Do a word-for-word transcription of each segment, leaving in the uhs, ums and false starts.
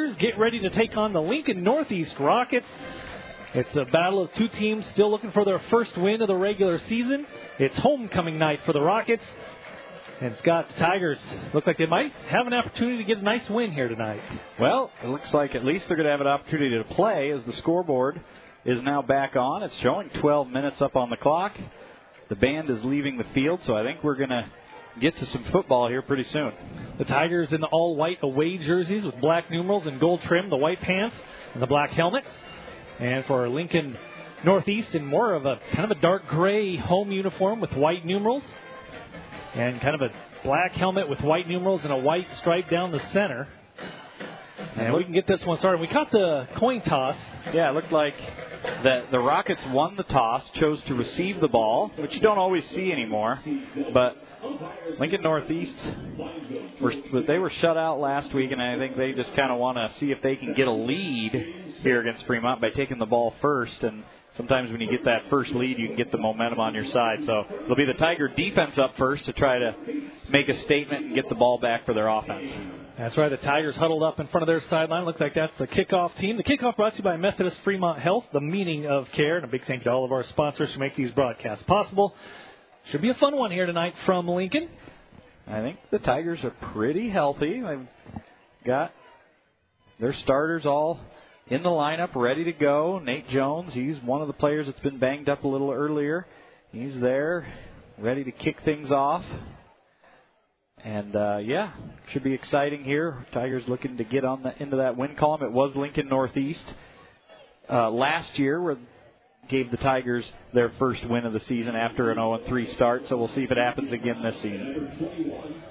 Tigers get ready to take on the Lincoln Northeast Rockets. It's a battle of two teams still looking for their first win of the regular season. It's homecoming night for the Rockets. And Scott, the Tigers look like they might have an opportunity to get a nice win here tonight. Well, it looks like at least they're going to have an opportunity to play as the scoreboard is now back on. It's showing twelve minutes up on the clock. The band is leaving the field, so I think we're going to get to some football here pretty soon. The Tigers in the all-white away jerseys with black numerals and gold trim, the white pants and the black helmets. And for Lincoln Northeast in more of a kind of a dark gray home uniform with white numerals and kind of a black helmet with white numerals and a white stripe down the center. And we can get this one started. We caught the coin toss. Yeah, it looked like that the Rockets won the toss, chose to receive the ball, which you don't always see anymore. But Lincoln Northeast, were, they were shut out last week, and I think they just kind of want to see if they can get a lead here against Fremont by taking the ball first. And sometimes when you get that first lead, you can get the momentum on your side. So it'll be the Tiger defense up first to try to make a statement and get the ball back for their offense. That's right. The Tigers huddled up in front of their sideline. Looks like that's the kickoff team. The kickoff brought to you by Methodist Fremont Health, the meaning of care. And a big thank you to all of our sponsors who make these broadcasts possible. Should be a fun one here tonight from Lincoln. I think the Tigers are pretty healthy. They've got their starters all in the lineup, ready to go. Nate Jones, he's one of the players that's been banged up a little earlier. He's there, ready to kick things off. And, uh, yeah, should be exciting here. Tigers looking to get on the into that win column. It was Lincoln Northeast uh, last year where gave the Tigers their first win of the season after an oh and three start. So we'll see if it happens again this season.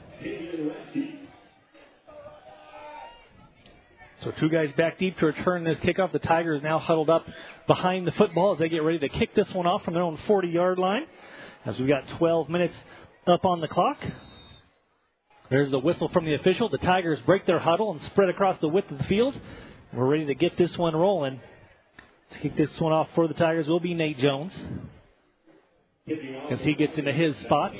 So two guys back deep to return this kickoff. The Tigers now huddled up behind the football as they get ready to kick this one off from their own forty-yard line. As we've got twelve minutes up on the clock. There's the whistle from the official. The Tigers break their huddle and spread across the width of the field. We're ready to get this one rolling. To kick this one off for the Tigers will be Nate Jones as he gets into his spot.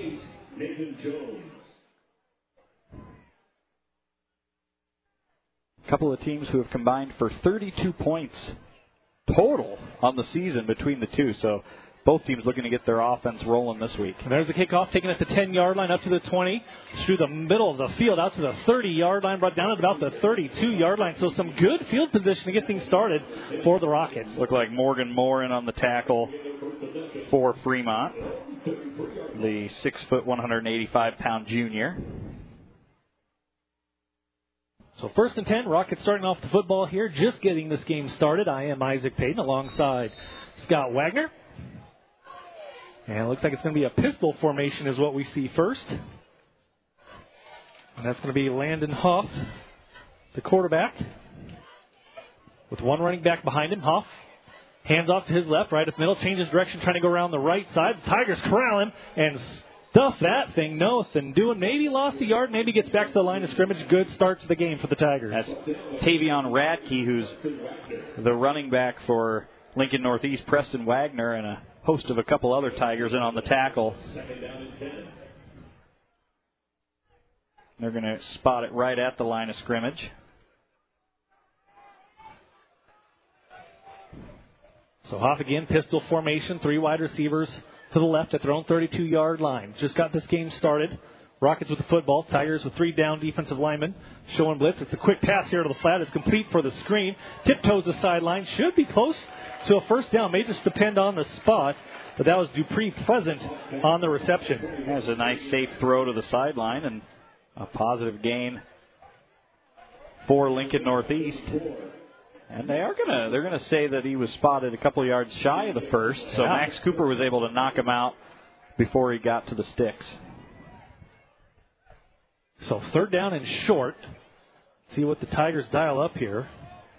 A couple of teams who have combined for thirty-two points total on the season between the two. So both teams looking to get their offense rolling this week. And there's the kickoff, taken at the ten-yard line, up to the twenty, through the middle of the field, out to the thirty-yard line, brought down at about the thirty-two-yard line. So some good field position to get things started for the Rockets. Look like Morgan Moore in on the tackle for Fremont, the six foot, one hundred eighty-five pound junior. So first and ten, Rockets starting off the football here, just getting this game started. I am Isaac Payton alongside Scott Wagner. And it looks like it's going to be a pistol formation is what we see first. And that's going to be Landon Huff, the quarterback, with one running back behind him. Huff hands off to his left, right up middle, changes direction, trying to go around the right side. The Tigers corral him and stuff that thing. Nothing doing. Maybe lost a yard, maybe gets back to the line of scrimmage. Good start to the game for the Tigers. That's Tavion Radke, who's the running back for Lincoln Northeast. Preston Wagner and a host of a couple other Tigers in on the tackle. They're going to spot it right at the line of scrimmage. So Hoff again, pistol formation, three wide receivers to the left at their own thirty-two-yard line. Just got this game started. Rockets with the football. Tigers with three down defensive linemen showing blitz. It's a quick pass here to the flat. It's complete for the screen. Tiptoes the sideline. Should be close to a first down. May just depend on the spot. But that was Dupree present on the reception. That's a nice safe throw to the sideline and a positive gain for Lincoln Northeast. And they are gonna they're gonna say that he was spotted a couple of yards shy of the first. So yeah. Max Cooper was able to knock him out before he got to the sticks. So third down and short. See what the Tigers dial up here.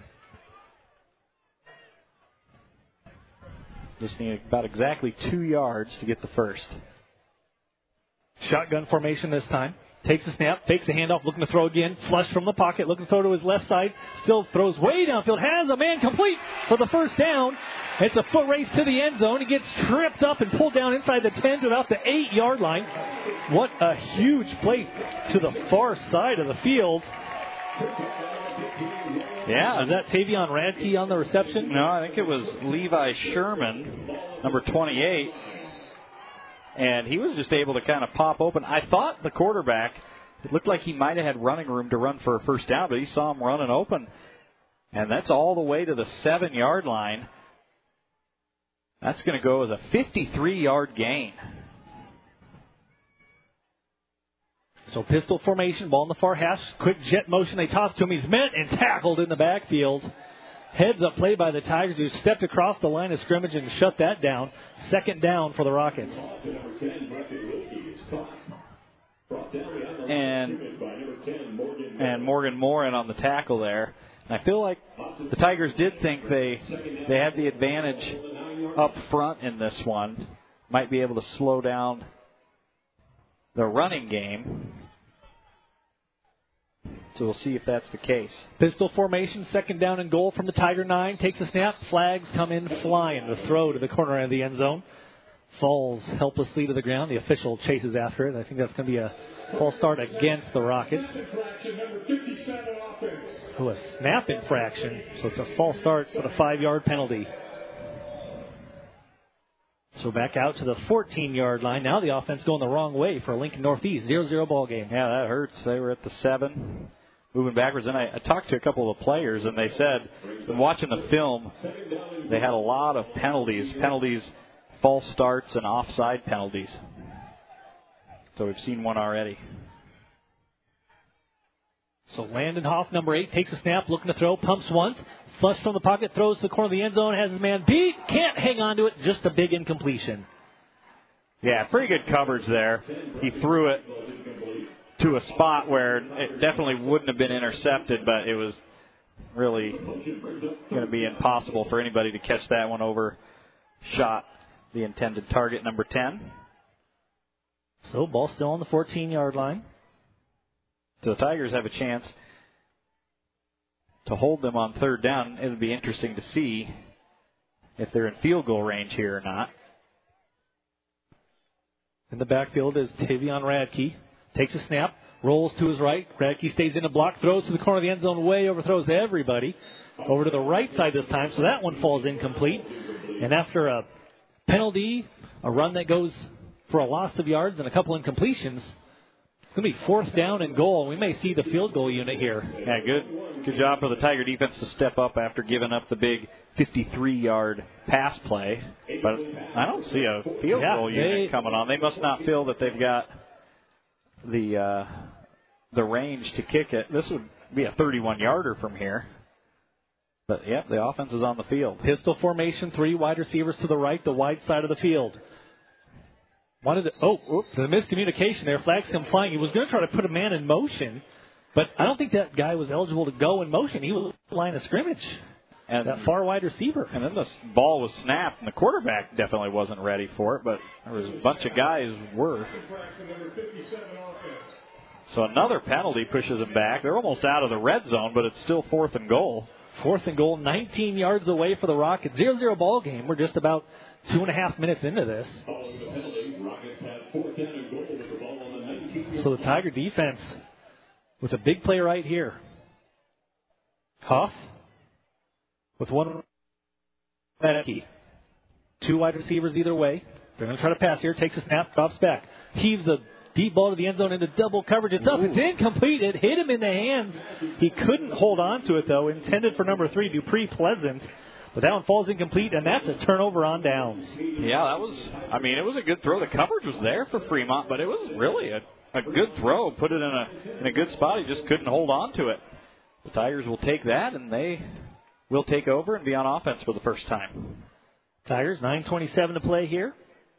Just need about exactly two yards to get the first. Shotgun formation this time. Takes a snap, fakes the handoff, looking to throw again. Flush from the pocket, looking to throw to his left side. Still throws way downfield. Has a man complete for the first down. It's a foot race to the end zone. He gets tripped up and pulled down inside the ten to about the eight-yard line. What a huge play to the far side of the field. Yeah. Was that Tavion Radke on the reception? No, I think it was Levi Sherman, number twenty-eight. And he was just able to kind of pop open. I thought the quarterback, it looked like he might have had running room to run for a first down, but he saw him running open. And that's all the way to the seven-yard line. That's going to go as a fifty-three-yard gain. So pistol formation, ball in the far hash. Quick jet motion. They toss to him. He's met and tackled in the backfield. Heads up play by the Tigers, who stepped across the line of scrimmage and shut that down. Second down for the Rockets. And, and Morgan Morin on the tackle there. And I feel like the Tigers did think they they had the advantage up front in this one. Might be able to slow down the running game. So we'll see if that's the case. Pistol formation, second down and goal from the Tiger nine. Takes a snap. Flags come in flying. The throw to the corner of the end zone. Falls helplessly to the ground. The official chases after it. I think that's going to be a false start against the Rockets. Oh, a snap infraction. So it's a false start with a five-yard penalty. So back out to the fourteen-yard line. Now the offense going the wrong way for Lincoln Northeast. zero zero ball game. Yeah, that hurts. They were at the seven, moving backwards. And I, I talked to a couple of the players, and they said, watching the film, they had a lot of penalties. Penalties, false starts, and offside penalties. So we've seen one already. So Landon Hoff, number eight, takes a snap, looking to throw, pumps once, flush from the pocket, throws to the corner of the end zone, has his man beat, can't hang on to it, just a big incompletion. Yeah, pretty good coverage there. He threw it to a spot where it definitely wouldn't have been intercepted, but it was really going to be impossible for anybody to catch that one over. Shot the intended target, number ten. So ball still on the fourteen-yard line. So the Tigers have a chance to hold them on third down. It would be interesting to see if they're in field goal range here or not. In the backfield is Tavion Radke. Takes a snap, rolls to his right. Radke stays in the block, throws to the corner of the end zone, way overthrows everybody. Over to the right side this time, so that one falls incomplete. And after a penalty, a run that goes for a loss of yards and a couple incompletions, it's going to be fourth down and goal. We may see the field goal unit here. Yeah, good good job for the Tiger defense to step up after giving up the big fifty-three-yard pass play. But I don't see a field yeah, goal unit coming on. They must not feel that they've got the uh, the range to kick it. This would be a thirty-one-yarder from here. But, yeah, the offense is on the field. Pistol formation, three wide receivers to the right, the wide side of the field. Wanted to, oh, oops, the miscommunication there. Flags come flying. He was going to try to put a man in motion, but I don't think that guy was eligible to go in motion. He was in the line of scrimmage, and that far wide receiver. And then the ball was snapped, and the quarterback definitely wasn't ready for it, but there was a bunch of guys were. So another penalty pushes them back. They're almost out of the red zone, but it's still fourth and goal. Fourth and goal, nineteen yards away for the Rockets. zero zero ball game. We're just about two and a half minutes into this. So the Tiger defense with a big play right here. Huff with one key. Two wide receivers either way. They're going to try to pass here. Takes a snap, drops back. Heaves a deep ball to the end zone into double coverage. It's up. It's incomplete. It hit him in the hands. He couldn't hold on to it, though. Intended for number three, Dupree Pleasant. But that one falls incomplete, and that's a turnover on downs. Yeah, that was, I mean, it was a good throw. The coverage was there for Fremont, but it was really a, a good throw. Put it in a in a good spot. He just couldn't hold on to it. The Tigers will take that, and they will take over and be on offense for the first time. Tigers, nine twenty-seven to play here.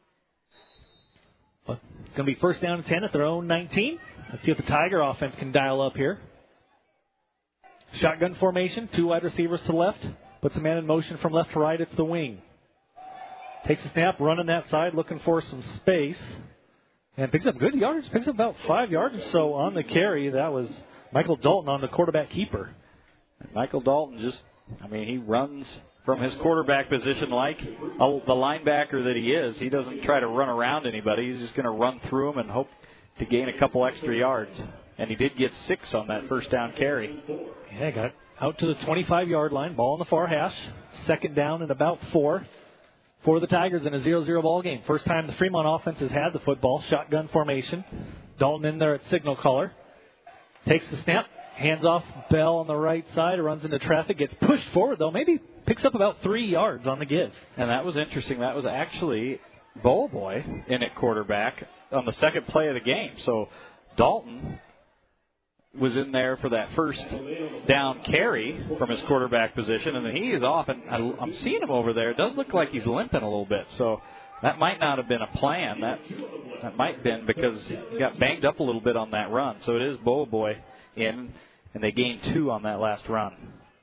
But it's going to be first down and ten at their own nineteen. Let's see if the Tiger offense can dial up here. Shotgun formation, two wide receivers to the left. Puts a man in motion from left to right. It's the wing. Takes a snap, running that side, looking for some space. And picks up good yardage. Picks up about five yards or so on the carry. That was Michael Dalton on the quarterback keeper. Michael Dalton just, I mean, he runs from his quarterback position like a, the linebacker that he is. He doesn't try to run around anybody. He's just going to run through them and hope to gain a couple extra yards. And he did get six on that first down carry. Yeah, got Out to the twenty-five-yard line. Ball in the far hash. Second down and about four for the Tigers in a zero zero ball game. First time the Fremont offense has had the football. Shotgun formation. Dalton in there at signal caller. Takes the snap. Hands off. Bell on the right side. Runs into traffic. Gets pushed forward, though. Maybe picks up about three yards on the give. And that was interesting. That was actually Bowboy in at quarterback on the second play of the game. So Dalton was in there for that first down carry from his quarterback position, and then he is off, and I'm seeing him over there. It does look like he's limping a little bit, so that might not have been a plan. That that might have been because he got banged up a little bit on that run. So it is Bowboy in, and they gained two on that last run.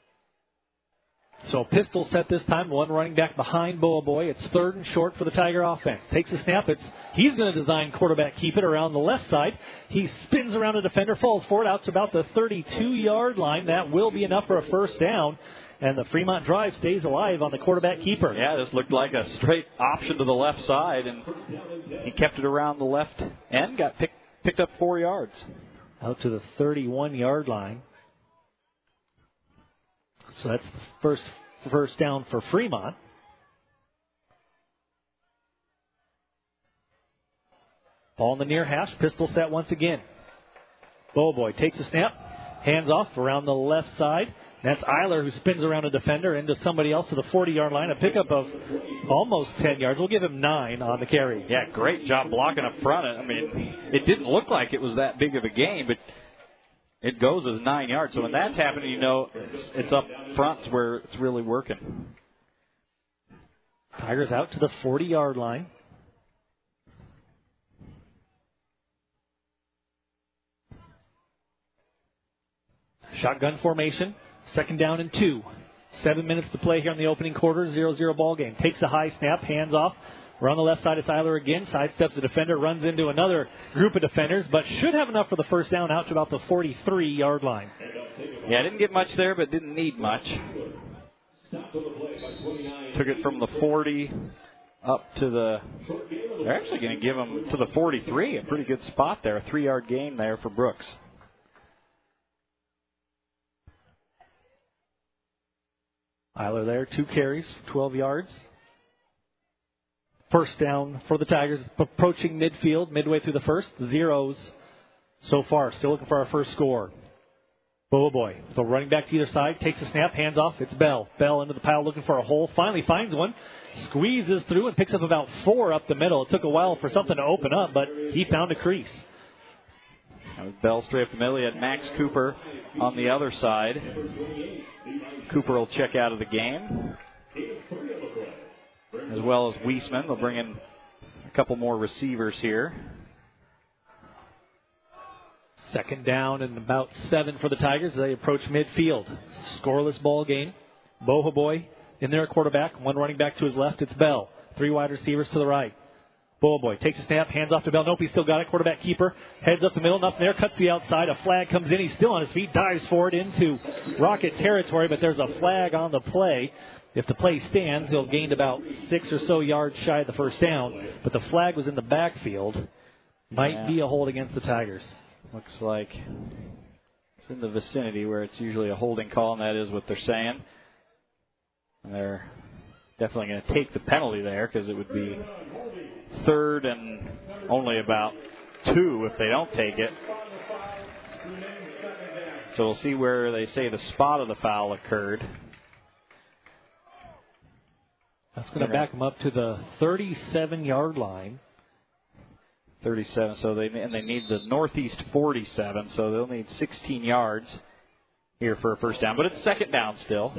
So pistol set this time, one running back behind Bowboy. It's third and short for the Tiger offense. Takes a snap. It's he's going to design quarterback keep it around the left side. He spins around a defender, falls forward out to about the thirty-two-yard line. That will be enough for a first down. And the Fremont drive stays alive on the quarterback keeper. Yeah, this looked like a straight option to the left side, and he kept it around the left end, got pick, picked up four yards. Out to the thirty-one-yard line. So that's the first first down for Fremont. Ball in the near hash. Pistol set once again. Bowboy takes a snap. Hands off around the left side. That's Eiler who spins around a defender into somebody else to the forty-yard line. A pickup of almost ten yards. We'll give him nine on the carry. Yeah, great job blocking up front. I mean, it didn't look like it was that big of a game, but it goes as nine yards. So when that's happening, you know it's, it's up front where it's really working. Tigers out to the forty-yard line. Shotgun formation. Second down and two. Seven minutes to play here in the opening quarter. zero zero ball game. Takes a high snap. Hands off. We're on the left side of Tyler again. Sidesteps the defender. Runs into another group of defenders, but should have enough for the first down out to about the forty-three-yard line. Yeah, didn't get much there, but didn't need much. Took it from the forty up to the... They're actually going to give him to the forty-three. A pretty good spot there. A three-yard gain there for Brooks. Eiler there, two carries, twelve yards. First down for the Tigers, approaching midfield, midway through the first. Zeros so far, still looking for our first score. Bowboy, so running back to either side, takes a snap, hands off, it's Bell. Bell into the pile looking for a hole, finally finds one, squeezes through and picks up about four up the middle. It took a while for something to open up, but he found a crease. Bell straight up the middle. He had Max Cooper on the other side. Cooper will check out of the game, as well as Weisman. They'll bring in a couple more receivers here. Second down and about seven for the Tigers as they approach midfield. Scoreless ball game. Bowboy in there at quarterback. One running back to his left. It's Bell. Three wide receivers to the right. Bowboy takes a snap, hands off to Bell. Nope, he's still got it. Quarterback keeper heads up the middle. Nothing there. Cuts the outside. A flag comes in. He's still on his feet. Dives forward into Rocket territory, but there's a flag on the play. If the play stands, he'll gain about six or so yards shy of the first down. But the flag was in the backfield. Might yeah. be a hold against the Tigers. Looks like it's in the vicinity where it's usually a holding call, and that is what they're saying. And they're definitely going to take the penalty there because it would be third and only about two if they don't take it. So we'll see where they say the spot of the foul occurred. That's going to back them up to the thirty-seven-yard line. thirty-seven, so they and they need the northeast forty-seven, so they'll need sixteen yards here for a first down. But it's second down still.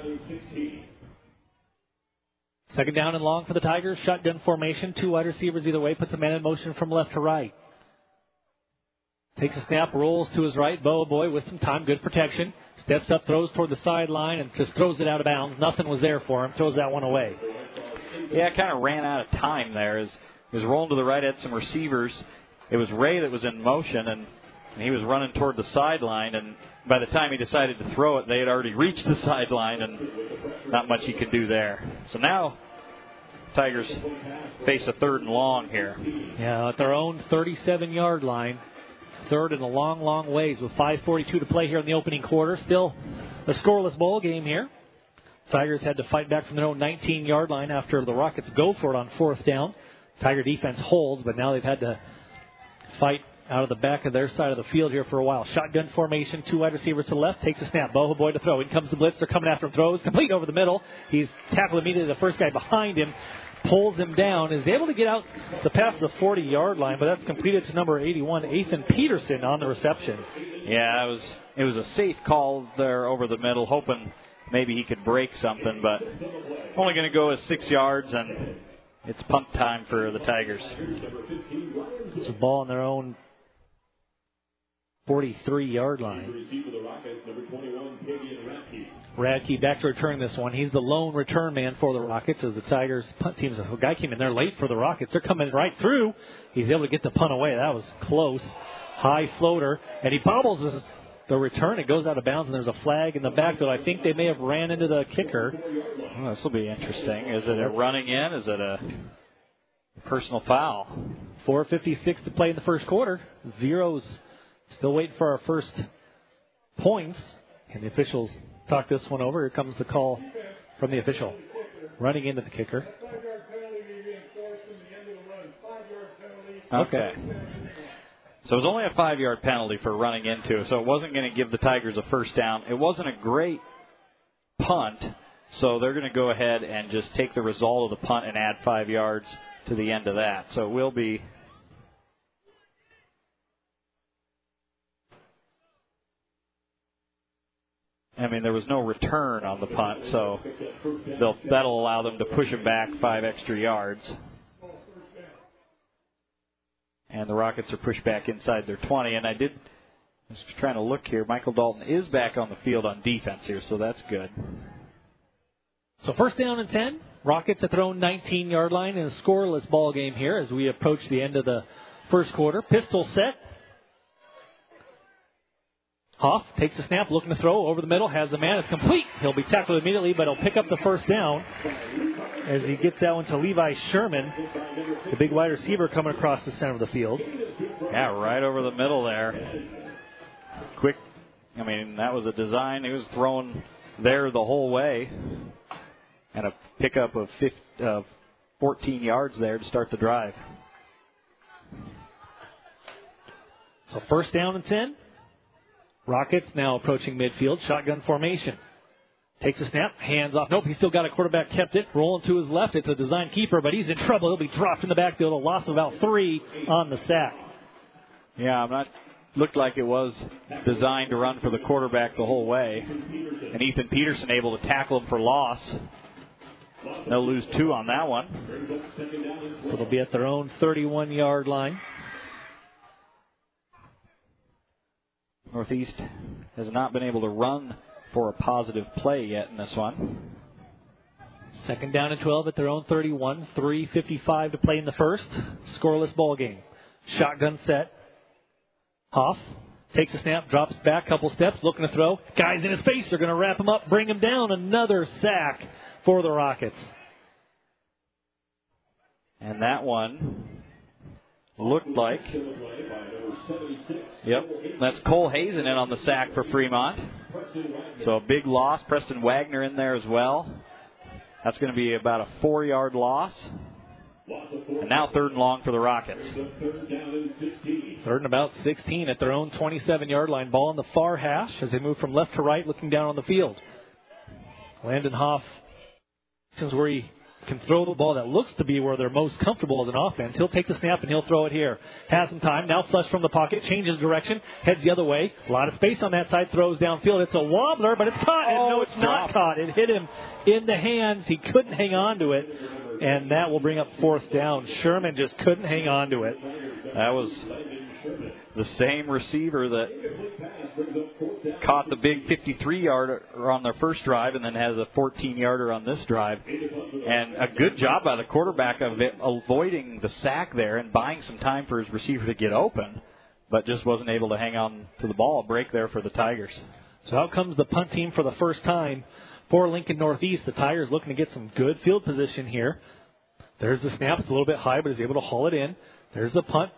Second down and long for the Tigers. Shotgun formation. Two wide receivers either way. Puts a man in motion from left to right. Takes a snap, rolls to his right. Bowboy with some time. Good protection. Steps up, throws toward the sideline, and just throws it out of bounds. Nothing was there for him. Throws that one away. Yeah, kind of ran out of time there. As he was rolling to the right, had some receivers. It was Ray that was in motion, and, and he was running toward the sideline. And by the time he decided to throw it, they had already reached the sideline, and not much he could do there. So now Tigers face a third and long here. Yeah, at their own thirty-seven-yard line. Third in a long, long ways with five forty-two to play here in the opening quarter. Still A scoreless ball game here. Tigers had to fight back from their own nineteen-yard line after the Rockets go for it on fourth down. Tiger defense holds, but now they've had to fight out of the back of their side of the field here for a while. Shotgun formation, two wide receivers to the left, takes a snap. Boho Boy to throw. In comes the blitz. They're coming after him. Throws complete over the middle. He's tackled immediately. The first guy behind him pulls him down. Is able to get out to pass the forty-yard line, but that's completed to number eighty-one, Ethan Peterson, on the reception. Yeah, it was it was a safe call there over the middle, hoping maybe he could break something, but only going to go as six yards, and it's punt time for the Tigers. It's a ball on their own forty-three-yard line. Radke back to return this one. He's the lone return man for the Rockets as the Tigers punt team. A guy came in there late for the Rockets. They're coming right through. He's able to get the punt away. That was close. High floater. And he bobbles his, the return. It goes out of bounds, and there's a flag in the backfield. I think they may have ran into the kicker. Well, this will be interesting. Is it a running in? Is it a personal foul? four fifty-six to play in the first quarter. Zeros. Still waiting for our first points. And the officials talk this one over. Here comes the call from the official. Running into the kicker. Okay. So it was only a five-yard penalty for running into, so it wasn't going to give the Tigers a first down. It wasn't a great punt, so they're going to go ahead and just take the result of the punt and add five yards to the end of that. So it will be... I mean, there was no return on the punt, so they'll, that'll allow them to push him back five extra yards. And the Rockets are pushed back inside their twenty. And I did, I was trying to look here, Michael Dalton is back on the field on defense here, so that's good. So first down and ten. Rockets at their own nineteen-yard line in a scoreless ball game here as we approach the end of the first quarter. Pistol set. Hoff takes a snap, looking to throw over the middle, has the man. It's complete. He'll be tackled immediately, but he'll pick up the first down as he gets that one to Levi Sherman, the big wide receiver coming across the center of the field. Yeah, right over the middle there. Quick. I mean, that was a design. He was thrown there the whole way. And a pickup of fifteen, uh, fourteen yards there to start the drive. So first down and ten. Rockets now approaching midfield. Shotgun formation. Takes a snap. Hands off. Nope, he's still got a quarterback. Kept it. Rolling to his left. It's a design keeper, but he's in trouble. He'll be dropped in the backfield. A loss of about three on the sack. Yeah, I'm not... Looked like it was designed to run for the quarterback the whole way. And Ethan Peterson able to tackle him for loss. They'll lose two on that one. So they'll be at their own thirty-one-yard line. Northeast has not been able to run for a positive play yet in this one. Second down and twelve at their own thirty-one. three fifty-five to play in the first. Scoreless ball game. Shotgun set. Hoff takes a snap, drops back, couple steps, looking to throw. Guys in his face. They're going to wrap him up, bring him down. Another sack for the Rockets. And that one looked like... Yep, that's Cole Hazen in on the sack for Fremont. So a big loss. Preston Wagner in there as well. That's going to be about a four-yard loss. And now third and long for the Rockets. Third and about sixteen at their own twenty-seven-yard line. Ball on the far hash as they move from left to right, looking down on the field. Landon Hoff, this is where he can throw the ball that looks to be where they're most comfortable as an offense. He'll take the snap and he'll throw it here. Has some time. Now flush from the pocket. Changes direction. Heads the other way. A lot of space on that side. Throws downfield. It's a wobbler, but it's caught. Oh, no, it's, it's not caught. It hit him in the hands. He couldn't hang on to it. And that will bring up fourth down. Sherman just couldn't hang on to it. That was the same receiver that caught the big fifty-three-yarder on their first drive and then has a fourteen-yarder on this drive. And a good job by the quarterback of it, avoiding the sack there and buying some time for his receiver to get open, but just wasn't able to hang on to the ball. A break there for the Tigers. So out comes the punt team for the first time for Lincoln Northeast. The Tigers looking to get some good field position here. There's the snap. It's a little bit high, but is able to haul it in. There's the punt.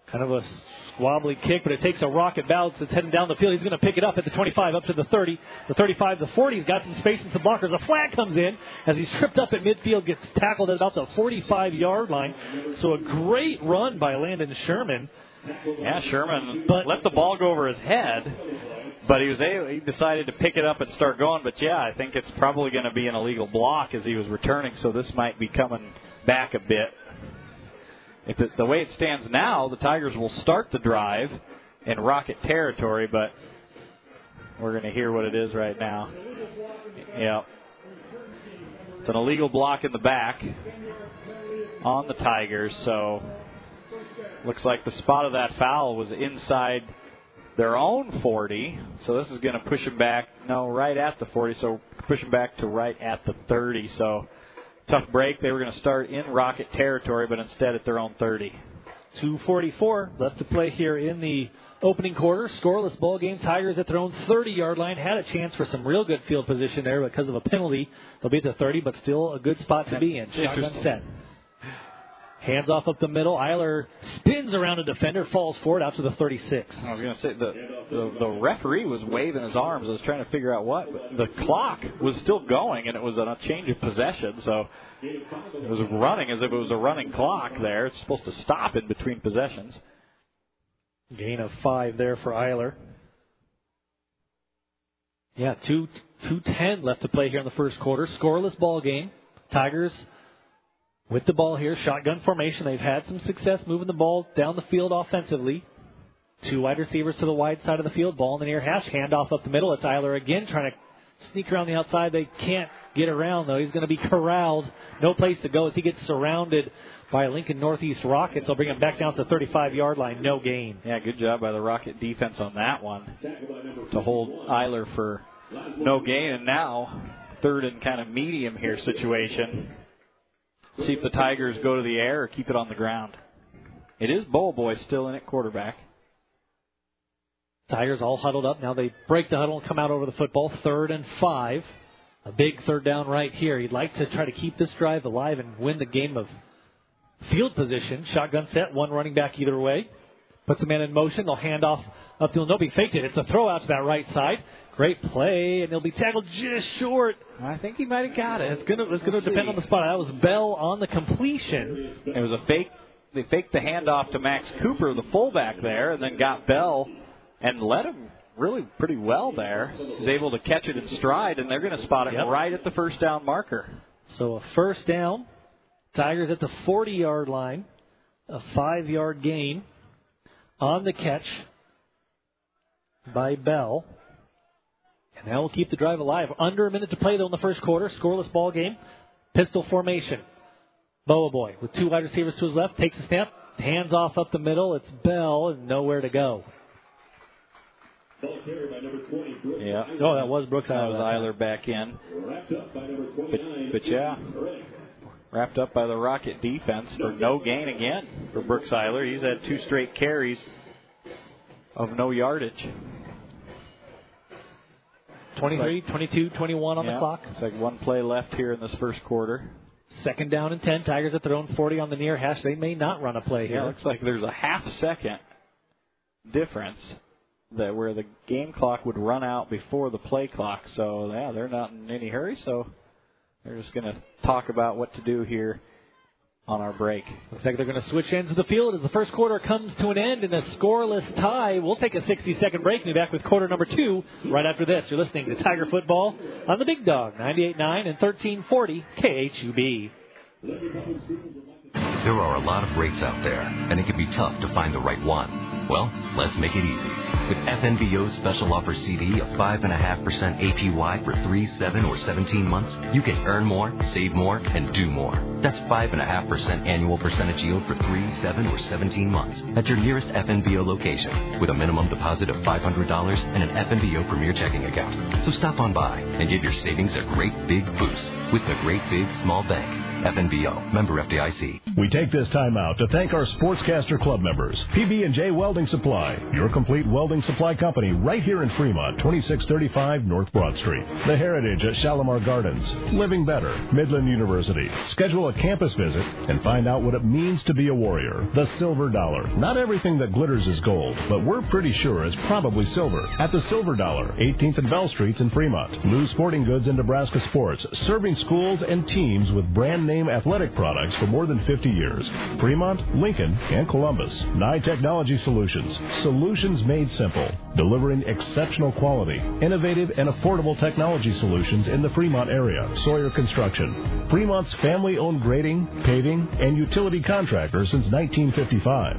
Kind of a wobbly kick, but it takes a rocket bounce. It's heading down the field. He's going to pick it up at the twenty-five, up to the thirty, the thirty-five, the forty. He's got some space and some blockers. A flag comes in as he's tripped up at midfield, gets tackled at about the forty-five-yard line. So a great run by Landon Sherman. Yeah, Sherman but, let the ball go over his head, but he was able, he decided to pick it up and start going. But, yeah, I think it's probably going to be an illegal block as he was returning, so this might be coming back a bit. If it, the way it stands now, the Tigers will start the drive in Rocket territory, but we're going to hear what it is right now. Yeah. It's an illegal block in the back on the Tigers, so looks like the spot of that foul was inside their own forty, so this is going to push them back, no, right at the forty, so push them back to right at the thirty, so tough break. They were going to start in Rocket territory, but instead at their own thirty. two forty-four left to play here in the opening quarter. Scoreless ball game. Tigers at their own thirty-yard line. Had a chance for some real good field position there because of a penalty. They'll be at the thirty, but still a good spot to be in. Shotgun set. Hands off up the middle. Eiler spins around a defender, falls forward out to the thirty-six. I was going to say, the, the the referee was waving his arms. I was trying to figure out what. But the clock was still going, and it was a change of possession. So it was running as if it was a running clock there. It's supposed to stop in between possessions. Gain of five there for Eiler. Yeah, two two ten left to play here in the first quarter. Scoreless ball game. Tigers with the ball here, shotgun formation. They've had some success moving the ball down the field offensively. Two wide receivers to the wide side of the field. Ball in the near hash. Handoff up the middle. It's Eiler again trying to sneak around the outside. They can't get around, though. He's going to be corralled. No place to go as he gets surrounded by Lincoln Northeast Rockets. They'll bring him back down to the thirty-five-yard line. No gain. Yeah, good job by the Rocket defense on that one to hold Eiler for no gain. And now, third and kind of medium here situation. See if the Tigers go to the air or keep it on the ground. It is Bowl Boy still in at quarterback. Tigers all huddled up. Now they break the huddle and come out over the football. Third and five. A big third down right here. He'd like to try to keep this drive alive and win the game of field position. Shotgun set. One running back either way. Puts the man in motion. They'll hand off upfield. Nobody faked it. It's a throw out to that right side. Great play, and he'll be tackled just short. I think he might have got it. It's going to it's going to depend on the spot. That was Bell on the completion. It was a fake. They faked the handoff to Max Cooper, the fullback there, and then got Bell and led him really pretty well there. He was able to catch it in stride, and they're going to spot it yep. right at the first down marker. So a first down. Tigers at the forty-yard line. A five-yard gain on the catch by Bell. And that will keep the drive alive. Under a minute to play, though, in the first quarter. Scoreless ball game. Pistol formation. Boa Boy with two wide receivers to his left. Takes a snap. Hands off up the middle. It's Bell and nowhere to go. Yeah. Oh, that was Brooks That Eiler. was Eiler back in. But, but, yeah, wrapped up by the Rocket defense for no gain again for Brooks Eiler. He's had two straight carries of no yardage. twenty-three, twenty-two, twenty-one on yeah, the clock. It's like one play left here in this first quarter. Second down and ten. Tigers at their own forty on the near hash. They may not run a play here. Yeah, it looks like there's a half second difference that where the game clock would run out before the play clock. So, yeah, they're not in any hurry. So they're just going to talk about what to do here on our break. Looks like they're going to switch ends of the field as the first quarter comes to an end in a scoreless tie. We'll take a sixty-second break and be back with quarter number two right after this. You're listening to Tiger Football on the Big Dog, ninety-eight point nine and thirteen forty K H U B. There are a lot of rates out there, and it can be tough to find the right one. Well, let's make it easy. With F N B O's special offer C D of five point five percent A P Y for three, seven, or seventeen months, you can earn more, save more, and do more. That's five point five percent annual percentage yield for three, seven, or seventeen months at your nearest F N B O location with a minimum deposit of five hundred dollars and an F N B O Premier checking account. So stop on by and give your savings a great big boost with the Great Big Small Bank. F N B O, member F D I C. We take this time out to thank our Sportscaster Club members. P B and J Welding Supply, your complete welding supply company right here in Fremont, twenty-six thirty-five North Broad Street. The Heritage at Shalimar Gardens. Living Better, Midland University. Schedule a campus visit and find out what it means to be a warrior. The Silver Dollar. Not everything that glitters is gold, but we're pretty sure it's probably silver. At the Silver Dollar, eighteenth and Bell Streets in Fremont. Lou Sporting Goods and Nebraska Sports, serving schools and teams with brand name athletic products for more than fifty years. Fremont, Lincoln, and Columbus. Nye Technology Solutions. Solutions made simple. Delivering exceptional quality, innovative, and affordable technology solutions in the Fremont area. Sawyer Construction. Fremont's family-owned grading, paving, and utility contractor since nineteen fifty-five.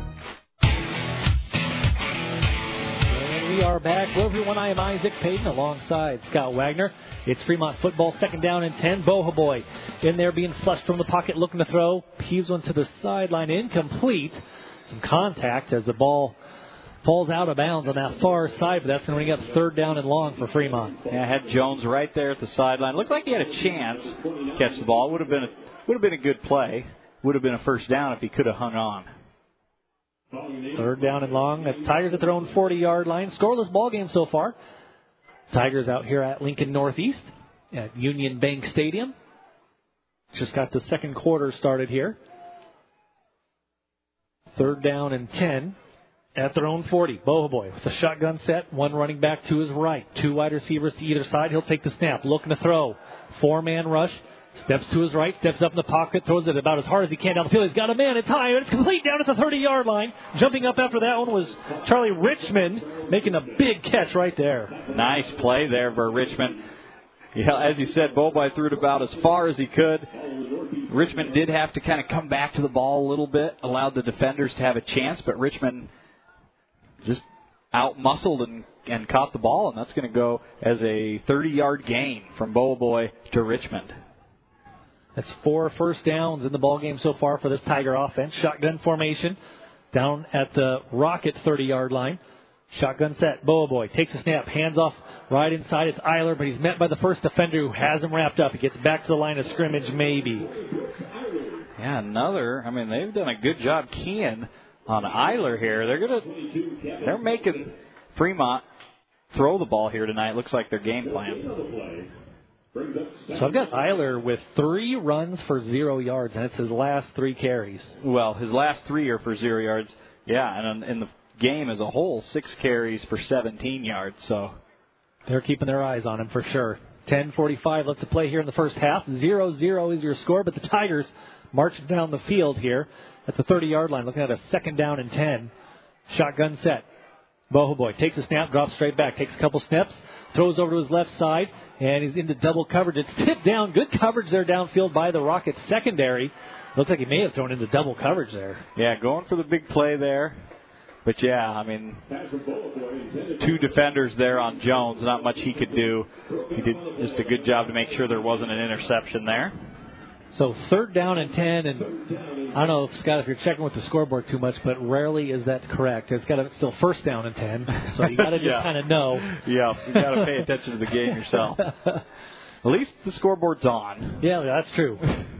We are back. Hello, everyone. I am Isaac Payton alongside Scott Wagner. It's Fremont football, second down and ten. Bohaboy in there being flushed from the pocket, looking to throw. Heaves one to the sideline, incomplete. Some contact as the ball falls out of bounds on that far side, but that's going to bring up third down and long for Fremont. Yeah, had Jones right there at the sideline. Looked like he had a chance to catch the ball. Would have been a, would have been a good play. Would have been a first down if he could have hung on. Third down and long. The Tigers at their own forty-yard line. Scoreless ball game so far. Tigers out here at Lincoln Northeast at Union Bank Stadium. Just got the second quarter started here. Third down and ten at their own forty. Bohaboy with a shotgun set. One running back to his right. Two wide receivers to either side. He'll take the snap. Looking to throw. Four-man rush. Steps to his right, steps up in the pocket, throws it about as hard as he can down the field. He's got a man, it's high, and it's complete down at the thirty-yard line. Jumping up after that one was Charlie Richmond, making a big catch right there. Nice play there for Richmond. Yeah, as you said, Bohaboy threw it about as far as he could. Richmond did have to kind of come back to the ball a little bit, allowed the defenders to have a chance, but Richmond just out-muscled and, and caught the ball, and that's going to go as a thirty-yard gain from Bohaboy to Richmond. That's four first downs in the ball game so far for this Tiger offense. Shotgun formation down at the Rocket thirty-yard line. Shotgun set. Bohaboy takes a snap. Hands off right inside. It's Eiler, but he's met by the first defender who has him wrapped up. He gets back to the line of scrimmage, maybe. Yeah, another. I mean, they've done a good job keying on Eiler here. They're gonna, they're making Fremont throw the ball here tonight. Looks like their game plan. So I've got Eiler with three runs for zero yards, and it's his last three carries. Well, his last three are for zero yards. Yeah, and in the game as a whole, six carries for seventeen yards. So they're keeping their eyes on him for sure. ten forty-five left to play here in the first half. zero zero is your score, but the Tigers marching down the field here at the thirty-yard line, looking at a second down and ten. Shotgun set. Bohaboy takes a snap, drops straight back, takes a couple steps, throws over to his left side, and he's into double coverage. It's tipped down. Good coverage there downfield by the Rockets secondary. Looks like he may have thrown into double coverage there. Yeah, going for the big play there. But, yeah, I mean, two defenders there on Jones. Not much he could do. He did just a good job to make sure there wasn't an interception there. So third down and ten, and I don't know, Scott, if you're checking with the scoreboard too much, but rarely is that correct. It's got to still first down and ten, so you got to just yeah. kind of know. Yeah, you got to pay attention to the game yourself. At least the scoreboard's on. Yeah, that's true.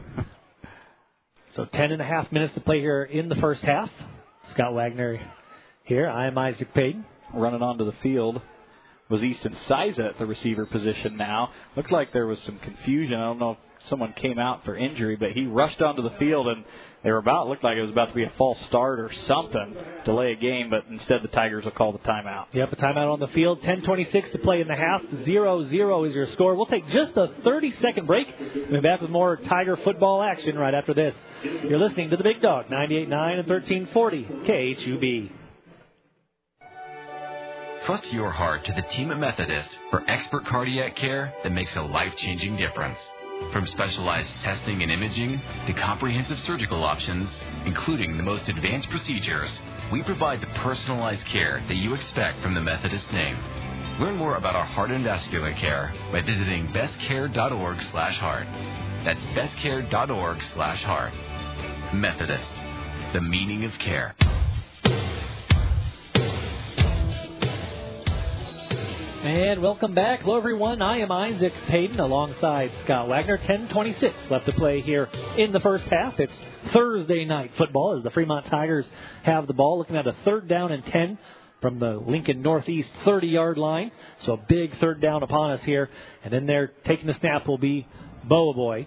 So ten and a half minutes to play here in the first half. Scott Wagner here. I am Isaac Payton. Running onto the field was Easton Siza at the receiver position now. Looked like there was some confusion. I don't know if someone came out for injury, but he rushed onto the field, and they were about, looked like it was about to be a false start or something, delay a game, but instead the Tigers will call the timeout. Yep, a timeout on the field. ten twenty-six to play in the half. zero zero is your score. We'll take just a thirty-second break. We'll be back with more Tiger football action right after this. You're listening to the Big Dog, ninety-eight point nine and thirteen forty K H U B. Trust your heart to the team at Methodist for expert cardiac care that makes a life-changing difference. From specialized testing and imaging to comprehensive surgical options, including the most advanced procedures, we provide the personalized care that you expect from the Methodist name. Learn more about our heart and vascular care by visiting bestcare.org slash heart. That's bestcare.org slash heart. Methodist, the meaning of care. And welcome back. Hello, everyone. I am Isaac Payton alongside Scott Wagner. ten twenty-six left to play here in the first half. It's Thursday night football as the Fremont Tigers have the ball, looking at a third down and ten from the Lincoln Northeast thirty-yard line. So a big third down upon us here. And then there taking the snap will be Boboy.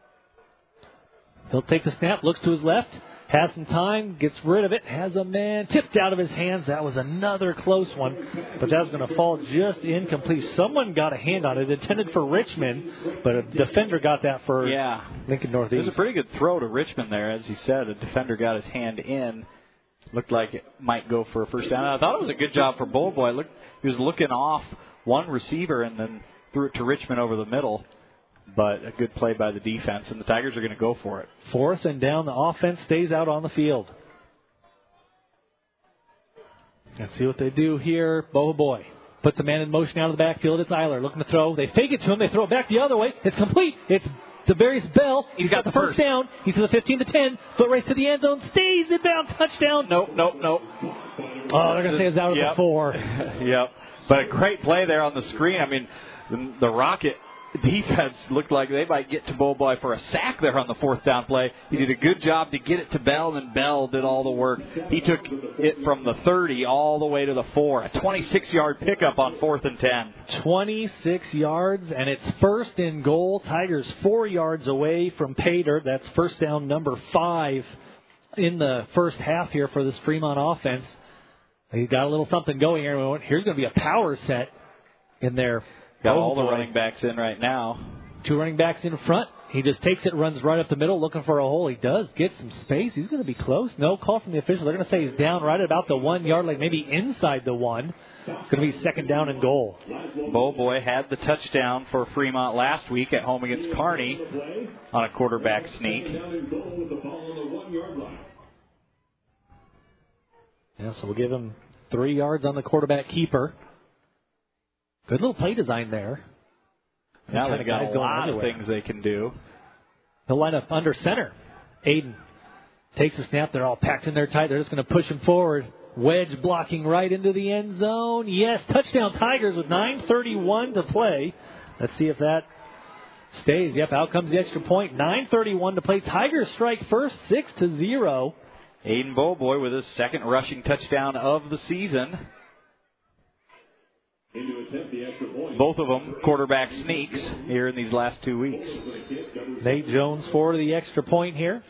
He'll take the snap, looks to his left, has some time, gets rid of it, has a man tipped out of his hands. That was another close one, but that was going to fall just incomplete. Someone got a hand on it, intended for Richmond, but a defender got that for yeah. Lincoln Northeast. It was a pretty good throw to Richmond there. As he said, a defender got his hand in. Looked like it might go for a first down. I thought it was a good job for Boboy. Look, he was looking off one receiver and then threw it to Richmond over the middle. But a good play by the defense, and the Tigers are going to go for it. Fourth and down, the offense stays out on the field. Let's see what they do here. Boboy puts the man in motion out of the backfield. It's Eiler looking to throw. They fake it to him. They throw it back the other way. It's complete. It's Devarius Bell. He's got the first down. He's to the fifteen to ten. Foot race to the end zone. Stays inbound. Touchdown. Nope, nope, nope. Oh, they're going to say it's out of yep. the four. Yep. But a great play there on the screen. I mean, the, the Rocket defense looked like they might get to Boboy for a sack there on the fourth down play. He did a good job to get it to Bell, and Bell did all the work. He took it from the thirty all the way to the four. A twenty-six-yard pickup on fourth and ten. twenty-six yards, and it's first and goal. Tigers four yards away from pay dirt. That's first down number five in the first half here for this Fremont offense. He got a little something going here. Here's going to be a power set in there. Got all the running backs in right now. Two running backs in front. He just takes it, runs right up the middle, looking for a hole. He does get some space. He's going to be close. No call from the official. They're going to say he's down right at about the one yard, like maybe inside the one. It's going to be second down and goal. Boboy had the touchdown for Fremont last week at home against Kearney on a quarterback sneak. Yeah, so we'll give him three yards on the quarterback keeper. Good little play design there. Now they've got a lot of things they can do. He'll line up under center. Aiden takes a snap. They're all packed in there tight. They're just going to push him forward. Wedge blocking right into the end zone. Yes, touchdown Tigers with nine thirty-one to play. Let's see if that stays. Yep, out comes the extra point. nine thirty-one to play. Tigers strike first, six to zero. Aiden Boboy with his second rushing touchdown of the season. Both of them quarterback sneaks here in these last two weeks. Nate Jones for the extra point here.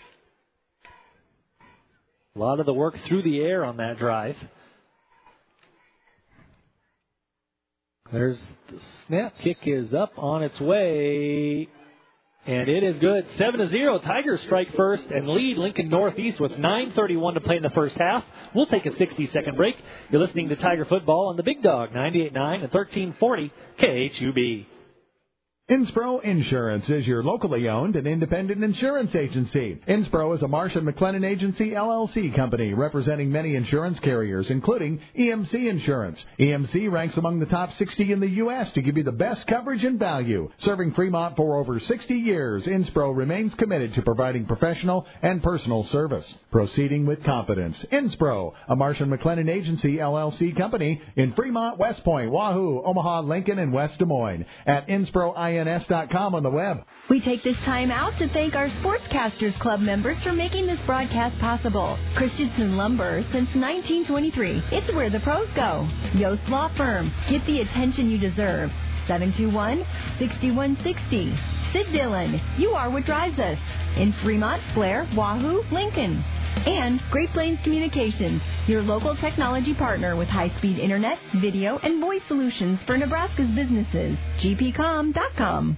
A lot of the work through the air on that drive. There's the snap. Kick is up on its way. And it is good. seven to zero. Tigers strike first and lead Lincoln Northeast with nine thirty-one to play in the first half. We'll take a sixty-second break. You're listening to Tiger Football on the Big Dog, ninety-eight point nine and thirteen forty K H U B. Inspro Insurance is your locally owned and independent insurance agency. Inspro is a Marsh and McLennan Agency L L C company representing many insurance carriers, including E M C Insurance. E M C ranks among the top sixty in the U S to give you the best coverage and value. Serving Fremont for over sixty years, Inspro remains committed to providing professional and personal service. Proceeding with confidence. Inspro, a Marsh and McLennan Agency L L C company in Fremont, West Point, Wahoo, Omaha, Lincoln, and West Des Moines. At Inspro I N S dot com on the web. We take this time out to thank our Sportscasters Club members for making this broadcast possible. Christensen Lumber since nineteen twenty-three. It's where the pros go. Yost Law Firm. Get the attention you deserve. seven two one, six one six zero. Sid Dillon. You are what drives us. In Fremont, Blair, Wahoo, Lincoln. And Great Plains Communications, your local technology partner with high-speed internet, video, and voice solutions for Nebraska's businesses. G P com dot com.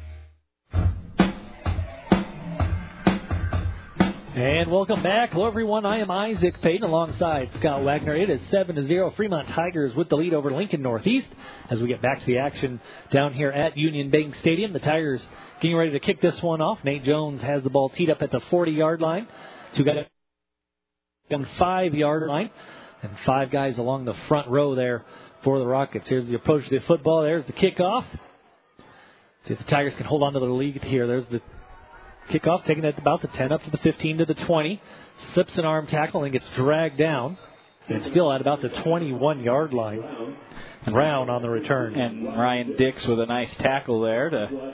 And welcome back. Hello, everyone. I am Isaac Payton alongside Scott Wagner. It is seven to zero. Fremont Tigers with the lead over Lincoln Northeast as we get back to the action down here at Union Bank Stadium. The Tigers getting ready to kick this one off. Nate Jones has the ball teed up at the forty-yard line. Two guys on five-yard line. And five guys along the front row there for the Rockets. Here's the approach to the football. There's the kickoff. See if the Tigers can hold on to the lead here. There's the kickoff, taking it about the ten, up to the fifteen, to the twenty. Slips an arm tackle and gets dragged down. And still at about the twenty-one-yard line. Brown on the return. And Ryan Dix with a nice tackle there to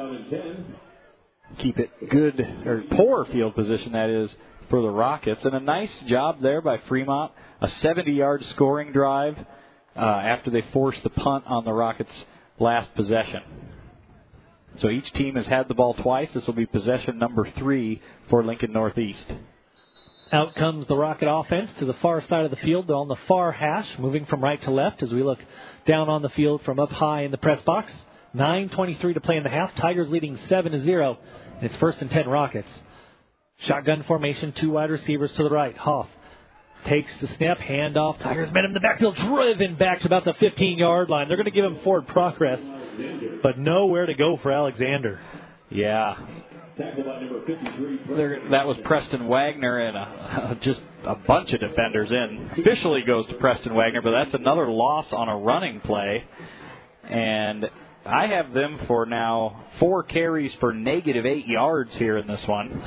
keep it good, or poor field position, that is, for the Rockets. And a nice job there by Fremont. A seventy-yard scoring drive uh, after they forced the punt on the Rockets' last possession. So each team has had the ball twice. This will be possession number three for Lincoln Northeast. Out comes the Rocket offense to the far side of the field. They're on the far hash, moving from right to left as we look down on the field from up high in the press box. nine twenty-three to play in the half. Tigers leading seven to zero. It's first and ten Rockets. Shotgun formation, two wide receivers to the right. Hoff takes the snap, handoff. Tigers met him in the backfield, driven back to about the fifteen-yard line. They're going to give him forward progress, but nowhere to go for Alexander. Yeah. There, that was Preston Wagner and a, just a bunch of defenders in. Officially goes to Preston Wagner, but that's another loss on a running play. And I have them for now four carries for negative eight yards here in this one.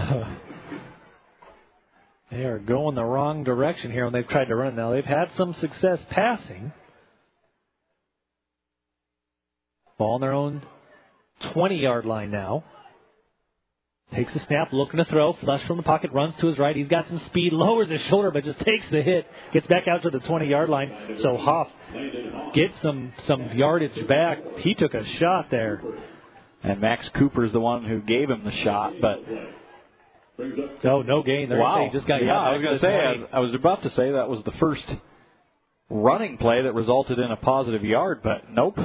They are going the wrong direction here when they've tried to run. Now, they've had some success passing. Ball on their own twenty-yard line now. Takes a snap, looking to throw. Flush from the pocket, runs to his right. He's got some speed, lowers his shoulder, but just takes the hit. Gets back out to the twenty-yard line. So Hoff gets some, some yardage back. He took a shot there. And Max Cooper's the one who gave him the shot, but... Oh, no gain there. Wow. He just got yeah, I was going to say, I, I was about to say that was the first running play that resulted in a positive yard, but nope.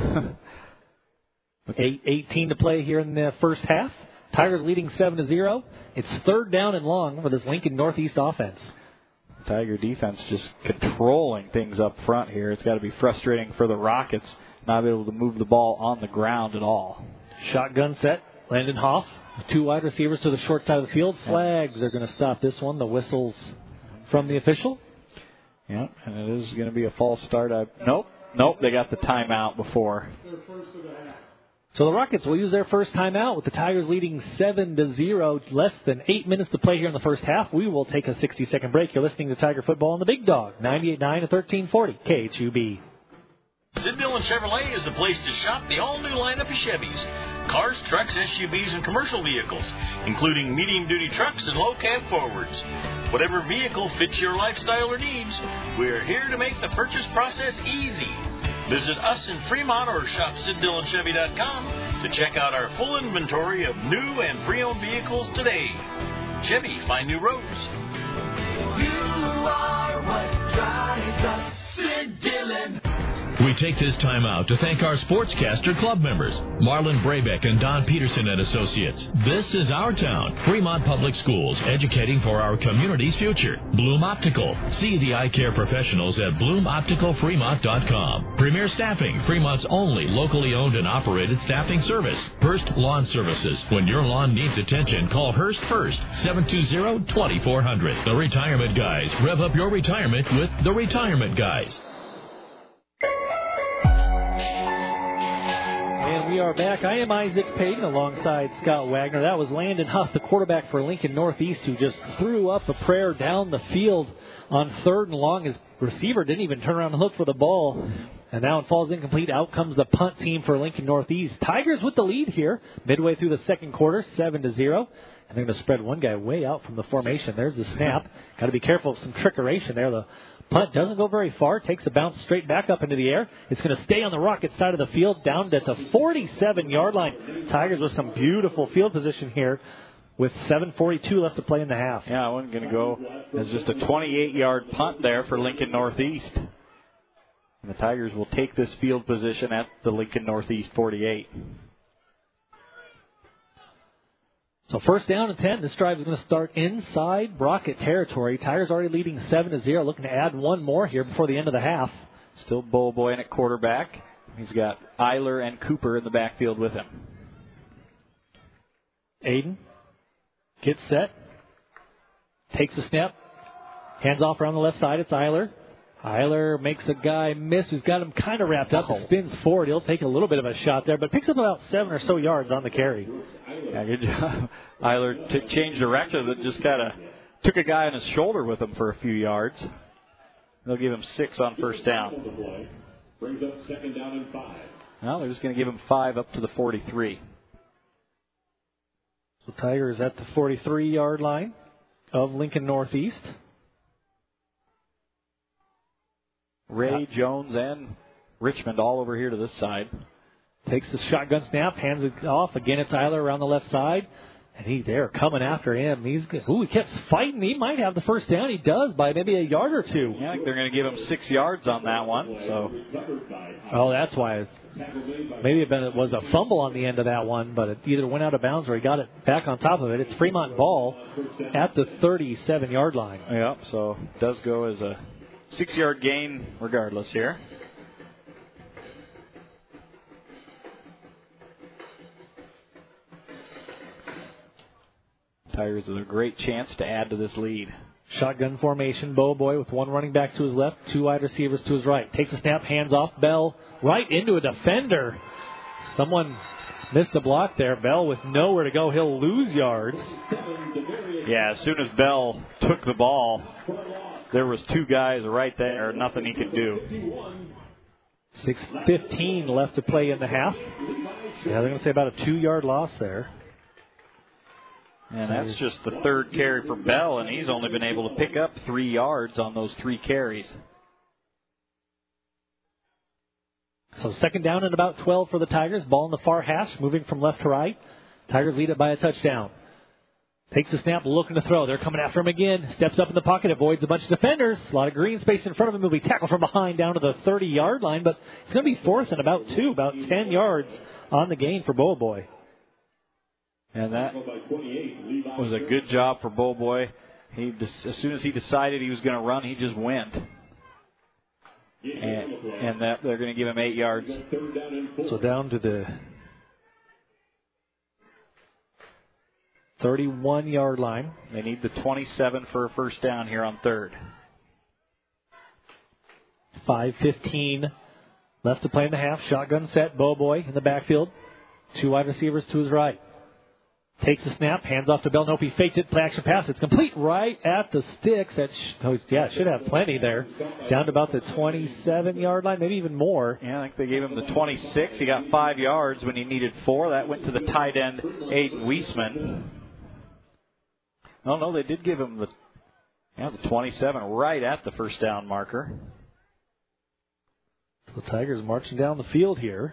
Eight, eighteen to play here in the first half. Tigers leading seven to zero. It's third down and long for this Lincoln Northeast offense. Tiger defense just controlling things up front here. It's got to be frustrating for the Rockets not able to move the ball on the ground at all. Shotgun set. Landon Hoff with two wide receivers to the short side of the field. Flags are going to stop this one. The whistles from the official. Yeah, and it is going to be a false start. I, nope, nope, they got the timeout before. So the Rockets will use their first timeout with the Tigers leading seven to zero. Less than eight minutes to play here in the first half. We will take a sixty-second break. You're listening to Tiger Football on the Big Dog, ninety-eight point nine and thirteen forty K H U B. Sid Dillon Chevrolet is the place to shop the all-new lineup of Chevys. Cars, trucks, S U Vs, and commercial vehicles, including medium-duty trucks and low-cab forwards. Whatever vehicle fits your lifestyle or needs, we're here to make the purchase process easy. Visit us in Fremont or shop Sid Dillon Chevy dot com to check out our full inventory of new and pre-owned vehicles today. Chevy, find new roads. You are what drives us, Sid Dillon. We take this time out to thank our Sportscaster Club members, Marlon Brabeck and Don Peterson and Associates. This is our town, Fremont Public Schools, educating for our community's future. Bloom Optical. See the eye care professionals at bloom optical fremont dot com. Premier Staffing, Fremont's only locally owned and operated staffing service. Hurst Lawn Services. When your lawn needs attention, call Hurst first, seven two zero, two four zero zero. The Retirement Guys. Rev up your retirement with The Retirement Guys. And we are back. I am Isaac Payton alongside Scott Wagner. That was Landon Huff, the quarterback for Lincoln Northeast, who just threw up a prayer down the field on third and long. His receiver didn't even turn around and look for the ball. And now it falls incomplete. Out comes the punt team for Lincoln Northeast. Tigers with the lead here midway through the second quarter, seven to zero. And they're going to spread one guy way out from the formation. There's the snap. Got to be careful of some trickeration there. The punt doesn't go very far. Takes a bounce straight back up into the air. It's going to stay on the Rocket side of the field down at the forty-seven-yard line. Tigers with some beautiful field position here with seven forty-two left to play in the half. Yeah, I wasn't going to go as just a twenty-eight-yard punt there for Lincoln Northeast. And the Tigers will take this field position at the Lincoln Northeast forty-eight. So first down and ten. This drive is going to start inside Rocket territory. Tigers already leading seven to zero. Looking to add one more here before the end of the half. Still Bull Boy at quarterback. He's got Eiler and Cooper in the backfield with him. Aiden gets set. Takes a snap. Hands off around the left side. It's Eiler. Eiler makes a guy miss who's got him kind of wrapped up. Oh. Spins forward. He'll take a little bit of a shot there, but picks up about seven or so yards on the carry. Yeah, good job. Eiler t- changed direction and just kind of took a guy on his shoulder with him for a few yards. They'll give him six on first down. Brings up second down and five. Well, they're just going to give him five up to the forty-three. So Tigers at the forty-three-yard line of Lincoln Northeast. Ray, Jones, and Richmond all over here to this side. Takes the shotgun snap, hands it off. Again, it's Eiler around the left side. And he, they're coming after him. He's ooh, he kept fighting. He might have the first down. He does by maybe a yard or two. Yeah, I think they're going to give him six yards on that one. So, oh, that's why. It's, maybe it, been, it was a fumble on the end of that one, but it either went out of bounds or he got it back on top of it. It's Fremont ball at the thirty-seven-yard line. Yeah, so it does go as a six-yard gain regardless here. Tigers with a great chance to add to this lead. Shotgun formation, Boboy with one running back to his left, two wide receivers to his right. Takes a snap, hands off, Bell right into a defender. Someone missed a block there. Bell with nowhere to go. He'll lose yards. Yeah, as soon as Bell took the ball, there was two guys right there, nothing he could do. six fifteen left to play in the half. Yeah, they're going to say about a two-yard loss there. And that's just the third carry for Bell, and he's only been able to pick up three yards on those three carries. So second down and about twelve for the Tigers. Ball in the far hash, moving from left to right. Tigers lead it by a touchdown. Takes the snap, looking to throw. They're coming after him again. Steps up in the pocket, avoids a bunch of defenders. A lot of green space in front of him. He'll be tackled from behind down to the thirty-yard line, but it's going to be fourth and about two, about ten yards on the gain for Boboy. And that was a good job for Boboy. He, as soon as he decided he was going to run, he just went. And, and that they're going to give him eight yards. So down to the thirty-one-yard line. They need the twenty-seven for a first down here on third. five fifteen left to play in the half. Shotgun set. Boboy in the backfield. Two wide receivers to his right. Takes the snap, hands off to Bell. Nope, he faked it, play action pass. It's complete right at the sticks. That sh- oh, yeah, should have plenty there. Down to about the twenty-seven-yard line, maybe even more. Yeah, I think they gave him the twenty-six. He got five yards when he needed four. That went to the tight end, Aiden Weisman. Oh, no, they did give him the, yeah, the twenty-seven right at the first down marker. The Tigers marching down the field here.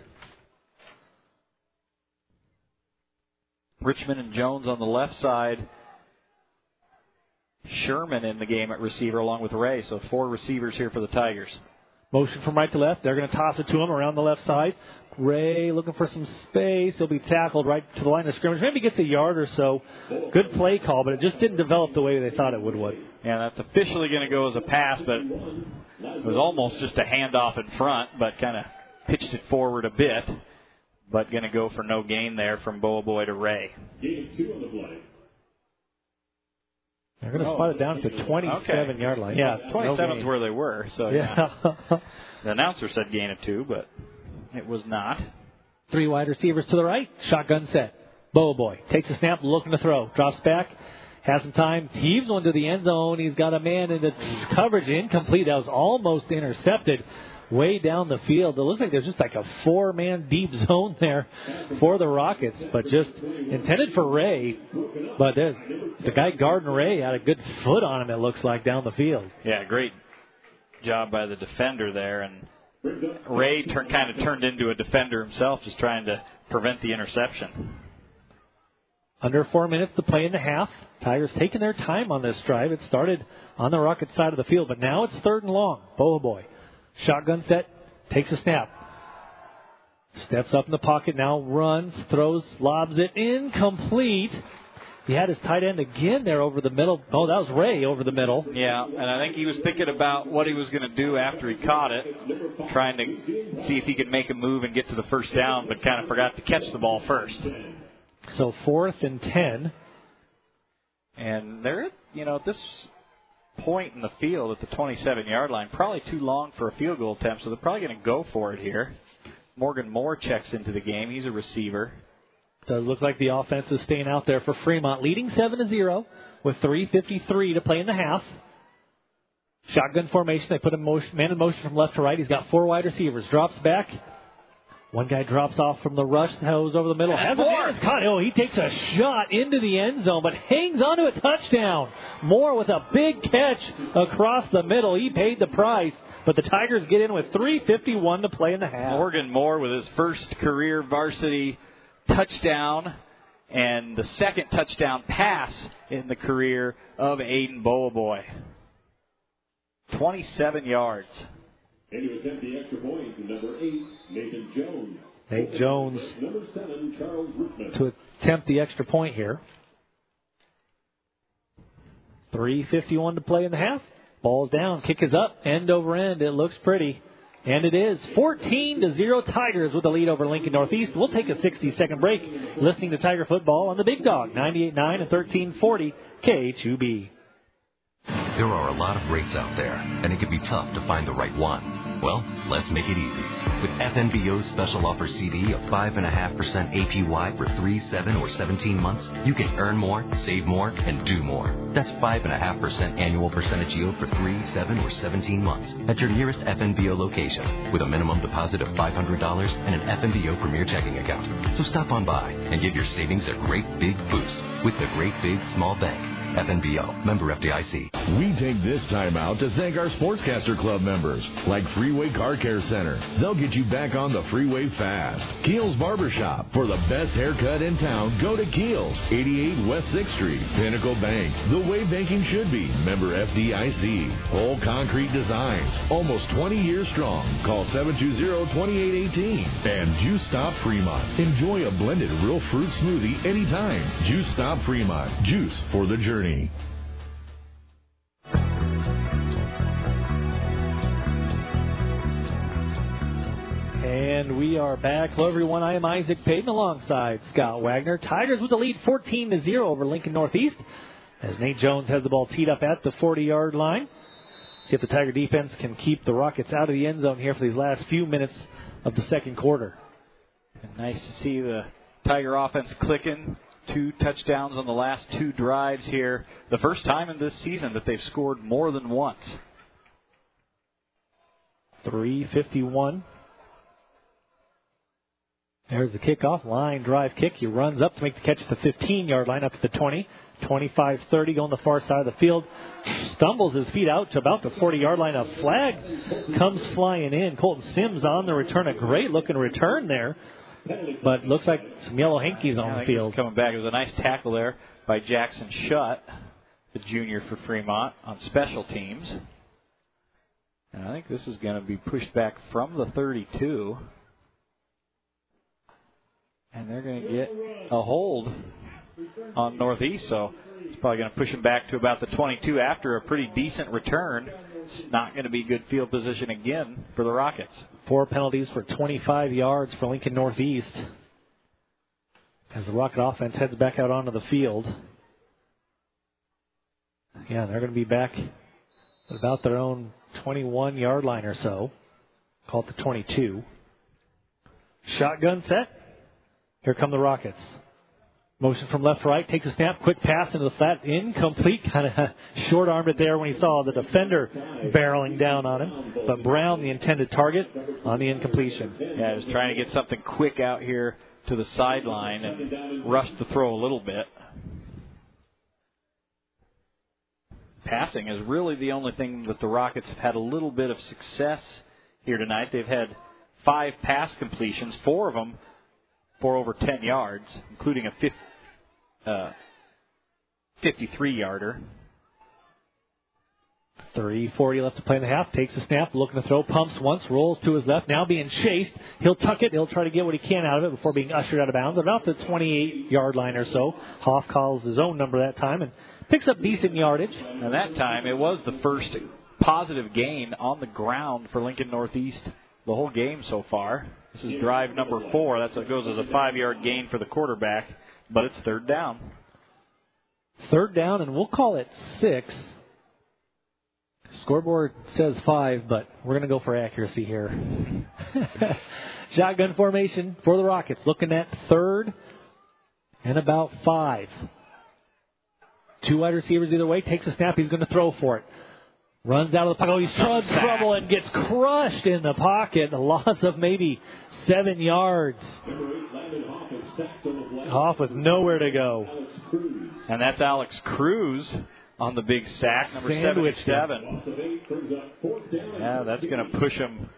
Richmond and Jones on the left side. Sherman in the game at receiver along with Ray. So four receivers here for the Tigers. Motion from right to left. They're going to toss it to him around the left side. Ray looking for some space. He'll be tackled right to the line of scrimmage. Maybe gets a yard or so. Good play call, but it just didn't develop the way they thought it would. would. Yeah, that's officially going to go as a pass, but it was almost just a handoff in front, but kind of pitched it forward a bit. But going to go for no gain there from Boboy to Ray. They're going to spot it down at the twenty-seven-yard line. Yeah, twenty-seven is where they were. So yeah. yeah. The announcer said gain of two, but it was not. Three wide receivers to the right. Shotgun set. Boboy takes a snap, looking to throw. Drops back. Has some time. Heaves one to the end zone. He's got a man in the coverage. Incomplete. That was almost intercepted. Way down the field. It looks like there's just like a four-man deep zone there for the Rockets, but just intended for Ray. But there's the guy guarding Ray had a good foot on him, it looks like, down the field. Yeah, great job by the defender there. And Ray turn, kind of turned into a defender himself, just trying to prevent the interception. Under four minutes to play in the half. Tigers taking their time on this drive. It started on the Rocket side of the field, but now it's third and long. Boboy. Shotgun set, takes a snap. Steps up in the pocket, now runs, throws, lobs it, incomplete. He had his tight end again there over the middle. Oh, that was Ray over the middle. Yeah, and I think he was thinking about what he was going to do after he caught it, trying to see if he could make a move and get to the first down, but kind of forgot to catch the ball first. So fourth and ten. And they're, you know, at this point in the field at the twenty-seven-yard line, probably too long for a field goal attempt, so they're probably going to go for it here. Morgan Moore checks into the game. He's a receiver. Does look like the offense is staying out there for Fremont, leading seven to zero with three fifty-three to play in the half. Shotgun formation. They put a motion, man in motion from left to right. He's got four wide receivers. Drops back. One guy drops off from the rush. Goes over the middle. Has a man caught. Oh, he takes a shot into the end zone, but hangs on to a touchdown. Moore with a big catch across the middle. He paid the price, but the Tigers get in with three fifty-one to play in the half. Morgan Moore with his first career varsity touchdown and the second touchdown pass in the career of Aiden Boaboy. twenty-seven yards. And to attempt the extra point, number eight, Nathan Jones. Nate Jones Number seven, Charles Rootman. to attempt the extra point here. three fifty-one to play in the half. Ball's down. Kick is up. End over end. It looks pretty. And it is fourteen to zero Tigers with the lead over Lincoln Northeast. We'll take a sixty-second break listening to Tiger football on the Big Dog, ninety-eight point nine and thirteen forty K H U B. There are a lot of rates out there, and it can be tough to find the right one. Well, let's make it easy. With F N B O's special offer C D of five point five percent A P Y for three, seven, or seventeen months, you can earn more, save more, and do more. That's five point five percent annual percentage yield for three, seven, or seventeen months at your nearest F N B O location with a minimum deposit of five hundred dollars and an F N B O Premier checking account. So stop on by and give your savings a great big boost with the Great Big Small Bank. F N B O, member F D I C. We take this time out to thank our Sportscaster Club members, like Freeway Car Care Center. They'll get you back on the freeway fast. Keel's Barbershop. For the best haircut in town, go to Keel's, eighty-eight West sixth Street. Pinnacle Bank, the way banking should be, member F D I C. Whole Concrete Designs, almost twenty years strong. Call seven two zero, two eight one eight. And Juice Stop Fremont. Enjoy a blended real fruit smoothie anytime. Juice Stop Fremont. Juice for the journey. And we are back. Hello, everyone. I am Isaac Payton alongside Scott Wagner. Tigers with the lead fourteen to zero over Lincoln Northeast as Nate Jones has the ball teed up at the forty-yard line. See if the Tiger defense can keep the Rockets out of the end zone here for these last few minutes of the second quarter. And nice to see the Tiger offense clicking. Two touchdowns on the last two drives here. The first time in this season that they've scored more than once. three fifty-one. There's the kickoff. Line drive kick. He runs up to make the catch at the fifteen-yard line up to the twenty. twenty-five thirty going the far side of the field. Stumbles his feet out to about the forty-yard line. A flag comes flying in. Colton Sims on the return. A great-looking return there. But looks like some yellow hankies on yeah, the field. Coming back. It was a nice tackle there by Jackson Shutt, the junior for Fremont, on special teams. And I think this is going to be pushed back from the thirty-two. And they're going to get a hold on Northeast, so it's probably going to push them back to about the twenty-two after a pretty decent return. It's not going to be good field position again for the Rockets. Four penalties for twenty-five yards for Lincoln Northeast as the Rocket offense heads back out onto the field. Yeah, they're going to be back at about their own twenty-one-yard line or so. Call it the twenty-two. Shotgun set. Here come the Rockets. Motion from left to right, takes a snap, quick pass into the flat, incomplete, kind of short-armed it there when he saw the defender barreling down on him. But Brown, the intended target, on the incompletion. Yeah, he was trying to get something quick out here to the sideline and rush the throw a little bit. Passing is really the only thing that the Rockets have had a little bit of success here tonight. They've had five pass completions, four of them for over ten yards, including a fifty, uh, fifty-three-yarder. three forty left to play in the half. Takes a snap, looking to throw, pumps once, rolls to his left. Now being chased. He'll tuck it. He'll try to get what he can out of it before being ushered out of bounds. About the twenty-eight-yard line or so. Hoff calls his own number that time and picks up decent yardage. And that time it was the first positive gain on the ground for Lincoln Northeast the whole game so far. This is drive number four. That's what goes as a five-yard gain for the quarterback, but it's third down. Third down, and we'll call it six. Scoreboard says five, but we're going to go for accuracy here. Shotgun formation for the Rockets. Looking at third and about five. Two wide receivers either way. Takes a snap. He's going to throw for it. Runs out of the pocket. Oh, he's in trouble and gets crushed in the pocket. A loss of maybe seven yards. Hoff with nowhere to go. And that's Alex Cruz on the big sack, number Sandwich seventy-seven. Yeah, that's going to push him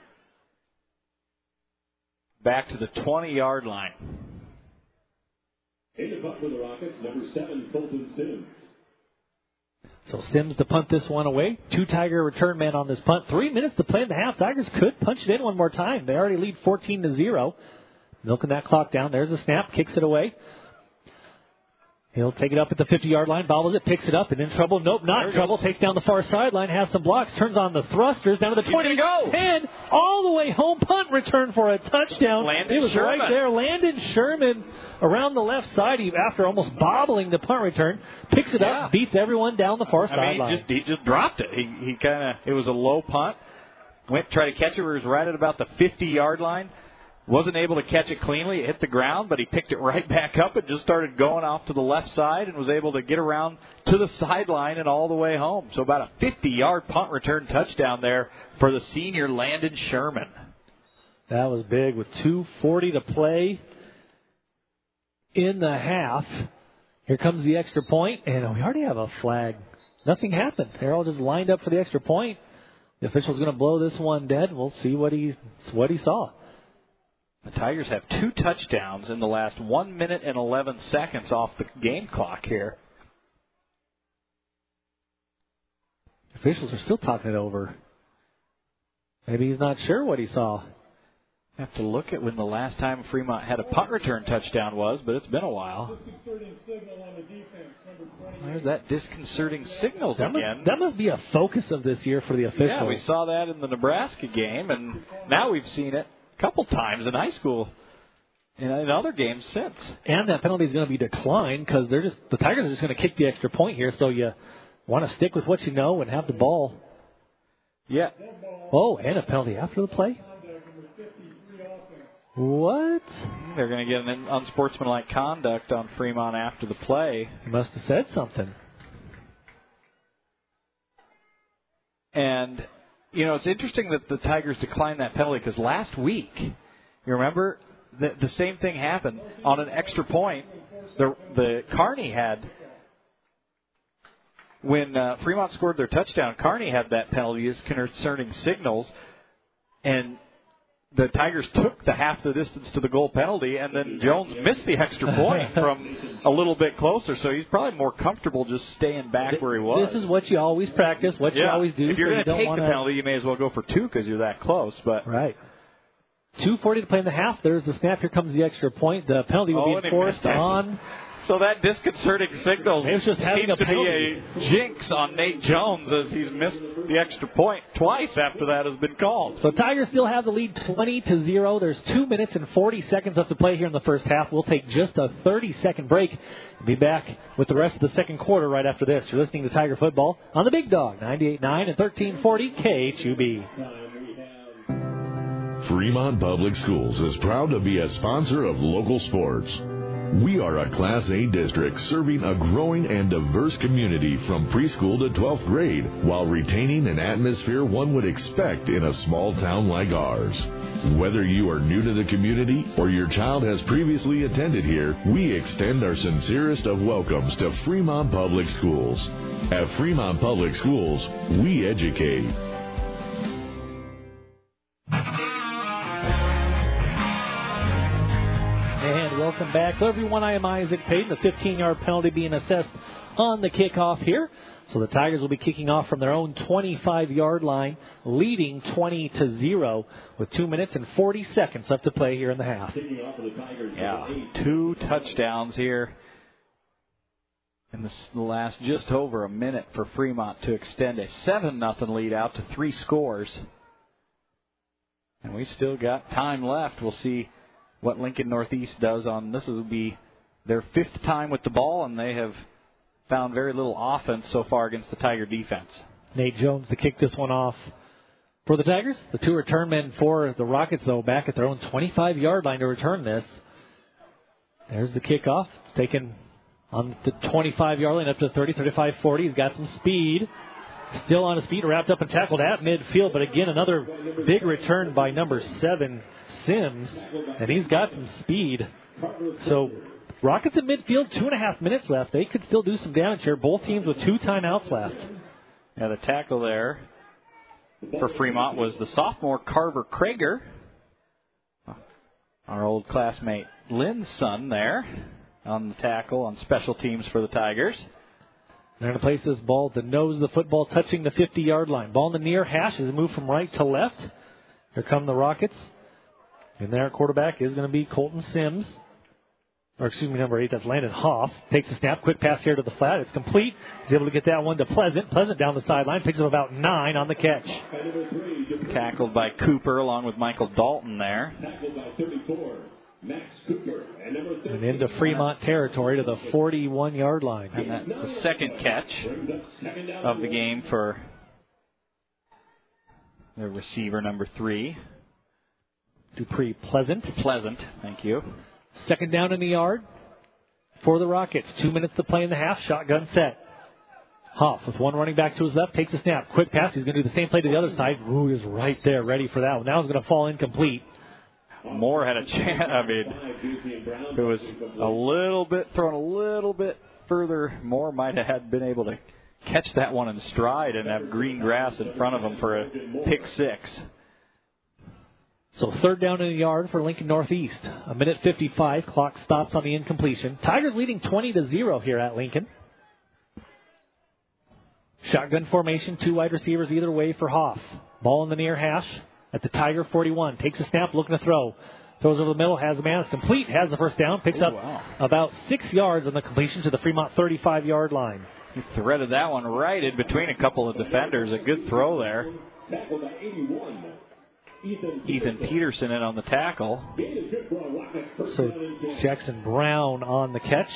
back to the twenty-yard line. In the punt for the Rockets, number seven, Colton Sims. So Sims to punt this one away. Two Tiger return men on this punt. Three minutes to play in the half. Tigers could punch it in one more time. They already lead fourteen to zero. Milking that clock down. There's a snap. Kicks it away. He'll take it up at the fifty-yard line. Bobbles it. Picks it up. And in trouble. Nope, not in trouble. Takes down the far sideline. Has some blocks. Turns on the thrusters. Down to the twenty. Go. ten. All the way home. Punt return for a touchdown. Landon it was Sherman. right there. Landon Sherman around the left side. He, after almost bobbling the punt return, picks it Yeah. up. Beats everyone down the far I sideline. mean, he just, he just dropped it. He, he kind of, it was a low punt. Went, tried to catch it. It was right at about the fifty-yard line. Wasn't able to catch it cleanly. It hit the ground, but he picked it right back up and just started going off to the left side and was able to get around to the sideline and all the way home. So about a fifty-yard punt return touchdown there for the senior Landon Sherman. That was big with two forty to play in the half. Here comes the extra point, and we already have a flag. Nothing happened. They're all just lined up for the extra point. The official's going to blow this one dead. We'll see what he what he saw. The Tigers have two touchdowns in the last one minute and eleven seconds off the game clock here. Officials are still talking it over. Maybe he's not sure what he saw. Have to look at when the last time Fremont had a punt return touchdown was, but it's been a while. There's that disconcerting signals That again. must, that must be a focus of this year for the officials. Yeah, we saw that in the Nebraska game, and now we've seen it a couple times in high school and in other games since. And that penalty is going to be declined because they're just the Tigers are just going to kick the extra point here. So you want to stick with what you know and have the ball. Yeah. Oh, and a penalty after the play. What? They're going to get an unsportsmanlike conduct on Fremont after the play. He must have said something. And, you know, it's interesting that the Tigers declined that penalty because last week, you remember, the, the same thing happened on an extra point. The, the Kearney had, when uh, Fremont scored their touchdown, Kearney had that penalty as concerning signals. And the Tigers took the half the distance to the goal penalty, and then Jones missed the extra point from a little bit closer. So he's probably more comfortable just staying back where he was. This is what you always practice, what yeah. you always do. If you're so going to you take wanna... the penalty, you may as well go for two because you're that close. But right. two forty to play in the half. There's the snap. Here comes the extra point. The penalty will oh, be enforced on. So that disconcerting signal seems just having a to penalty. be a jinx on Nate Jones as he's missed the extra point twice after that has been called. So Tigers still have the lead twenty to zero. There's two minutes and forty seconds left to play here in the first half. We'll take just a thirty-second break and be back with the rest of the second quarter right after this. You're listening to Tiger Football on the Big Dog, ninety-eight point nine and thirteen forty K H U B. Fremont Public Schools is proud to be a sponsor of local sports. We are a Class A district serving a growing and diverse community from preschool to twelfth grade while retaining an atmosphere one would expect in a small town like ours. Whether you are new to the community or your child has previously attended here, we extend our sincerest of welcomes to Fremont Public Schools. At Fremont Public Schools, we educate. And welcome back. Hello, everyone. I am Isaac Payton. The fifteen-yard penalty being assessed on the kickoff here. So the Tigers will be kicking off from their own twenty-five-yard line, leading twenty to zero with two minutes and forty seconds left to play here in the half. Yeah, two touchdowns here in the last just over a minute for Fremont to extend a seven nothing lead out to three scores. And we still got time left. We'll see what Lincoln Northeast does on this. Will be their fifth time with the ball, and they have found very little offense so far against the Tiger defense. Nate Jones to kick this one off for the Tigers. The two return men for the Rockets, though, back at their own twenty-five-yard line to return this. There's the kickoff. It's taken on the twenty-five-yard line up to thirty, thirty-five, forty. He's got some speed. Still on his feet, wrapped up and tackled at midfield. But again, another big return by number seven, Sims. And he's got some speed. So Rockets in midfield, two and a half minutes left. They could still do some damage here. Both teams with two timeouts left. Yeah, the tackle there for Fremont was the sophomore Carver Krager. Our old classmate Lynn's son there on the tackle on special teams for the Tigers. They're going to place this ball at the nose of the football, touching the fifty-yard line. Ball in the near hash as it moved from right to left. Here come the Rockets. And their quarterback is going to be Colton Sims. Or excuse me, number eight, that's Landon Hoff. Takes a snap, quick pass here to the flat. It's complete. He's able to get that one to Pleasant. Pleasant down the sideline, picks up about nine on the catch. Tackled by Cooper along with Michael Dalton there. Tackled by thirty-four, Max Cooper. And, number and into Fremont territory to the forty-one-yard line. And that's the second catch of the game for the receiver, number three. Dupree Pleasant. Pleasant, thank you. Second down in the yard for the Rockets. Two minutes to play in the half. Shotgun set. Hoff with one running back to his left. Takes a snap. Quick pass. He's going to do the same play to the other side. Ooh, is right there, ready for that one. Now he's going to fall incomplete. Moore had a chance. I mean, it was a little bit thrown a little bit further. Moore might have had been able to catch that one in stride and have green grass in front of him for a pick six. So third down in the yard for Lincoln Northeast. A minute fifty-five. Clock stops on the incompletion. Tigers leading twenty to zero here at Lincoln. Shotgun formation. Two wide receivers either way for Hoff. Ball in the near hash at the Tiger forty-one. Takes a snap, looking to throw. Throws over the middle, has a man. It's complete, has the first down. Picks Ooh, up wow. about six yards on the completion to the Fremont thirty-five-yard line. He threaded that one right in between a couple of defenders. A good throw there. Tackled by eighty-one. Ethan Peterson in on the tackle. So Jackson Brown on the catch.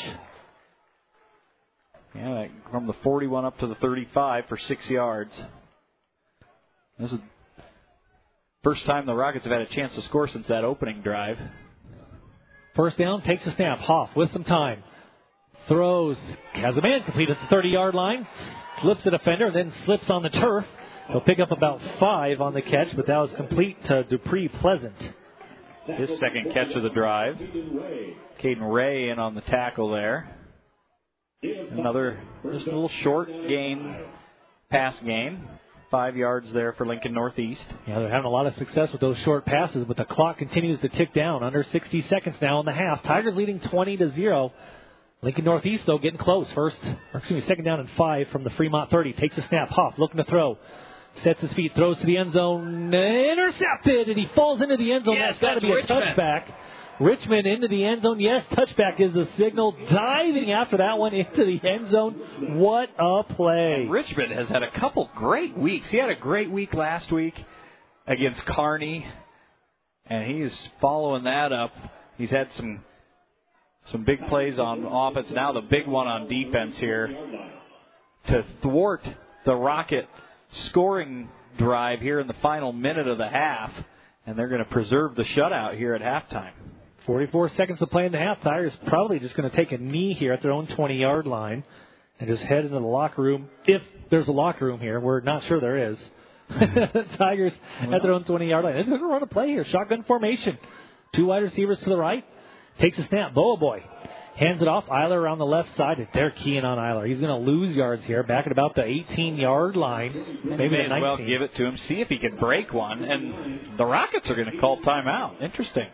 Yeah, from the forty-one up to the thirty-five for six yards. This is the first time the Rockets have had a chance to score since that opening drive. First down, takes a snap. Hoff with some time. Throws, has a man complete at the thirty-yard line. Slips the defender, then slips on the turf. He'll pick up about five on the catch, but that was complete to Dupree Pleasant. His second catch of the drive. Caden Ray in on the tackle there. Another just a little short gain, pass gain. Five yards there for Lincoln Northeast. Yeah, they're having a lot of success with those short passes, but the clock continues to tick down. Under sixty seconds now in the half. Tigers leading twenty to zero. Lincoln Northeast, though, getting close. First, or excuse me, second down and five from the Fremont thirty. Takes a snap. Hoff looking to throw. Sets his feet, throws to the end zone, intercepted, and he falls into the end zone. Yes, that's got to that's be a Richmond. touchback. Richmond into the end zone. Yes, touchback is the signal. Diving after that one into the end zone. What a play. And Richmond has had a couple great weeks. He had a great week last week against Kearney, and he's following that up. He's had some some big plays on offense. Now the big one on defense here to thwart the Rocket scoring drive here in the final minute of the half, and they're going to preserve the shutout here at halftime. forty-four seconds to play in the half. Tigers probably just going to take a knee here at their own twenty-yard line and just head into the locker room. If there's a locker room here, we're not sure there is. Tigers well. at their own twenty-yard line. They're going to run a play here. Shotgun formation. Two wide receivers to the right. Takes a snap. Boa Boy hands it off. Eiler around the left side. They're keying on Eiler. He's going to lose yards here. Back at about the eighteen-yard line. Maybe may the as well give it to him. See if he can break one. And the Rockets are going to call timeout. Interesting.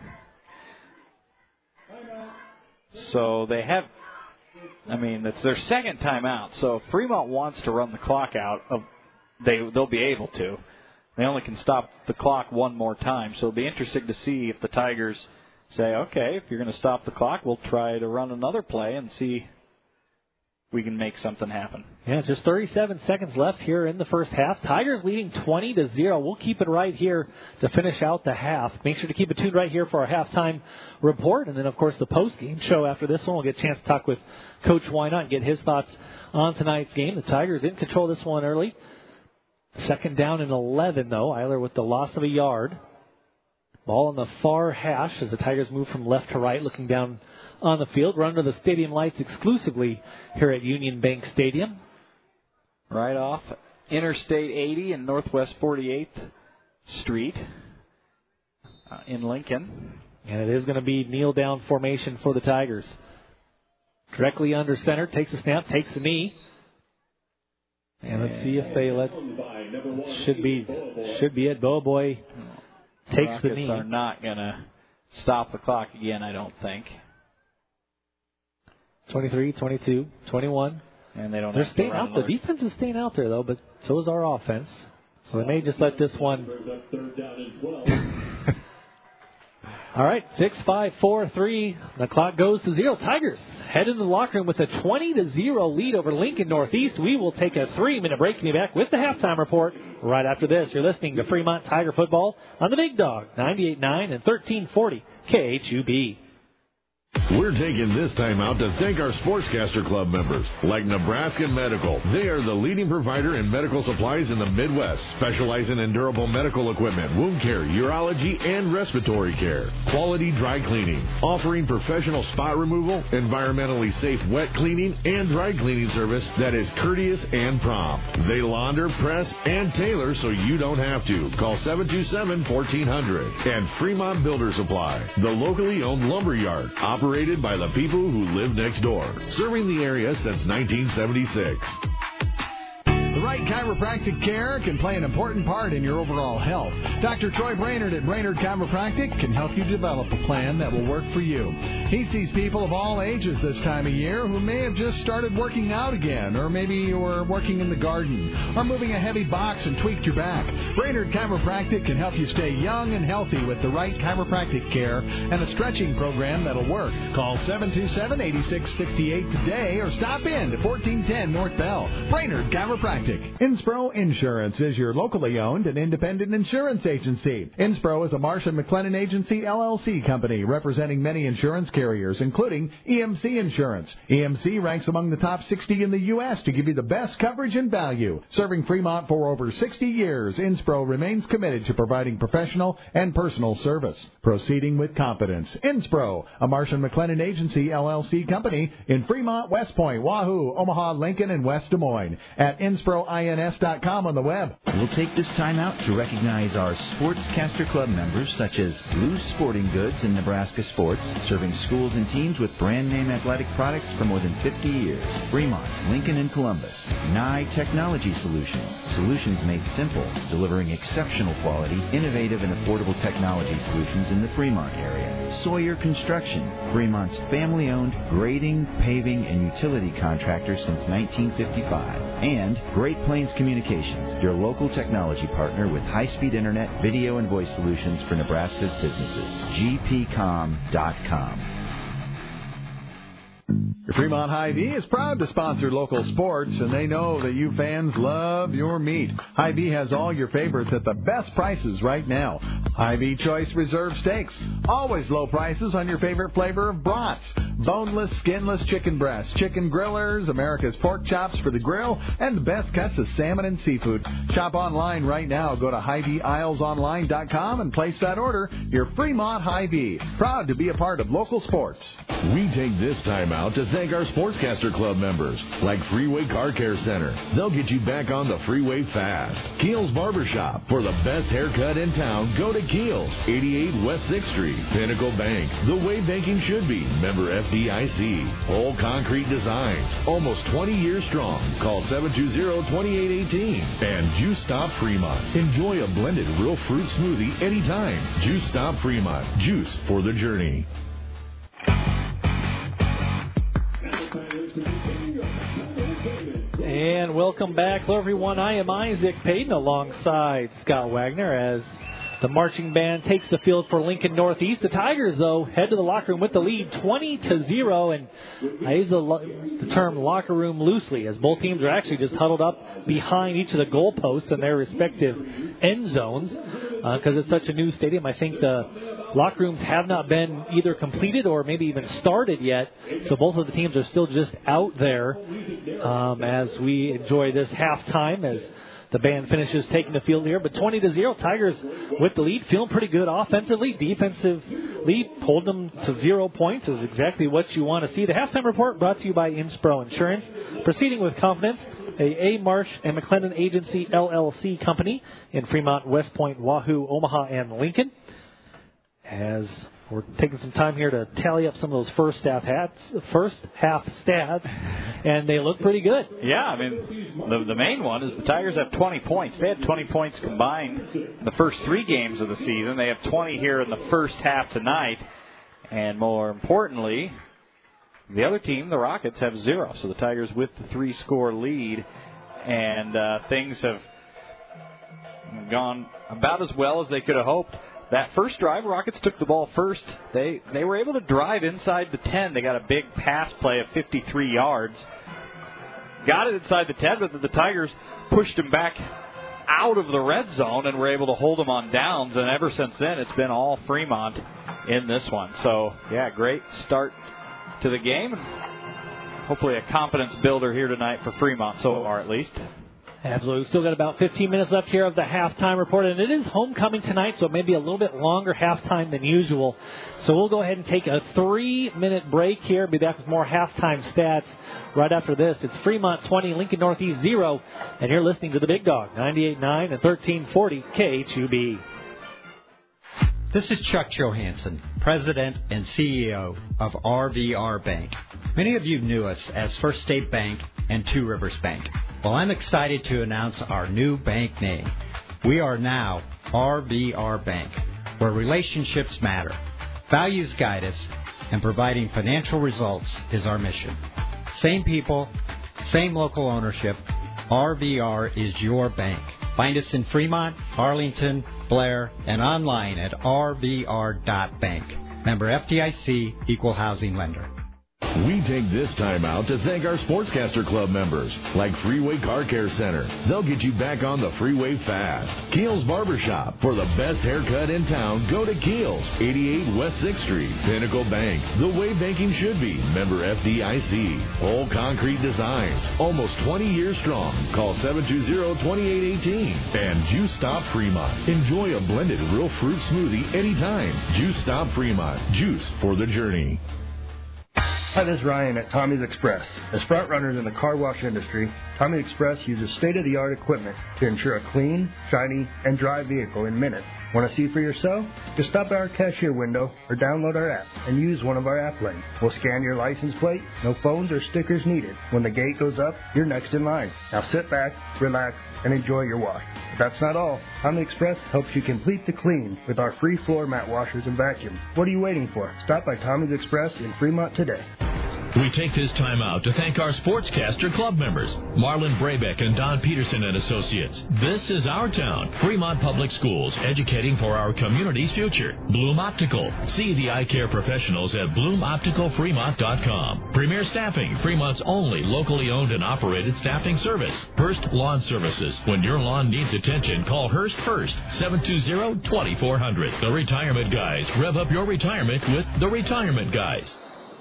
So they have, I mean, it's their second timeout. So if Fremont wants to run the clock out, of, they, they'll be able to. They only can stop the clock one more time. So it'll be interesting to see if the Tigers say, okay, if you're going to stop the clock, we'll try to run another play and see if we can make something happen. Yeah, just thirty-seven seconds left here in the first half. Tigers leading twenty to zero. We'll keep it right here to finish out the half. Make sure to keep it tuned right here for our halftime report. And then, of course, the post-game show after this one. We'll get a chance to talk with Coach Wynot and get his thoughts on tonight's game. The Tigers in control of this one early. Second down and eleven, though. Eiler with the loss of a yard. Ball in the far hash as the Tigers move from left to right, looking down on the field. We're under the stadium lights exclusively here at Union Bank Stadium. Right off Interstate eighty and Northwest forty-eighth Street uh, in Lincoln. And it is going to be kneel-down formation for the Tigers. Directly under center, takes a snap, takes the knee. And let's see if they let. Should be, should be it. Boboy takes Rockets the knee. Are not going to stop the clock again, I don't think. twenty-three, twenty-two, twenty-one. And they don't. They're have staying to out. The defense is staying out there though, but so is our offense. So they may just let this one. All right, six, five, four, three. The clock goes to zero. Tigers head into the locker room with a twenty to zero lead over Lincoln Northeast. We will take a three-minute break and be back with the halftime report right after this. You're listening to Fremont Tiger Football on the Big Dog, ninety-eight point nine and thirteen forty K H U B. We're taking this time out to thank our Sportscaster Club members, like Nebraska Medical. They are the leading provider in medical supplies in the Midwest, specializing in durable medical equipment, wound care, urology, and respiratory care. Quality dry cleaning, offering professional spot removal, environmentally safe wet cleaning, and dry cleaning service that is courteous and prompt. They launder, press, and tailor so you don't have to. Call seven two seven, one four zero zero. And Fremont Builder Supply, the locally owned lumber yard, operated by the people who live next door, serving the area since nineteen seventy-six. The right chiropractic care can play an important part in your overall health. Doctor Troy Brainerd at Brainerd Chiropractic can help you develop a plan that will work for you. He sees people of all ages this time of year who may have just started working out again, or maybe you were working in the garden, or moving a heavy box and tweaked your back. Brainerd Chiropractic can help you stay young and healthy with the right chiropractic care and a stretching program that'll work. Call seven two seven, eight six six eight today or stop in to fourteen ten North Bell. Brainerd Chiropractic. Inspro Insurance is your locally owned and independent insurance agency. Inspro is a Marsh and McLennan Agency L L C company representing many insurance carriers, including E M C Insurance. E M C ranks among the top sixty in the U S to give you the best coverage and value. Serving Fremont for over sixty years, Inspro remains committed to providing professional and personal service. Proceeding with confidence. Inspro, a Marsh and McLennan Agency L L C company in Fremont, West Point, Wahoo, Omaha, Lincoln, and West Des Moines. At inspro ins dot com on the web. We'll take this time out to recognize our Sportscaster Club members, such as Blue Sporting Goods in Nebraska Sports, serving schools and teams with brand-name athletic products for more than fifty years. Fremont, Lincoln, and Columbus. Nye Technology Solutions. Solutions made simple, delivering exceptional quality, innovative, and affordable technology solutions in the Fremont area. Sawyer Construction, Fremont's family-owned grading, paving, and utility contractor since nineteen fifty-five. And Great Plains Communications, your local technology partner with high-speed internet, video, and voice solutions for Nebraska's businesses. G P com dot com. Fremont Hy-Vee is proud to sponsor local sports, and they know that you fans love your meat. Hy-Vee has all your favorites at the best prices right now. Hy-Vee Choice Reserve Steaks. Always low prices on your favorite flavor of brats. Boneless, skinless chicken breasts, chicken grillers, America's pork chops for the grill, and the best cuts of salmon and seafood. Shop online right now. Go to Hy Vee Isles Online dot com and place that order. Your Fremont Hy-Vee. Proud to be a part of local sports. We take this time out to thank our Sportscaster Club members, like Freeway Car Care Center. They'll get you back on the freeway fast. Keel's Barbershop. For the best haircut in town, go to Keel's, eighty-eight West sixth Street. Pinnacle Bank. The way banking should be. Member F D I C. Whole Concrete Designs. Almost twenty years strong. Call seven two zero, two eight one eight. And Juice Stop Fremont. Enjoy a blended real fruit smoothie anytime. Juice Stop Fremont. Juice for the journey. And welcome back, hello everyone. I am Isaac Payton alongside Scott Wagner as the marching band takes the field for Lincoln Northeast. The Tigers, though, head to the locker room with the lead twenty to zero. And I use the, lo- the term locker room loosely, as both teams are actually just huddled up behind each of the goalposts in their respective end zones. Because uh, it's such a new stadium, I think the locker rooms have not been either completed or maybe even started yet. So both of the teams are still just out there um, as we enjoy this halftime as the band finishes taking the field here. But twenty to zero, Tigers with the lead, feeling pretty good offensively. Defensive lead, pulled them to zero points is exactly what you want to see. The halftime report brought to you by Inspro Insurance. Proceeding with confidence, a A. Marsh and McLennan Agency L L C company in Fremont, West Point, Wahoo, Omaha, and Lincoln. As we're taking some time here to tally up some of those first half hats, first half stats, and they look pretty good. Yeah, I mean, the, the main one is the Tigers have twenty points. They had twenty points combined in the first three games of the season. They have twenty here in the first half tonight. And more importantly, the other team, the Rockets, have zero. So the Tigers with the three-score lead, and uh, things have gone about as well as they could have hoped. That first drive, Rockets took the ball first. They they were able to drive inside the ten. They got a big pass play of fifty-three yards. Got it inside the ten, but the Tigers pushed him back out of the red zone and were able to hold him on downs. And ever since then, it's been all Fremont in this one. So, yeah, great start to the game. Hopefully a confidence builder here tonight for Fremont so far, at least. Absolutely. Still got about fifteen minutes left here of the halftime report, and it is homecoming tonight, so it may be a little bit longer halftime than usual. So we'll go ahead and take a three-minute break here. Be back with more halftime stats right after this. It's Fremont twenty, Lincoln Northeast zero, and you're listening to the Big Dog, ninety-eight point nine and thirteen forty K H U B. This is Chuck Johansson, President and C E O of R V R Bank. Many of you knew us as First State Bank and Two Rivers Bank. Well, I'm excited to announce our new bank name. We are now R V R Bank, where relationships matter, values guide us, and providing financial results is our mission. Same people, same local ownership, R V R is your bank. Find us in Fremont, Arlington, Blair, and online at r v r dot bank. Member F D I C, Equal Housing Lender. We take this time out to thank our Sportscaster Club members, like Freeway Car Care Center. They'll get you back on the freeway fast. Keel's Barbershop. For the best haircut in town, go to Keel's, eighty-eight West sixth Street. Pinnacle Bank. The way banking should be. Member F D I C. Whole Concrete Designs. Almost twenty years strong. Call seven two zero, two eight one eight. And Juice Stop Fremont. Enjoy a blended real fruit smoothie anytime. Juice Stop Fremont. Juice for the journey. Hi, this is Ryan at Tommy's Express. As front runners in the car wash industry, Tommy's Express uses state-of-the-art equipment to ensure a clean, shiny, and dry vehicle in minutes. Want to see for yourself? Just stop at our cashier window or download our app and use one of our app lanes. We'll scan your license plate. No phones or stickers needed. When the gate goes up, you're next in line. Now sit back, relax, and enjoy your wash. But that's not all. Tommy Express helps you complete the clean with our free floor mat washers and vacuum. What are you waiting for? Stop by Tommy's Express in Fremont today. We take this time out to thank our Sportscaster Club members, Marlon Brabeck and Don Peterson and Associates. This is our town, Fremont Public Schools, educating for our community's future. Bloom Optical. See the eye care professionals at bloom optical fremont dot com. Premier Staffing, Fremont's only locally owned and operated staffing service. Hurst Lawn Services. When your lawn needs attention, call Hurst first, seven two zero, two four zero zero. The Retirement Guys. Rev up your retirement with The Retirement Guys.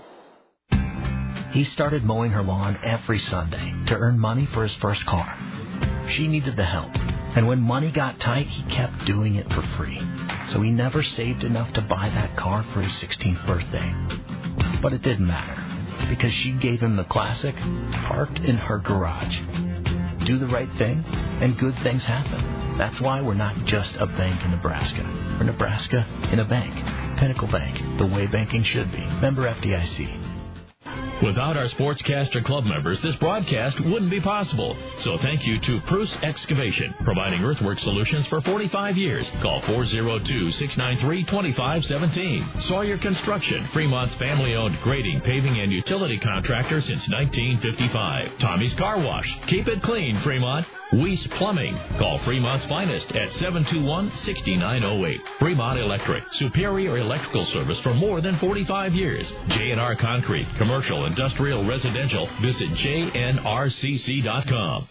He started mowing her lawn every Sunday to earn money for his first car. She needed the help, and when money got tight, he kept doing it for free. So he never saved enough to buy that car for his sixteenth birthday. But it didn't matter, because she gave him the classic, parked in her garage. Do the right thing, and good things happen. That's why we're not just a bank in Nebraska. We're Nebraska in a bank. Pinnacle Bank, the way banking should be. Member F D I C. Without our Sportscaster Club members, this broadcast wouldn't be possible. So thank you to Pruce Excavation, providing earthwork solutions for forty-five years. Call four oh two, six nine three, two five one seven. Sawyer Construction, Fremont's family-owned grading, paving, and utility contractor since nineteen fifty-five. Tommy's Car Wash. Keep it clean, Fremont. Weiss Plumbing. Call Fremont's finest at seven two one, six nine zero eight. Fremont Electric. Superior electrical service for more than forty-five years. J and R Concrete. Commercial, industrial, residential. Visit j n r c c dot com.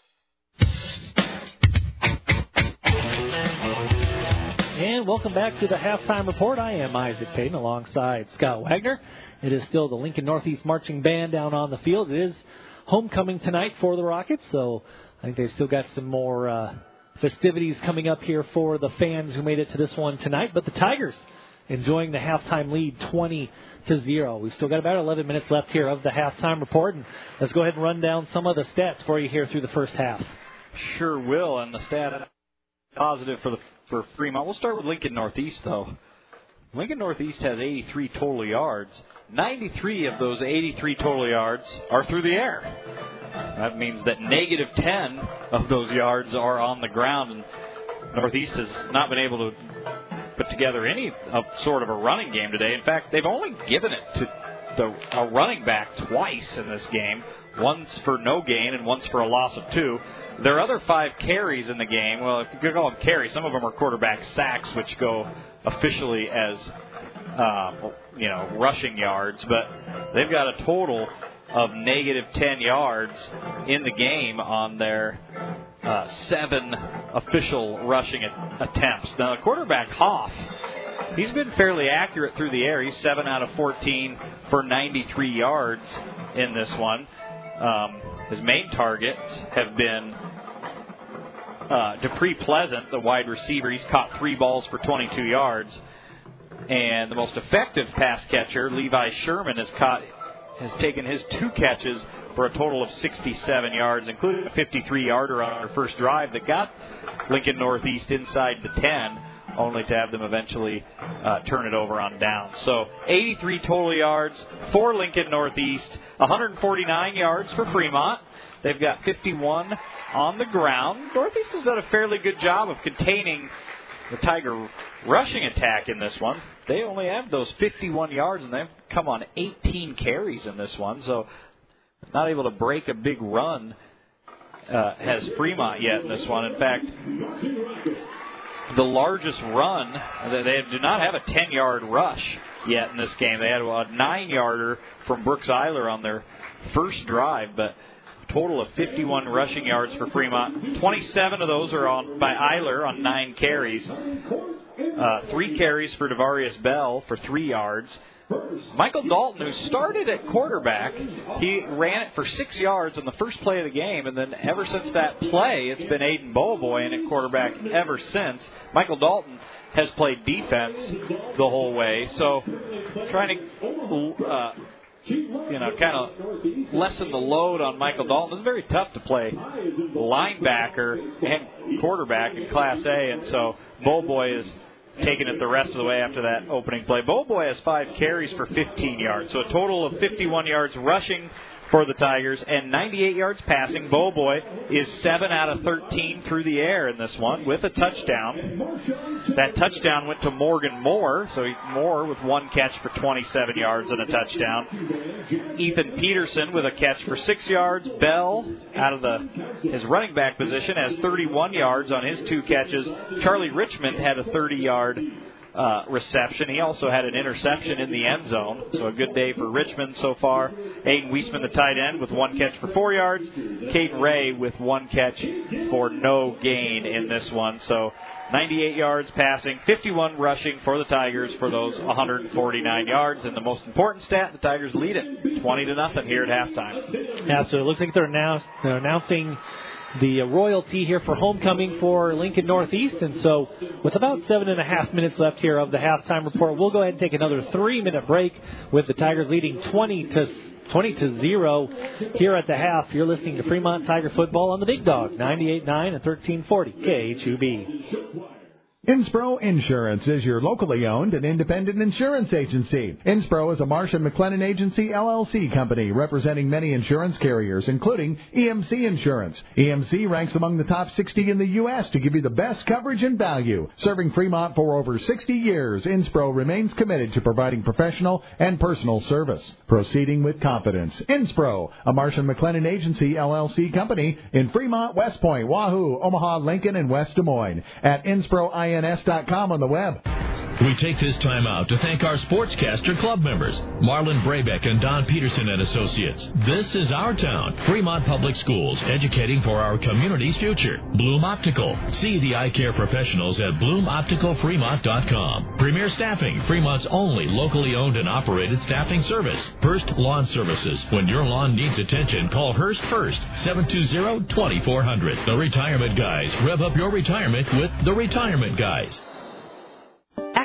And welcome back to the Halftime Report. I am Isaac Payton alongside Scott Wagner. It is still the Lincoln Northeast Marching Band down on the field. It is homecoming tonight for the Rockets, so I think they've still got some more uh, festivities coming up here for the fans who made it to this one tonight. But the Tigers enjoying the halftime lead, twenty to zero. We've still got about eleven minutes left here of the halftime report, and let's go ahead and run down some of the stats for you here through the first half. Sure will, and the stat positive for the for Fremont. We'll start with Lincoln Northeast, though. Lincoln Northeast has eighty-three total yards. ninety-three of those eighty-three total yards are through the air. That means that negative ten of those yards are on the ground, and Northeast has not been able to put together any of sort of a running game today. In fact, they've only given it to the, a running back twice in this game, once for no gain and once for a loss of two. Their other five carries in the game, well, if you could call them carries, some of them are quarterback sacks, which go officially as, uh, you know, rushing yards, but they've got a total of negative ten yards in the game on their uh, seven official rushing a- attempts. Now, the quarterback, Hoff, he's been fairly accurate through the air. He's seven out of fourteen for ninety-three yards in this one. Um, his main targets have been uh, Dupree Pleasant, the wide receiver. He's caught three balls for twenty-two yards. And the most effective pass catcher, Levi Sherman, has caught has taken his two catches for a total of sixty-seven yards, including a fifty-three-yarder on our first drive that got Lincoln Northeast inside the ten, only to have them eventually uh, turn it over on downs. So eighty-three total yards for Lincoln Northeast, one hundred forty-nine yards for Fremont. They've got fifty-one on the ground. Northeast has done a fairly good job of containing the Tiger rushing attack in this one. They only have those fifty-one yards, and they've come on eighteen carries in this one, so not able to break a big run uh, has Fremont yet in this one. In fact, the largest run, they do not have a ten-yard rush yet in this game. They had a nine-yarder from Brooks Eiler on their first drive, but a total of fifty-one rushing yards for Fremont. twenty-seven of those are on by Eiler on nine carries. Uh, three carries for Devarius Bell for three yards. Michael Dalton, who started at quarterback, he ran it for six yards on the first play of the game, and then ever since that play, it's been Aiden Beauboy at quarterback ever since. Michael Dalton has played defense the whole way, so trying to, uh, you know, kind of lessen the load on Michael Dalton. It's very tough to play linebacker and quarterback in Class A, and so Beauboy is taking it the rest of the way after that opening play. Beauboy has five carries for fifteen yards, so a total of fifty-one yards rushing for the Tigers and ninety-eight yards passing. Beauboy is seven out of thirteen through the air in this one with a touchdown. That touchdown went to Morgan Moore, so Moore with one catch for twenty-seven yards and a touchdown. Ethan Peterson with a catch for six yards. Bell, out of the his running back position, has thirty-one yards on his two catches. Charlie Richmond had a thirty-yard Uh, reception. He also had an interception in the end zone, so a good day for Richmond so far. Aiden Weisman, the tight end, with one catch for four yards. Caden Ray with one catch for no gain in this one. So ninety-eight yards passing, fifty-one rushing for the Tigers for those one hundred forty-nine yards. And the most important stat, the Tigers lead it twenty to nothing here at halftime. Yeah, so it looks like they're, announce, they're announcing the royalty here for homecoming for Lincoln Northeast. And so with about seven and a half minutes left here of the halftime report, we'll go ahead and take another three-minute break with the Tigers leading twenty to zero here at the half. You're listening to Fremont Tiger Football on the Big Dog, ninety-eight point nine and thirteen forty K H U B. Inspro Insurance is your locally owned and independent insurance agency. Inspro is a Marsh and McLennan Agency L L C company representing many insurance carriers, including E M C Insurance. E M C ranks among the top sixty in the U S to give you the best coverage and value. Serving Fremont for over sixty years, Inspro remains committed to providing professional and personal service. Proceeding with confidence. Inspro, a Marsh and McLennan Agency L L C company in Fremont, West Point, Wahoo, Omaha, Lincoln, and West Des Moines. At Inspro I N S dot com on the web. We take this time out to thank our Sportscaster Club members, Marlon Brabeck and Don Peterson and Associates. This is our town, Fremont Public Schools, educating for our community's future. Bloom Optical. See the eye care professionals at bloom optical fremont dot com. Premier Staffing, Fremont's only locally owned and operated staffing service. Hearst Lawn Services. When your lawn needs attention, call Hearst first, seven two zero, two four zero zero. The Retirement Guys. Rev up your retirement with the Retirement Guys.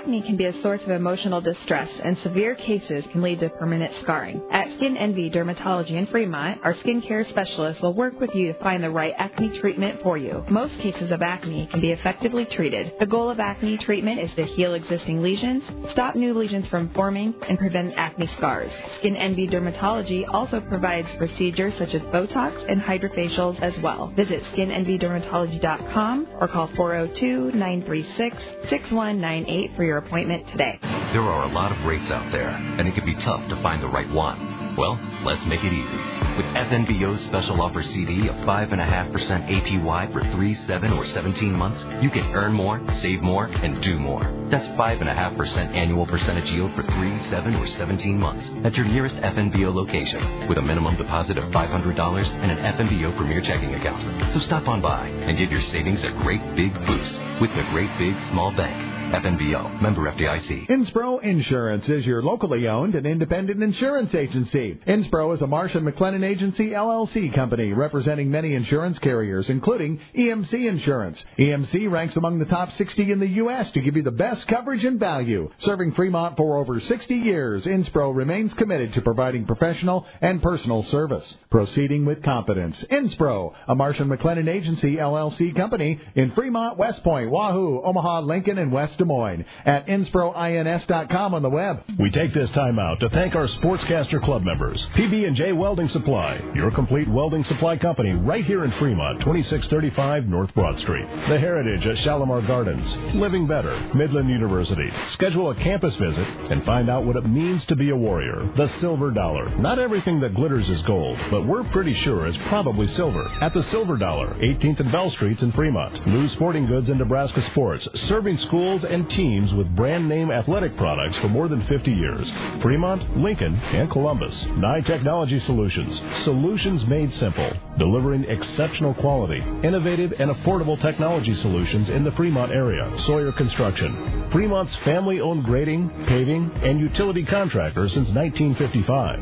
Acne can be a source of emotional distress, and severe cases can lead to permanent scarring. At Skin Envy Dermatology in Fremont, our skincare specialists will work with you to find the right acne treatment for you. Most cases of acne can be effectively treated. The goal of acne treatment is to heal existing lesions, stop new lesions from forming, and prevent acne scars. Skin Envy Dermatology also provides procedures such as Botox and hydrofacials as well. Visit skin envy dermatology dot com or call four oh two, nine three six, six one nine eight for your appointment today. There are a lot of rates out there, and it can be tough to find the right one. Well, let's make it easy. With F N B O's special offer C D of five point five percent A P Y for three, seven, or seventeen months, you can earn more, save more, and do more. That's five point five percent annual percentage yield for three, seven, or seventeen months at your nearest F N B O location with a minimum deposit of five hundred dollars and an F N B O Premier checking account. So stop on by and give your savings a great big boost with the Great Big Small Bank. F N B O, member F D I C. Inspro Insurance is your locally owned and independent insurance agency. Inspro is a Marsh and McLennan Agency L L C company representing many insurance carriers, including E M C Insurance. E M C ranks among the top sixty in the U S to give you the best coverage and value. Serving Fremont for over sixty years, Inspro remains committed to providing professional and personal service. Proceeding with confidence. Inspro, a Marsh and McLennan Agency L L C company in Fremont, West Point, Wahoo, Omaha, Lincoln, and West Des Moines. At inspro ins dot com on the web. We take this time out to thank our Sportscaster Club members. P B and J Welding Supply, your complete welding supply company right here in Fremont, twenty-six thirty-five North Broad Street. The Heritage at Shalimar Gardens. Living Better, Midland University. Schedule a campus visit and find out what it means to be a warrior. The Silver Dollar. Not everything that glitters is gold, but we're pretty sure it's probably silver. At the Silver Dollar, eighteenth and Bell Streets in Fremont. Lou Sporting Goods and Nebraska Sports, serving schools and teams with brand name athletic products for more than fifty years. Fremont, Lincoln, and Columbus. Nye Technology Solutions. Solutions made simple. Delivering exceptional quality, innovative, and affordable technology solutions in the Fremont area. Sawyer Construction. Fremont's family-owned grading, paving, and utility contractor since nineteen fifty-five.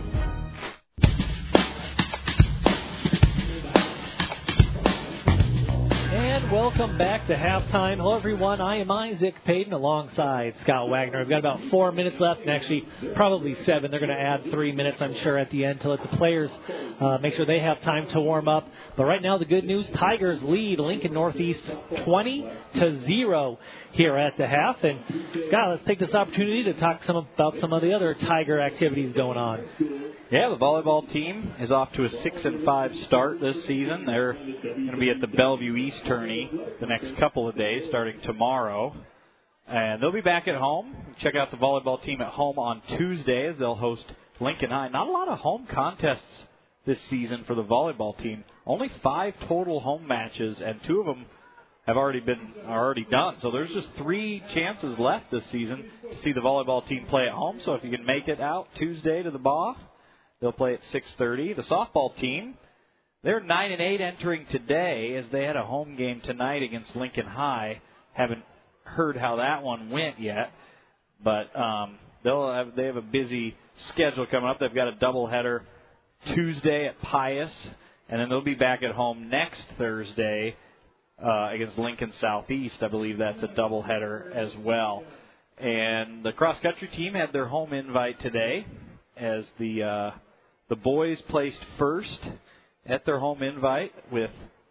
Welcome back to halftime. Hello, everyone. I am Isaac Payton alongside Scott Wagner. We've got about four minutes left, and actually probably seven. They're going to add three minutes, I'm sure, at the end to let the players uh, make sure they have time to warm up. But right now, the good news, Tigers lead Lincoln Northeast twenty to zero here at the half. And, Scott, let's take this opportunity to talk some about some of the other Tiger activities going on. Yeah, the volleyball team is off to a six and five start this season. They're going to be at the Bellevue East tourney the next couple of days, starting tomorrow. And they'll be back at home. Check out the volleyball team at home on Tuesday as they'll host Lincoln High. Not a lot of home contests this season for the volleyball team. Only five total home matches, and two of them have already been are already done. So there's just three chances left this season to see the volleyball team play at home. So if you can make it out Tuesday to the B A, they'll play at six thirty. The softball team, they're nine and eight entering today as they had a home game tonight against Lincoln High. Haven't heard how that one went yet, but um, they'll have they have a busy schedule coming up. They've got a doubleheader Tuesday at Pius, and then they'll be back at home next Thursday uh, against Lincoln Southeast. I believe that's a doubleheader as well. And the cross country team had their home invite today as the uh, the boys placed first at their home invite with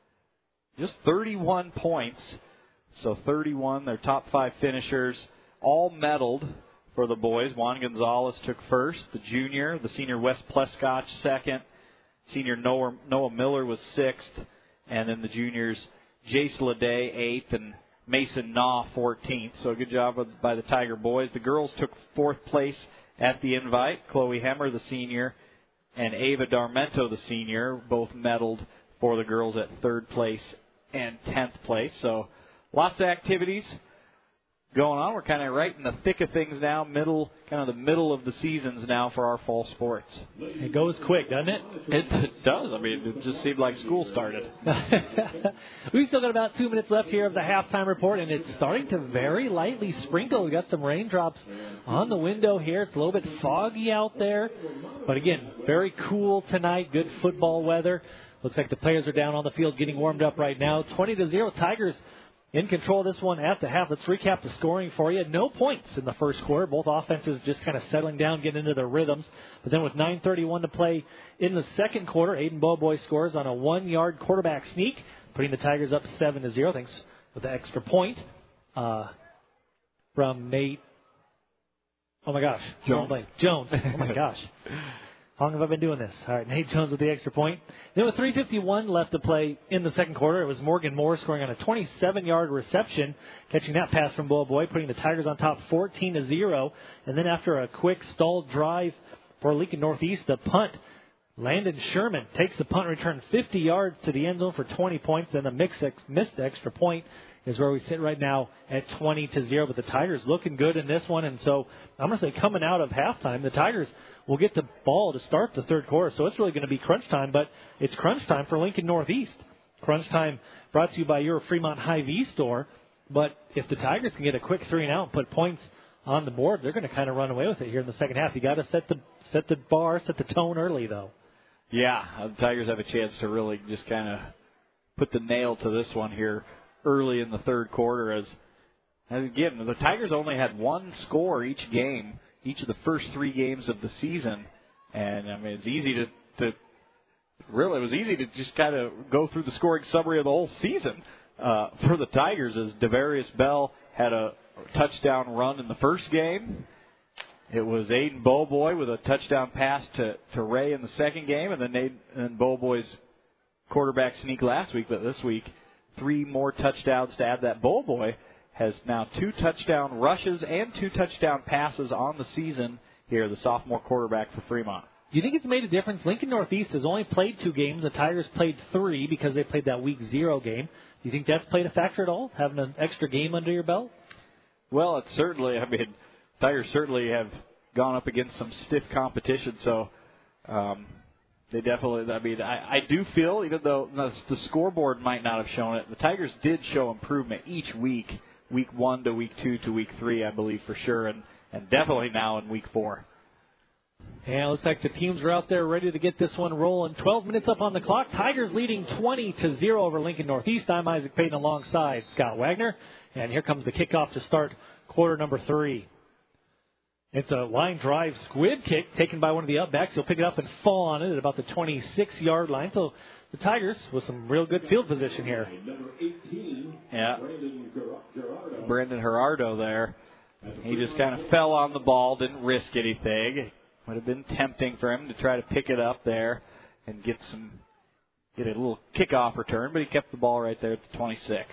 just thirty-one points. So thirty-one, their top five finishers, all medaled for the boys. Juan Gonzalez took first, the junior, the senior Wes Pleskotch second, senior Noah, Noah Miller was sixth, and then the juniors Jace Leday eighth and Mason Naw fourteenth. So good job by the Tiger boys. The girls took fourth place at the invite. Chloe Hemmer, the senior, and Ava Darmento, the senior, both medaled for the girls at third place and tenth place. So lots of activities going on. We're kind of right in the thick of things now, middle, kind of the middle of the seasons now for our fall sports. It goes quick, doesn't it? It, it does. I mean, it just seemed like school started. We've still got about two minutes left here of the halftime report, and it's starting to very lightly sprinkle. We got some raindrops on the window here. It's a little bit foggy out there, but again, very cool tonight. Good football weather. Looks like the players are down on the field getting warmed up right now. twenty to zero Tigers in control of this one at the half. Let's recap the scoring for you. No points in the first quarter. Both offenses just kind of settling down, getting into their rhythms. But then with nine thirty-one to play in the second quarter, Aiden Boboy scores on a one-yard quarterback sneak, putting the Tigers up seven to zero. Thanks with the extra point uh, from Nate. Oh, my gosh. Jones. Jones. Oh, my gosh. How long have I been doing this? All right, Nate Jones with the extra point. Then with three fifty-one left to play in the second quarter, it was Morgan Moore scoring on a twenty-seven-yard reception, catching that pass from Boboy, putting the Tigers on top fourteen to zero. And then after a quick stalled drive for Lincoln Northeast, the punt, Landon Sherman takes the punt return fifty yards to the end zone for twenty points. Then the mixed, missed extra point is where we sit right now at twenty to zero. But the Tigers looking good in this one. And so I'm going to say coming out of halftime, the Tigers will get the ball to start the third quarter. So it's really going to be crunch time, but it's crunch time for Lincoln Northeast. Crunch time brought to you by your Fremont Hy-Vee store. But if the Tigers can get a quick three and out and put points on the board, they're going to kind of run away with it here in the second half. You got to set the set the bar, set the tone early, though. Yeah, the Tigers have a chance to really just kind of put the nail to this one here early in the third quarter. As, as again, the Tigers only had one score each game, each of the first three games of the season. And, I mean, it's easy to, to really, it was easy to just kind of go through the scoring summary of the whole season uh, for the Tigers, as Devarius Bell had a touchdown run in the first game. It was Aiden Boboy with a touchdown pass to, to Ray in the second game, and then Aiden, and Boboy's quarterback sneak last week. But this week, three more touchdowns to add that. Boboy has now two touchdown rushes and two touchdown passes on the season here, the sophomore quarterback for Fremont. Do you think it's made a difference? Lincoln Northeast has only played two games. The Tigers played three because they played that week zero game. Do you think that's played a factor at all, having an extra game under your belt? Well, it's certainly, I mean, Tigers certainly have gone up against some stiff competition, so um, they definitely, I mean, I, I do feel, even though the scoreboard might not have shown it, the Tigers did show improvement each week, week one to week two to week three, I believe, for sure, and, and definitely now in week four. And it looks like the teams are out there ready to get this one rolling. twelve minutes up on the clock. Tigers leading twenty to zero over Lincoln Northeast. I'm Isaac Payton alongside Scott Wagner. And here comes the kickoff to start quarter number three. It's a line drive squib kick taken by one of the upbacks. He'll pick it up and fall on it at about the twenty-six-yard line. So the Tigers with some real good field position here. Yeah. Brandon Gerardo there. He just kind of fell on the ball, didn't risk anything. Would have been tempting for him to try to pick it up there and get some, get a little kickoff return, but he kept the ball right there at the twenty-six.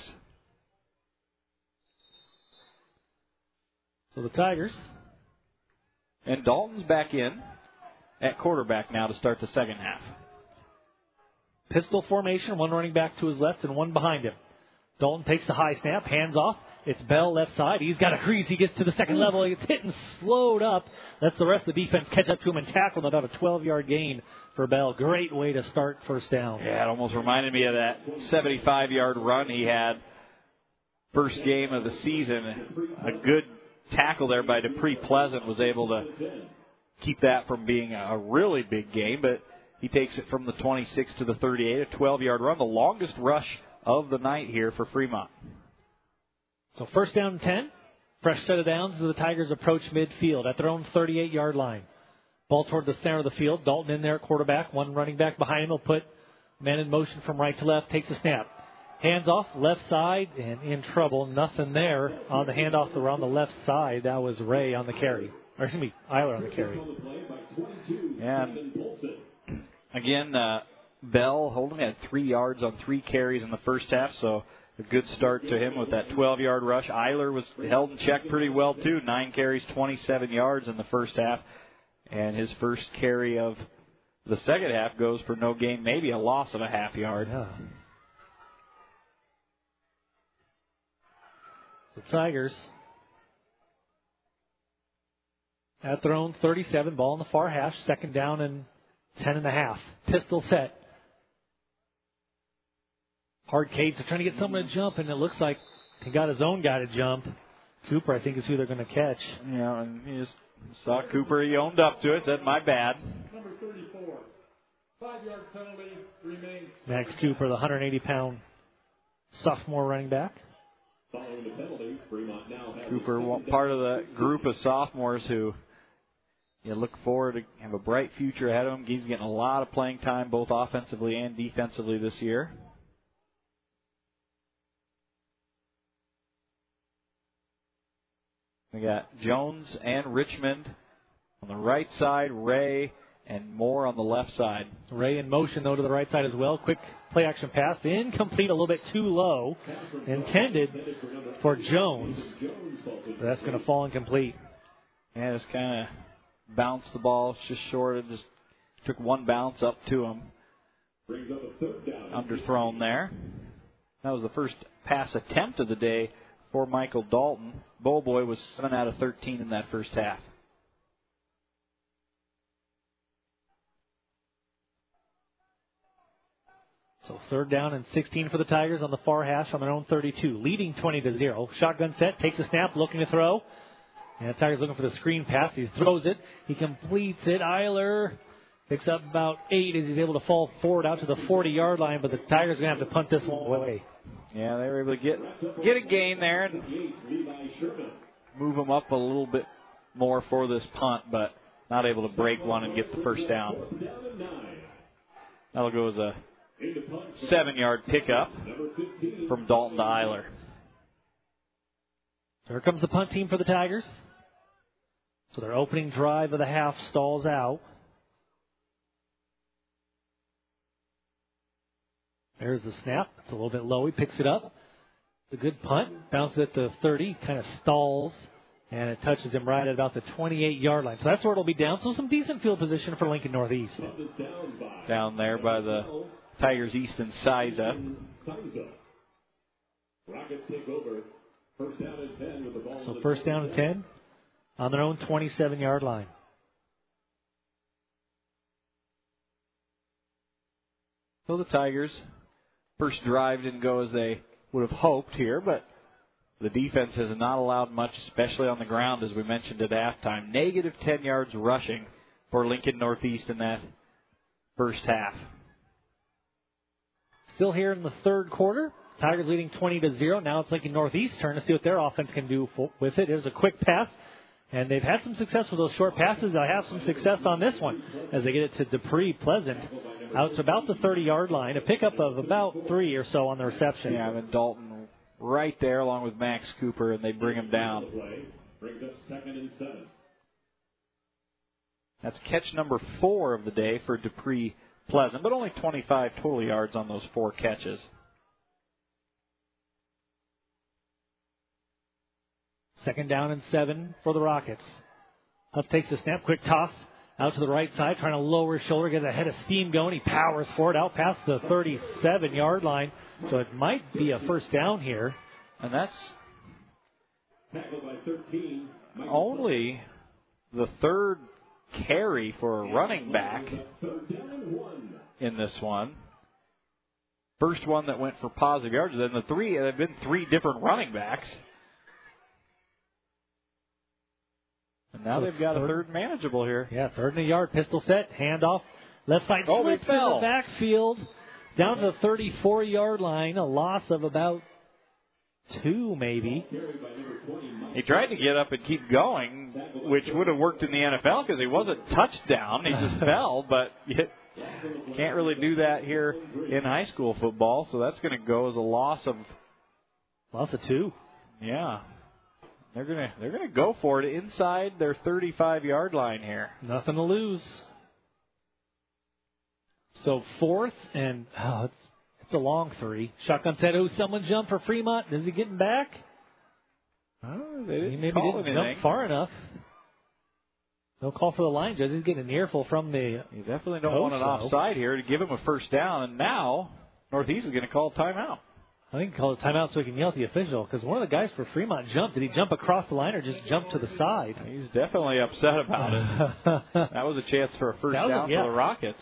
So the Tigers. And Dalton's back in at quarterback now to start the second half. Pistol formation, one running back to his left and one behind him. Dalton takes the high snap, hands off. It's Bell left side. He's got a crease. He gets to the second level. He gets hit and slowed up. That's the rest of the defense catch up to him and tackle him. About a twelve-yard gain for Bell. Great way to start first down. Yeah, it almost reminded me of that seventy-five-yard run he had first game of the season. A good tackle there by Dupree Pleasant was able to keep that from being a really big game, but he takes it from the twenty-six to the thirty-eight, a twelve-yard run, the longest rush of the night here for Fremont. So first down and ten. Fresh set of downs as the Tigers approach midfield at their own thirty-eight-yard line. Ball toward the center of the field. Dalton in there at quarterback. One running back behind him will put man in motion from right to left. Takes a snap. Hands off, left side, and in trouble. Nothing there on the handoff around the left side. That was Ray on the carry. Or excuse me, Eiler on the carry. And again, uh, Bell holding at three yards on three carries in the first half, so a good start to him with that twelve-yard rush. Eiler was held in check pretty well, too. Nine carries, twenty-seven yards in the first half. And his first carry of the second half goes for no gain, maybe a loss of a half yard. Yeah. The Tigers at their own thirty-seven, ball in the far hash, second down and ten and a half. Pistol set. Hard Cates are trying to get someone to jump, and it looks like he got his own guy to jump. Cooper, I think, is who they're going to catch. Yeah, and he just saw Cooper. He owned up to it, said, my bad. Number thirty-four, five-yard penalty remains. Max Cooper, the one hundred eighty pound sophomore running back. Cooper, one part of the group of sophomores who you look forward to have a bright future ahead of him. He's getting a lot of playing time, both offensively and defensively this year. We got Jones and Richmond on the right side, Ray and Moore on the left side. Ray in motion, though, to the right side as well. Quick play-action pass. Incomplete, a little bit too low. Intended for Jones. But that's going to fall incomplete. Yeah, just kind of bounced the ball just short. It just took one bounce up to him. Underthrown there. That was the first pass attempt of the day for Michael Dalton. Bowboy was seven out of thirteen in that first half. So third down and sixteen for the Tigers on the far hash on their own thirty-two, leading twenty to zero. Shotgun set, takes a snap, looking to throw. And the Tigers looking for the screen pass. He throws it. He completes it. Eiler picks up about eight as he's able to fall forward out to the forty-yard line, but the Tigers are going to have to punt this one away. Yeah, they were able to get get a gain there and move them up a little bit more for this punt, but not able to break one and get the first down. That'll go as a seven-yard pickup from Dalton to Eiler. Here comes the punt team for the Tigers. So their opening drive of the half stalls out. There's the snap. It's a little bit low. He picks it up. It's a good punt. Bounces at the thirty. Kind of stalls. And it touches him right at about the twenty-eight-yard line. So that's where it'll be down. So some decent field position for Lincoln Northeast. Down there by the Tigers Easton Siza. So first down and ten on their own twenty-seven-yard line. So the Tigers, first drive didn't go as they would have hoped here, but the defense has not allowed much, especially on the ground, as we mentioned at halftime. Negative ten yards rushing for Lincoln Northeast in that first half. Still here in the third quarter. Tigers leading twenty to zero. Now it's Lincoln Northeast's turn to see what their offense can do for, with it. There's a quick pass, and they've had some success with those short passes. They'll have some success on this one as they get it to Dupree Pleasant out to about the thirty-yard line. A pickup of about three or so on the reception. Yeah, and Dalton right there along with Max Cooper, and they bring him down. That's catch number four of the day for Dupree Pleasant, but only twenty-five total yards on those four catches. Second down and seven for the Rockets. Huff takes a snap, quick toss out to the right side, trying to lower his shoulder, get a head of steam going. He powers forward out past the thirty-seven-yard line, so it might be a first down here. And that's only the third carry for a running back in this one. First one that went for positive yards. Then the three, there have been three different running backs. And now so they've got third, a third manageable here. Yeah, third and a yard, pistol set, handoff, left side oh, slips in the backfield, down to the thirty-four-yard line, a loss of about two maybe. He tried to get up and keep going, which would have worked in the N F L because he wasn't touchdown. He just fell, but you can't really do that here in high school football, so that's going to go as a loss of loss of two. Yeah. They're gonna they're gonna go for it inside their thirty-five-yard line here. Nothing to lose. So fourth and oh, it's it's a long three. Shotgun set. Oh, someone jumped for Fremont. Is he getting back? Oh, they didn't he maybe call didn't anything. jump far enough. No call for the line judge. He's getting an earful from the. You definitely don't coach, want an though. offside here to give him a first down, and now Northeast is going to call timeout. I think he called a timeout so he can yell at the official, because one of the guys for Fremont jumped. Did he jump across the line or just jump to the side? He's definitely upset about it. That was a chance for a first That was- down yeah. for the Rockets.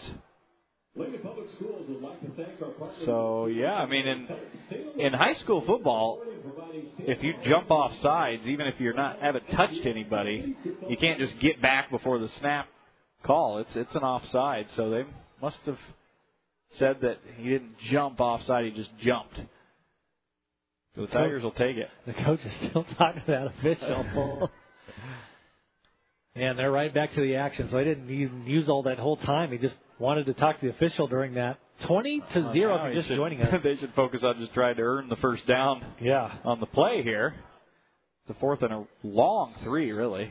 So, yeah, I mean, in in high school football, if you jump off sides, even if you're not haven't touched anybody, you can't just get back before the snap call. It's it's an offside. So they must have said that he didn't jump offside, he just jumped. So the Tigers will take it. The coach is still talking to that official. And they're right back to the action. So they didn't even use all that whole time. He just wanted to talk to the official during that. twenty to zero Oh, if you're just should, joining us. They should focus on just trying to earn the first down yeah. on the play here. The fourth and a long three, really.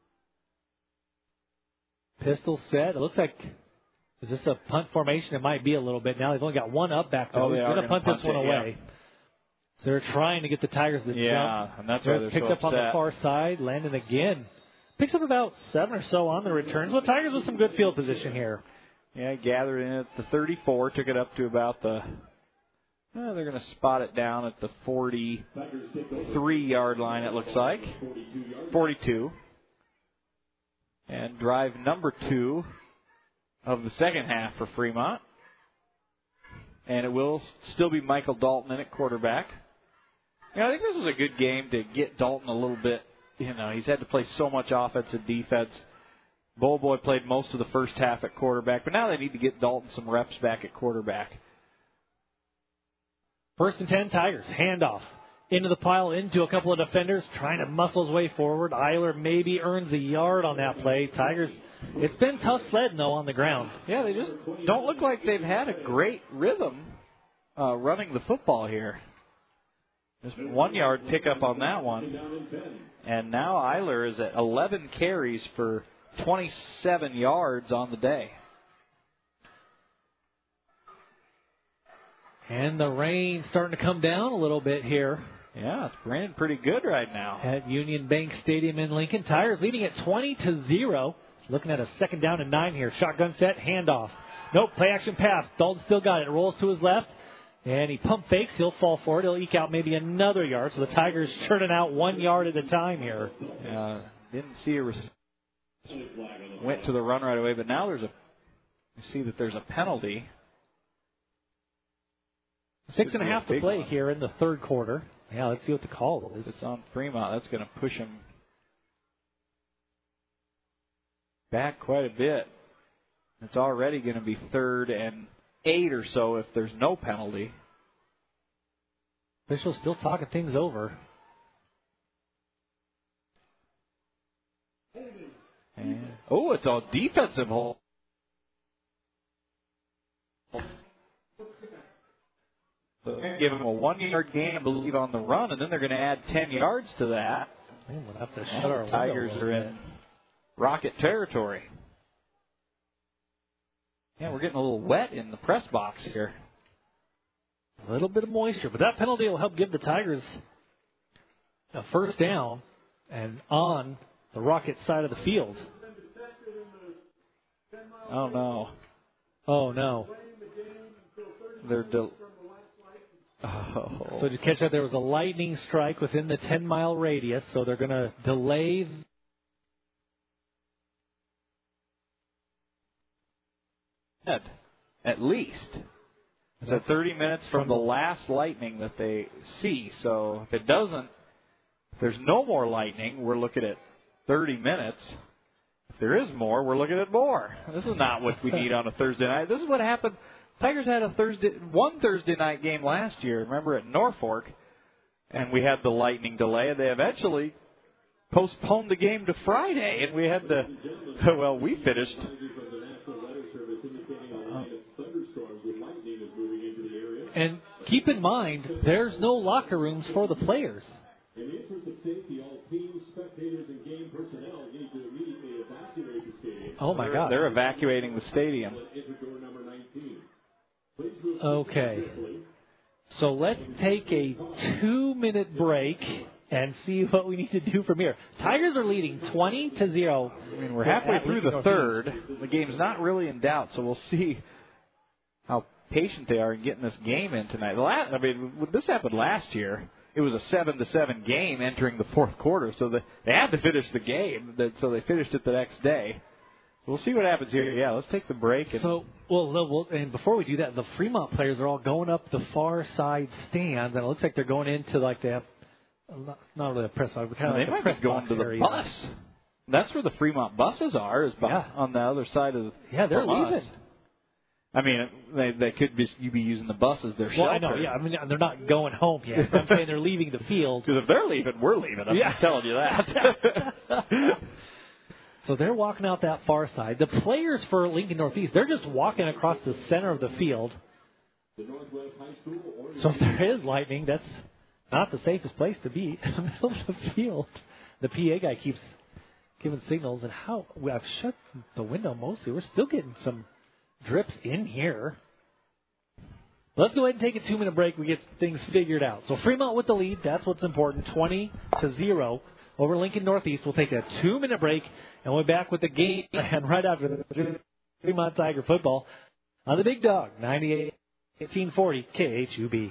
Pistol set. It looks like, is this a punt formation? It might be a little bit now. They've only got one up back there. Oh, they He's are going to gonna punt this punt one it, away. yeah. So they're trying to get the Tigers to Yeah, jump. and that's why they're picked so up on the upset. far side. Landon again. Picks up about seven or so on the return. So the Tigers with some good field position here. Yeah, gathered in at the thirty-four, took it up to about the, oh, they're going to spot it down at the forty-three-yard line, it looks like. forty-two. And drive number two of the second half for Fremont. And it will still be Michael Dalton in at quarterback. Yeah, I think this was a good game to get Dalton a little bit. You know, he's had to play so much offense and defense. Bowl Boy played most of the first half at quarterback, but now they need to get Dalton some reps back at quarterback. First and ten, Tigers. Handoff. Into the pile, into a couple of defenders, trying to muscle his way forward. Eiler maybe earns a yard on that play. Tigers, it's been tough sledding, though, on the ground. Yeah, they just don't look like they've had a great rhythm uh, running the football here. Just one yard pickup on that one. And now Eiler is at eleven carries for twenty-seven yards on the day. And the rain starting to come down a little bit here. Yeah, it's raining pretty good right now. At Union Bank Stadium in Lincoln. Tigers leading at twenty to zero. Looking at a second down and nine here. Shotgun set, handoff. Nope, play action pass. Dalton still got it. Rolls to his left. And he pump fakes. He'll fall for it. He'll eke out maybe another yard. So the Tigers churning out one yard at a time here. Uh, didn't see a res- went to the run right away, but now there's a. You see that there's a penalty. Six and a half to play one. here in the third quarter. Yeah, let's see what the call is. It's on Fremont. That's going to push him back quite a bit. It's already going to be third and eight or so if there's no penalty. Officials still talking things over. And, oh, it's a defensive hold. So they're going to give him a one-yard gain, I believe, on the run, and then they're going to add ten yards to that. Man, we'll have to And shut our the Tigers window a are little in Rocket territory. Yeah, we're getting a little wet in the press box here. A little bit of moisture, but that penalty will help give the Tigers a first down and on the Rocket side of the field. Oh, no. Oh, no. They're del- oh. So to catch that, there was a lightning strike within the ten-mile radius, so they're going to delay. At least. It's at thirty minutes from the last lightning that they see. So if it doesn't, if there's no more lightning, we're looking at thirty minutes. If there is more, we're looking at more. This is not what we need on a Thursday night. This is what happened. Tigers had a Thursday, one Thursday night game last year, remember, at Norfolk, and we had the lightning delay, and they eventually postponed the game to Friday, and we had to, well, we finished. And keep in mind, there's no locker rooms for the players. In the interest of safety, all teams, spectators, and game personnel need to immediately evacuate the stadium. Oh, my God. They're evacuating the stadium. Okay. So let's take a two-minute break and see what we need to do from here. Tigers are leading twenty to zero. I mean, we're halfway through the third. The game's not really in doubt, so we'll see how patient they are in getting this game in tonight. The last, I mean, this happened last year. It was a seven to seven game entering the fourth quarter, so the, they had to finish the game. So they finished it the next day. We'll see what happens here. Yeah, let's take the break. And so, well, no, well, and before we do that, the Fremont players are all going up the far side stands, and it looks like they're going into like they have not, not really a press box, but kind of they like might a press be going box to the area. bus. That's where the Fremont buses are, is by, yeah. on the other side of the yeah, they're from leaving. us. I mean, they, they could be, you be using the bus as their shelter. Well, I know, yeah. I mean, they're not going home yet. I'm saying they're leaving the field. Because if they're leaving, we're leaving. I'm yeah. telling you that. So they're walking out that far side. The players for Lincoln Northeast, they're just walking across the center of the field. So if there is lightning, that's not the safest place to be, in the middle of the field. The P A guy keeps giving signals, and how well, I've shut the window mostly. We're still getting some drips in here. Let's go ahead and take a two-minute break. We get things figured out. So Fremont with the lead. That's what's important. twenty to zero over Lincoln Northeast. We'll take a two-minute break, and we'll be back with the game and right after the Fremont Tiger football on the Big Dog, ninety-eight eighteen forty K H U B.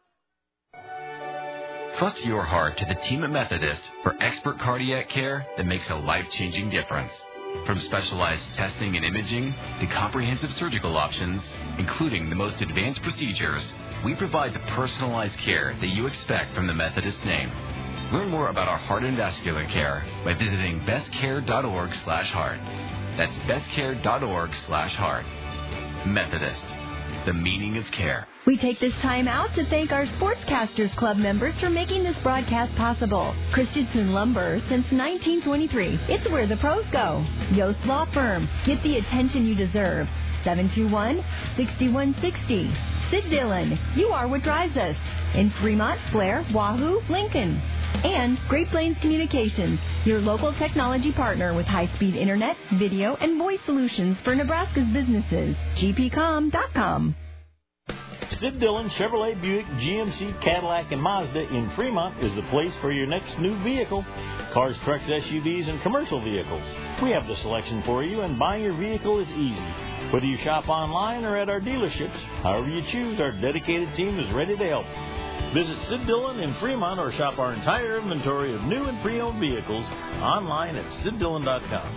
Trust your heart to the team at Methodist for expert cardiac care that makes a life-changing difference. From specialized testing and imaging to comprehensive surgical options, including the most advanced procedures, we provide the personalized care that you expect from the Methodist name. Learn more about our heart and vascular care by visiting bestcare.org slash heart. That's bestcare.org slash heart. Methodist, the meaning of care. We take this time out to thank our Sportscasters Club members for making this broadcast possible. Christensen Lumber since nineteen twenty-three. It's where the pros go. Yost Law Firm. Get the attention you deserve. seven two one, six one six zero. Sid Dillon. You are what drives us. In Fremont, Blair, Wahoo, Lincoln. And Great Plains Communications, your local technology partner with high-speed internet, video, and voice solutions for Nebraska's businesses. G P com dot com. Sid Dillon Chevrolet, Buick, G M C, Cadillac, and Mazda in Fremont is the place for your next new vehicle. Cars, trucks, S U Vs, and commercial vehicles. We have the selection for you, and buying your vehicle is easy. Whether you shop online or at our dealerships, however you choose, our dedicated team is ready to help. Visit Sid Dillon in Fremont or shop our entire inventory of new and pre-owned vehicles online at sid dillon dot com.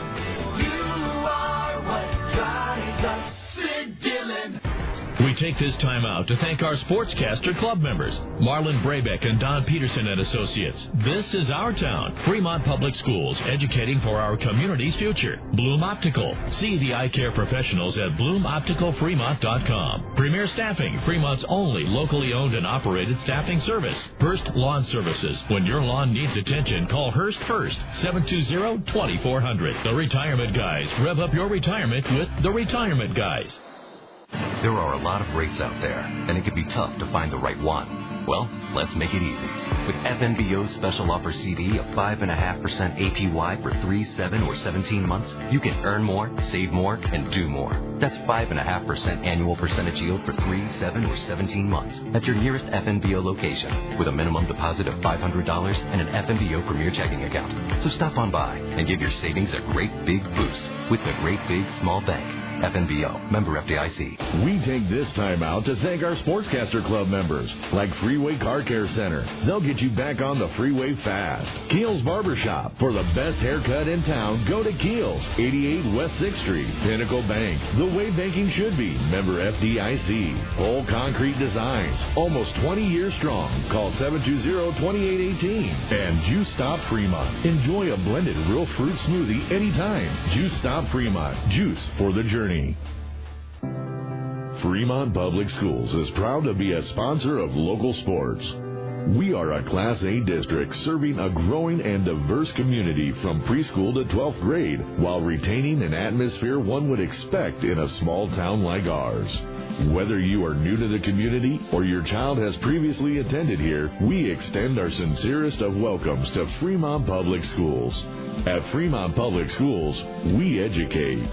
You are what drives us, Sid Dillon. We take this time out to thank our Sportscaster Club members, Marlon Brabeck and Don Peterson and Associates. This is our town, Fremont Public Schools, educating for our community's future. Bloom Optical. See the eye care professionals at bloom optical fremont dot com. Premier Staffing, Fremont's only locally owned and operated staffing service. Hurst Lawn Services. When your lawn needs attention, call Hurst first, seven two zero, two four zero zero. The Retirement Guys. Rev up your retirement with The Retirement Guys. There are a lot of rates out there, and it can be tough to find the right one. Well, let's make it easy. With F N B O's special offer C D of five point five percent A P Y for three, seven, or seventeen months, you can earn more, save more, and do more. That's five point five percent annual percentage yield for three, seven, or seventeen months at your nearest F N B O location with a minimum deposit of five hundred dollars and an F N B O Premier checking account. So stop on by and give your savings a great big boost with the Great Big Small Bank. F N B O, member F D I C. We take this time out to thank our Sportscaster Club members, like Freeway Car Care Center. They'll get you back on the freeway fast. Keel's Barbershop. For the best haircut in town, go to Keel's, eighty-eight West sixth Street. Pinnacle Bank. The way banking should be. Member F D I C. Pole Concrete Designs. Almost twenty years strong. Call seven two zero, two eight one eight. And Juice Stop Fremont. Enjoy a blended real fruit smoothie anytime. Juice Stop Fremont. Juice for the journey. Fremont Public Schools is proud to be a sponsor of local sports. We are a Class A district serving a growing and diverse community from preschool to twelfth grade while retaining an atmosphere one would expect in a small town like ours. Whether you are new to the community or your child has previously attended here, we extend our sincerest of welcomes to Fremont Public Schools. At Fremont Public Schools, we educate.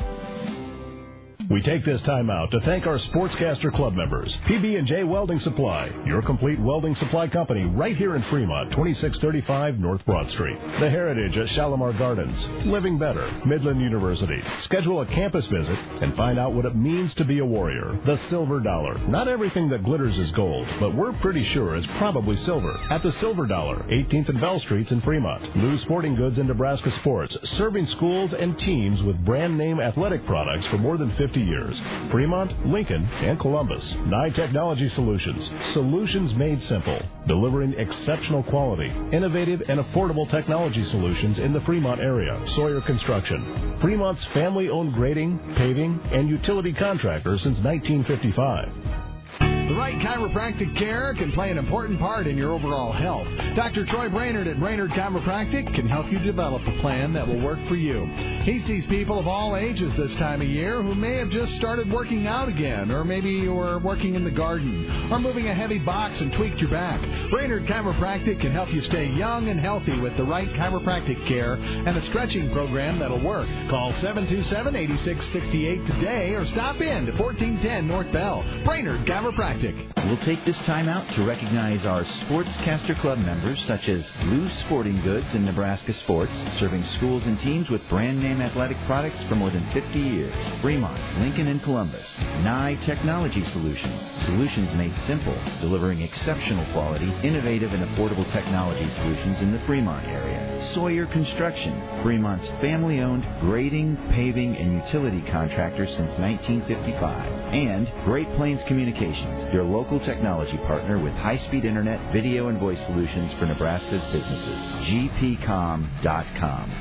We take this time out to thank our Sportscaster Club members, P B and J Welding Supply, your complete welding supply company right here in Fremont, twenty-six thirty-five North Broad Street. The Heritage at Shalimar Gardens, Living Better, Midland University. Schedule a campus visit and find out what it means to be a warrior. The Silver Dollar. Not everything that glitters is gold, but we're pretty sure it's probably silver. At the Silver Dollar, eighteenth and Bell Streets in Fremont. Lou Sporting Goods and Nebraska Sports, serving schools and teams with brand name athletic products for more than fifty fifty years. Fremont, Lincoln, and Columbus. Nye Technology Solutions. Solutions made simple. Delivering exceptional quality, innovative, and affordable technology solutions in the Fremont area. Sawyer Construction. Fremont's family-owned grading, paving, and utility contractor since nineteen fifty-five. The right chiropractic care can play an important part in your overall health. Doctor Troy Brainerd at Brainerd Chiropractic can help you develop a plan that will work for you. He sees people of all ages this time of year who may have just started working out again, or maybe you were working in the garden, or moving a heavy box and tweaked your back. Brainerd Chiropractic can help you stay young and healthy with the right chiropractic care and a stretching program that'll work. Call seven two seven, eight six six eight today or stop in to fourteen ten North Bell. Brainerd Chiropractic. We'll take this time out to recognize our Sportscaster Club members such as Blues Sporting Goods in Nebraska Sports, serving schools and teams with brand name athletic products for more than fifty years. Fremont, Lincoln, and Columbus. Nye Technology Solutions. Solutions made simple, delivering exceptional quality, innovative, and affordable technology solutions in the Fremont area. Sawyer Construction. Fremont's family-owned grading, paving, and utility contractor since nineteen fifty-five. And Great Plains Communications, your local technology partner with high-speed internet, video, and voice solutions for Nebraska's businesses. G P com dot com.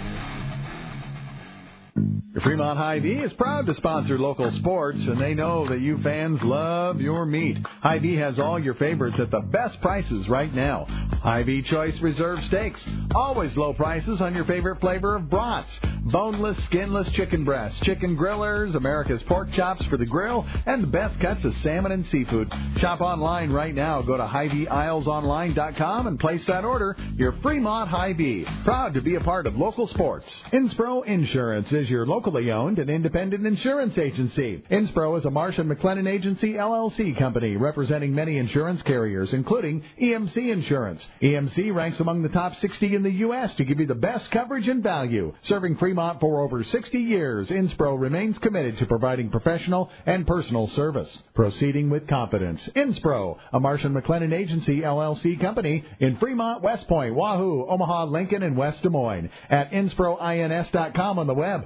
Fremont Hy-Vee is proud to sponsor local sports, and they know that you fans love your meat. Hy-Vee has all your favorites at the best prices right now. Hy-Vee Choice Reserve Steaks. Always low prices on your favorite flavor of brats. Boneless, skinless chicken breasts, chicken grillers, America's pork chops for the grill, and the best cuts of salmon and seafood. Shop online right now. Go to Hy Vee Isles Online dot com and place that order. Your Fremont Hy-Vee. Proud to be a part of local sports. Inspro Insurance is your locally owned and independent insurance agency. Inspro is a Marsh and McLennan Agency L L C company representing many insurance carriers, including E M C Insurance. E M C ranks among the top sixty in the U S to give you the best coverage and value. Serving Fremont for over sixty years, Inspro remains committed to providing professional and personal service. Proceeding with confidence. Inspro, a Marsh and McLennan Agency L L C company in Fremont, West Point, Wahoo, Omaha, Lincoln, and West Des Moines. At inspro ins dot com on the web.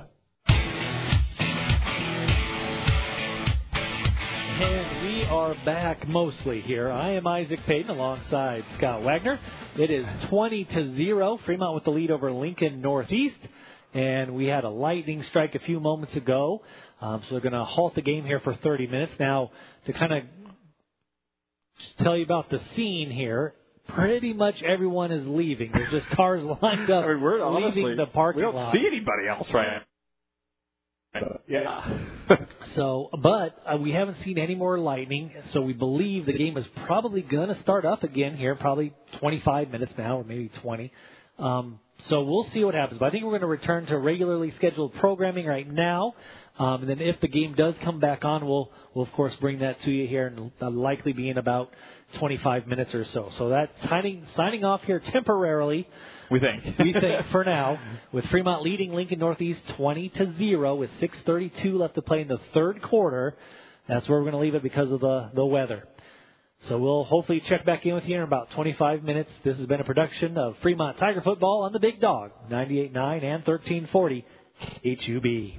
And we are back mostly here. I am Isaac Payton alongside Scott Wagner. It is twenty to zero. Fremont with the lead over Lincoln Northeast. And we had a lightning strike a few moments ago. Um, so we're going to halt the game here for thirty minutes. Now, to kind of tell you about the scene here, pretty much everyone is leaving. There's just cars lined up I mean, we're leaving honestly, the parking lot. We don't see anybody else right now. Uh, yeah. so, but uh, we haven't seen any more lightning, so we believe the game is probably going to start up again here, probably twenty-five minutes now, or maybe twenty. Um, so we'll see what happens. But I think we're going to return to regularly scheduled programming right now. Um, and then if the game does come back on, we'll, we'll, of course, bring that to you here, and it'll likely be in about twenty-five minutes or so. So that's signing, signing off here temporarily. We think. we think for now, with Fremont leading Lincoln Northeast twenty to zero with six thirty-two left to play in the third quarter. That's where we're going to leave it because of the, the weather. So we'll hopefully check back in with you in about twenty-five minutes. This has been a production of Fremont Tiger Football on the Big Dog, ninety-eight point nine and thirteen forty H U B.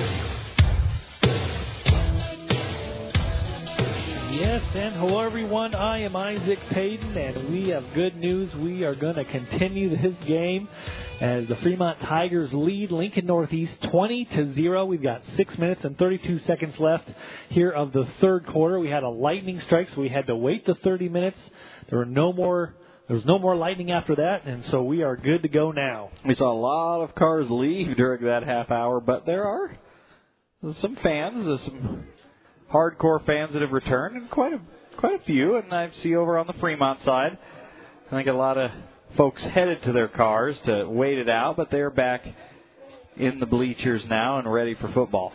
Yes, and hello everyone. I am Isaac Payton, and we have good news. We are going to continue this game as the Fremont Tigers lead Lincoln Northeast twenty to zero. We've got six minutes and thirty-two seconds left here of the third quarter. We had a lightning strike, so we had to wait the thirty minutes. There were no more. There was no more lightning after that, and so we are good to go now. We saw a lot of cars leave during that half hour, but there are some fans, there's some hardcore fans that have returned, and quite a quite a few. And I see over on the Fremont side, I think a lot of folks headed to their cars to wait it out, but they're back in the bleachers now and ready for football.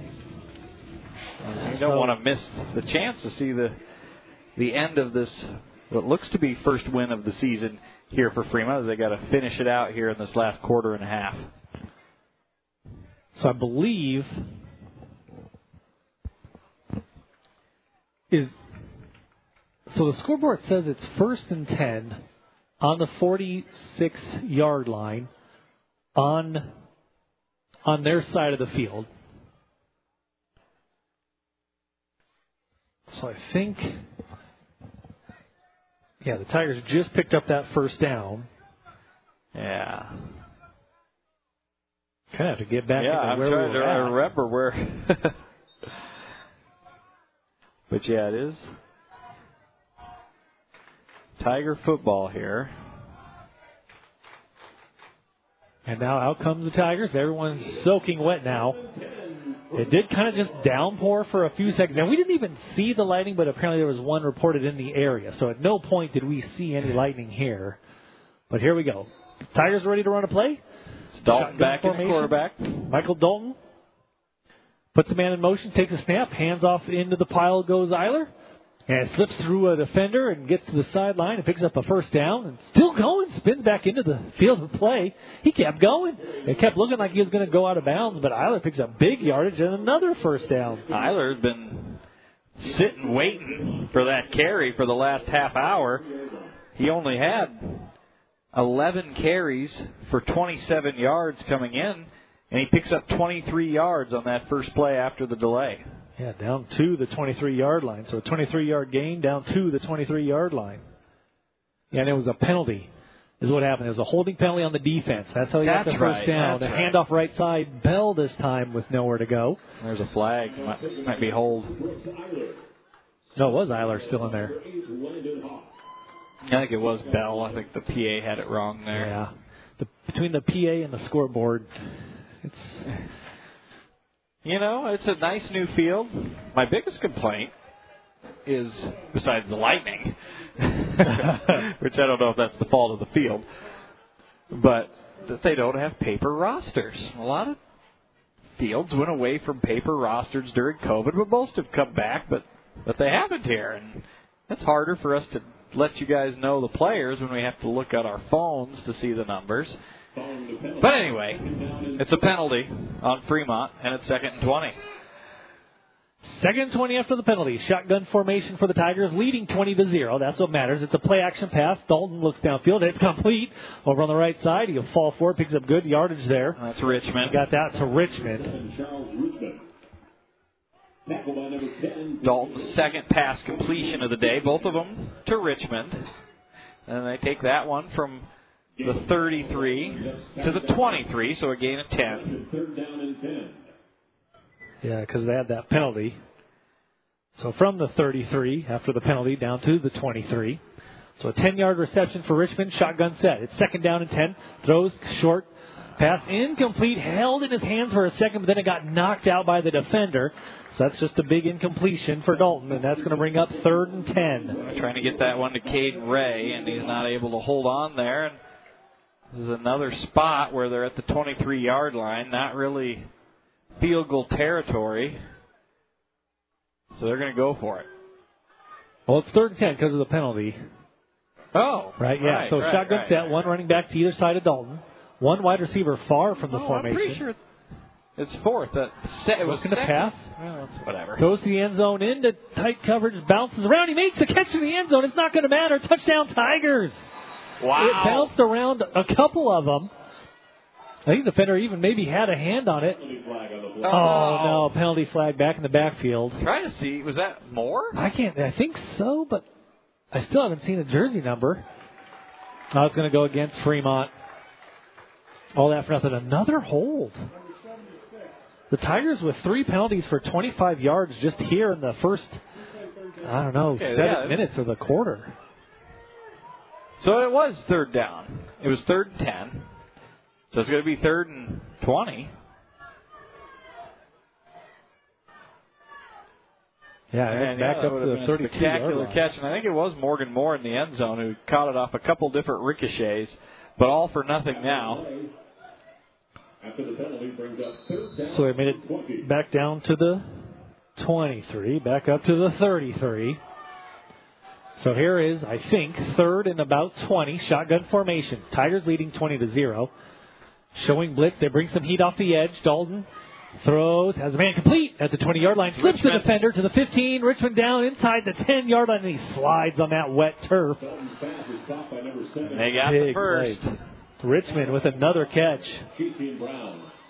You don't want to miss the chance to see the the end of this, what looks to be first win of the season here for Fremont. They got to finish it out here in this last quarter and a half. So I believe is so the scoreboard says it's first and ten on the forty-six yard line on on their side of the field. So I think, yeah, the Tigers just picked up that first down. Yeah. Kind of have to get back yeah, into where I'm trying we were to at. remember where. But, yeah, it is Tiger football here. And now out comes the Tigers. Everyone's soaking wet now. It did kind of just downpour for a few seconds. And we didn't even see the lightning, but apparently there was one reported in the area. So at no point did we see any lightning here. But here we go. Tigers ready to run a play. Dalton back in the quarterback. Michael Dalton puts the man in motion, takes a snap, hands off into the pile goes Eiler. And slips through a defender and gets to the sideline and picks up a first down. And still going, spins back into the field of play. He kept going. It kept looking like he was going to go out of bounds, but Eiler picks up big yardage and another first down. Eiler's been sitting waiting for that carry for the last half hour. He only had eleven carries for twenty-seven yards coming in, and he picks up twenty-three yards on that first play after the delay. Yeah, down to the twenty-three-yard line. So a twenty-three-yard gain down to the twenty-three-yard line. Yeah, and it was a penalty is what happened. It was a holding penalty on the defense. That's how he got That's the first right. down. That's A right. handoff right side. Bell this time with nowhere to go. There's a flag. Might, might be hold. No, it was Eiler still in there. I think it was Bell. I think the P A had it wrong there. Yeah. The, between the P A and the scoreboard, it's... You know, it's a nice new field. My biggest complaint is, besides the lightning, which I don't know if that's the fault of the field, but that they don't have paper rosters. A lot of fields went away from paper rosters during COVID, but most have come back, but, but they haven't here. And it's harder for us to let you guys know the players when we have to look at our phones to see the numbers. But anyway, it's a penalty on Fremont, and it's second and twenty. Second and twenty after the penalty. Shotgun formation for the Tigers, leading twenty to zero. That's what matters. It's a play-action pass. Dalton looks downfield. It's complete. Over on the right side, he'll fall forward, picks up good yardage there. That's Richmond. Got that to Richmond. Dalton's second pass completion of the day, both of them to Richmond. And they take that one from the thirty-three to the twenty-three, so a gain of ten. Yeah, because they had that penalty. So from the thirty-three after the penalty down to the twenty-three. So a ten-yard reception for Richmond. Shotgun set. It's second down and ten. Throws short. Pass incomplete. Held in his hands for a second, but then it got knocked out by the defender. So that's just a big incompletion for Dalton, and that's going to bring up third and ten. Trying to get that one to Caden Ray, and he's not able to hold on there. And this is another spot where they're at the twenty-three-yard line, not really field goal territory. So they're going to go for it. Well, it's third and ten because of the penalty. Oh, right, yeah. right, so right, shotgun right, set, right. one running back to either side of Dalton, one wide receiver far from the oh, formation. I'm pretty sure it's fourth. That se- it was Looking to second. pass. Well, it's whatever. Goes to the end zone into tight coverage, bounces around. He makes the catch in the end zone. It's not going to matter. Touchdown Tigers. Wow. It bounced around a couple of them. I think the defender even maybe had a hand on it. Oh, no, penalty flag back in the backfield. Trying to see, was that more? I can't, I think so, but I still haven't seen the jersey number. Now it's going to go against Fremont. All that for nothing. Another hold. The Tigers with three penalties for twenty-five yards just here in the first, I don't know, Okay, seven yeah. minutes of the quarter. So it was third down. It was third and ten. So it's going to be third and twenty. Yeah, and And, back yeah, that up to would have the been a thirty-two spectacular yard line. catch. And I think it was Morgan Moore in the end zone who caught it off a couple different ricochets, but all for nothing now. So they made it back down to the twenty-three, back up to the thirty-three. So here is, I think, third and about twenty. Shotgun formation. Tigers leading twenty to zero. Showing blitz. They bring some heat off the edge. Dalton throws, has a man complete at the twenty-yard line. Flips the defender to the fifteen. Richmond down inside the ten-yard line, and he slides on that wet turf. They got Big the first. play. Richmond with another catch.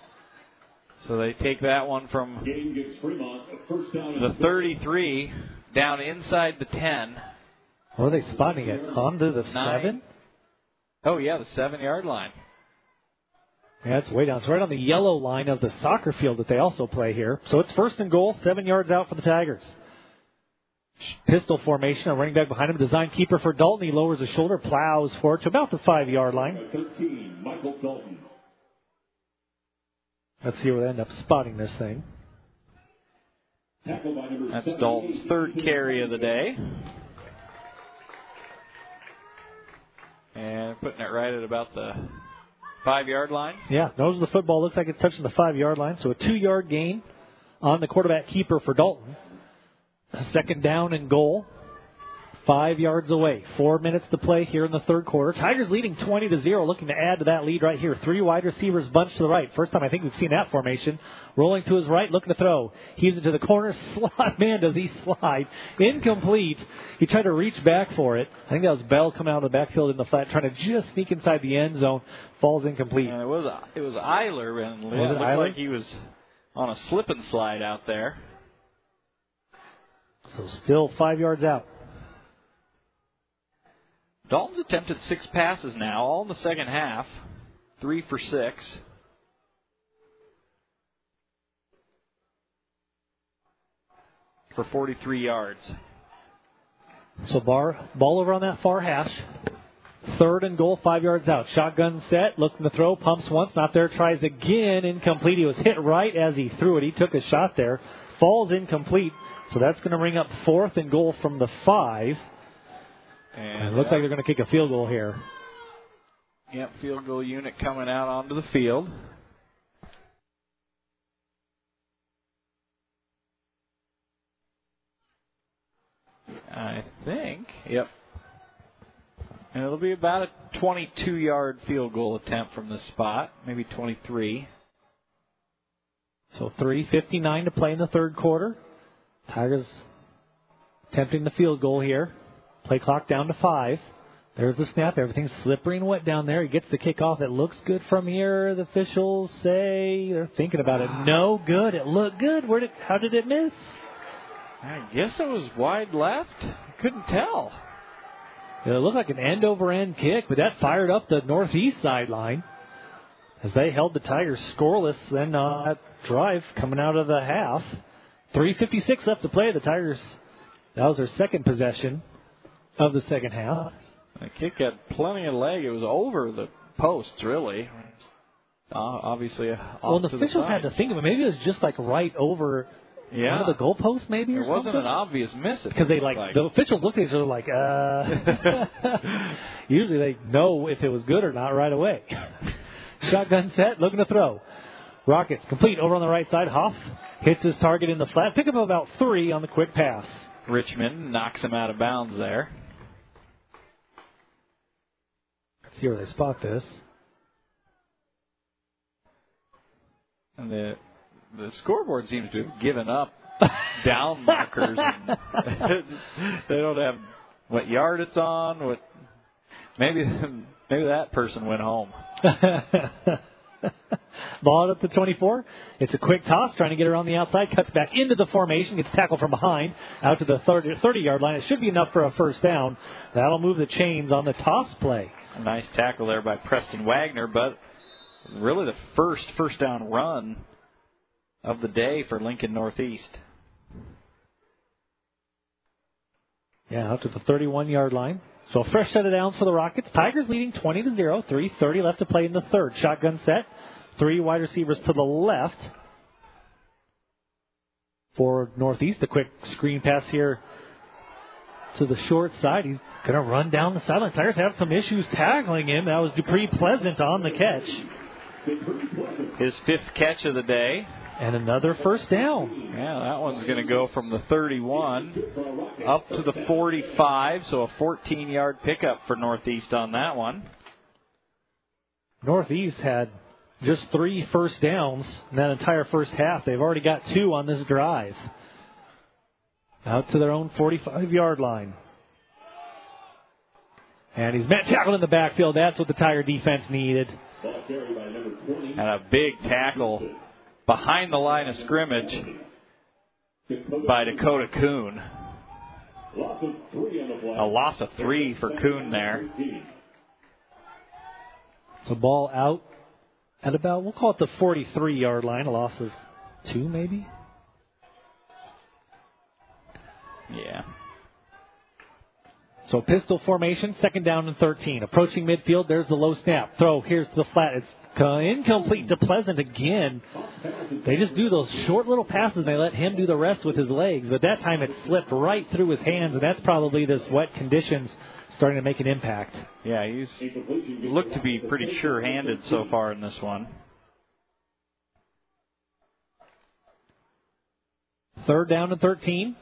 So they take that one from the thirty-three down inside the ten. Where are they spotting it? Onto the Nine. seven? Oh, yeah, the seven-yard line. Yeah, it's way down. It's right on the yellow line of the soccer field that they also play here. So it's first and goal, seven yards out for the Tigers. Pistol formation, a running back behind him, design keeper for Dalton. He lowers his shoulder, plows forward to about the five-yard line. thirteen, Michael Dalton. Let's see where they end up spotting this thing. Tackled by number That's Dalton's third carry of the day. And putting it right at about the five-yard line. Yeah, nose of the football looks like it's touching the five-yard line. So a two-yard gain on the quarterback keeper for Dalton. Second down and goal. Five yards away. Four minutes to play here in the third quarter. Tigers leading twenty to zero, looking to add to that lead right here. Three wide receivers bunched to the right. First time I think we've seen that formation. Rolling to his right, looking to throw. Heaves it to the corner. Slide. Man, does he slide. Incomplete. He tried to reach back for it. I think that was Bell coming out of the backfield in the flat, trying to just sneak inside the end zone. Falls incomplete. And it was it was Eiler, and it Was it looked Eiler? like he was on a slip and slide out there. So still five yards out. Dalton's attempted six passes now, all in the second half. Three for six. For forty-three yards. So bar, ball over on that far hash. Third and goal, five yards out. Shotgun set, looking to throw, pumps once, not there, tries again, incomplete. He was hit right as he threw it. He took a shot there. Falls incomplete. So that's going to bring up fourth and goal from the five. And, and it looks like they're going to kick a field goal here. Yep, field goal unit coming out onto the field. I think, yep. And it'll be about a twenty-two-yard field goal attempt from this spot, maybe twenty-three. So three fifty-nine to play in the third quarter. Tigers attempting the field goal here. Play clock down to five. There's the snap. Everything's slippery and wet down there. He gets the kickoff. It looks good from here. The officials say they're thinking about it. No good. It looked good. Where did? How did it miss? I guess it was wide left. Couldn't tell. It looked like an end-over-end kick, but that fired up the northeast sideline as they held the Tigers scoreless then uh, that drive coming out of the half. three fifty-six left to play. The Tigers, that was their second possession of the second half. The kick had plenty of leg. It was over the posts, really. Uh, obviously, off well, the to officials the had to think of it. Maybe it was just like right over yeah. one of the goalposts, maybe, it or something. It wasn't an obvious miss. Because they like, like the officials looked at each other like, uh. Usually they know if it was good or not right away. Shotgun set, looking to throw. Rockets complete over on the right side. Hoff hits his target in the flat. Pick up about three on the quick pass. Richmond knocks him out of bounds there. Let's see where they spot this. And the the scoreboard seems to have given up down markers. And they don't have what yard it's on. What maybe maybe that person went home. Ball up to twenty-four. It's a quick toss, trying to get around the outside. Cuts back into the formation. Gets tackled from behind out to the thirty-yard line. It should be enough for a first down. That'll move the chains on the toss play. A nice tackle there by Preston Wagner, but really the first first down run of the day for Lincoln Northeast. Yeah, out to the thirty-one-yard line. So a fresh set of downs for the Rockets. Tigers leading twenty to zero. three thirty left to play in the third. Shotgun set. Three wide receivers to the left. For Northeast, a quick screen pass here to the short side. He's going to run down the sideline. Tigers have some issues tackling him. That was Dupree Pleasant on the catch. His fifth catch of the day. And another first down. Yeah, that one's going to go from the thirty-one up to the forty-five, so a fourteen-yard pickup for Northeast on that one. Northeast had just three first downs in that entire first half. They've already got two on this drive. Out to their own forty-five-yard line. And he's met tackled in the backfield. That's what the Tiger defense needed. And a big tackle behind the line of scrimmage by Dakota Kuhn. Loss of three on the play. A loss of three for Kuhn there. So ball out at about, we'll call it the forty-three-yard line. A loss of two, maybe? Yeah. So pistol formation, second down and thirteen. Approaching midfield, there's the low snap. Throw, here's the flat. It's incomplete to Pleasant again. They just do those short little passes, and they let him do the rest with his legs. But that time it slipped right through his hands, and that's probably this wet conditions starting to make an impact. Yeah, he's looked to be pretty sure-handed so far in this one. Third down and thirteen.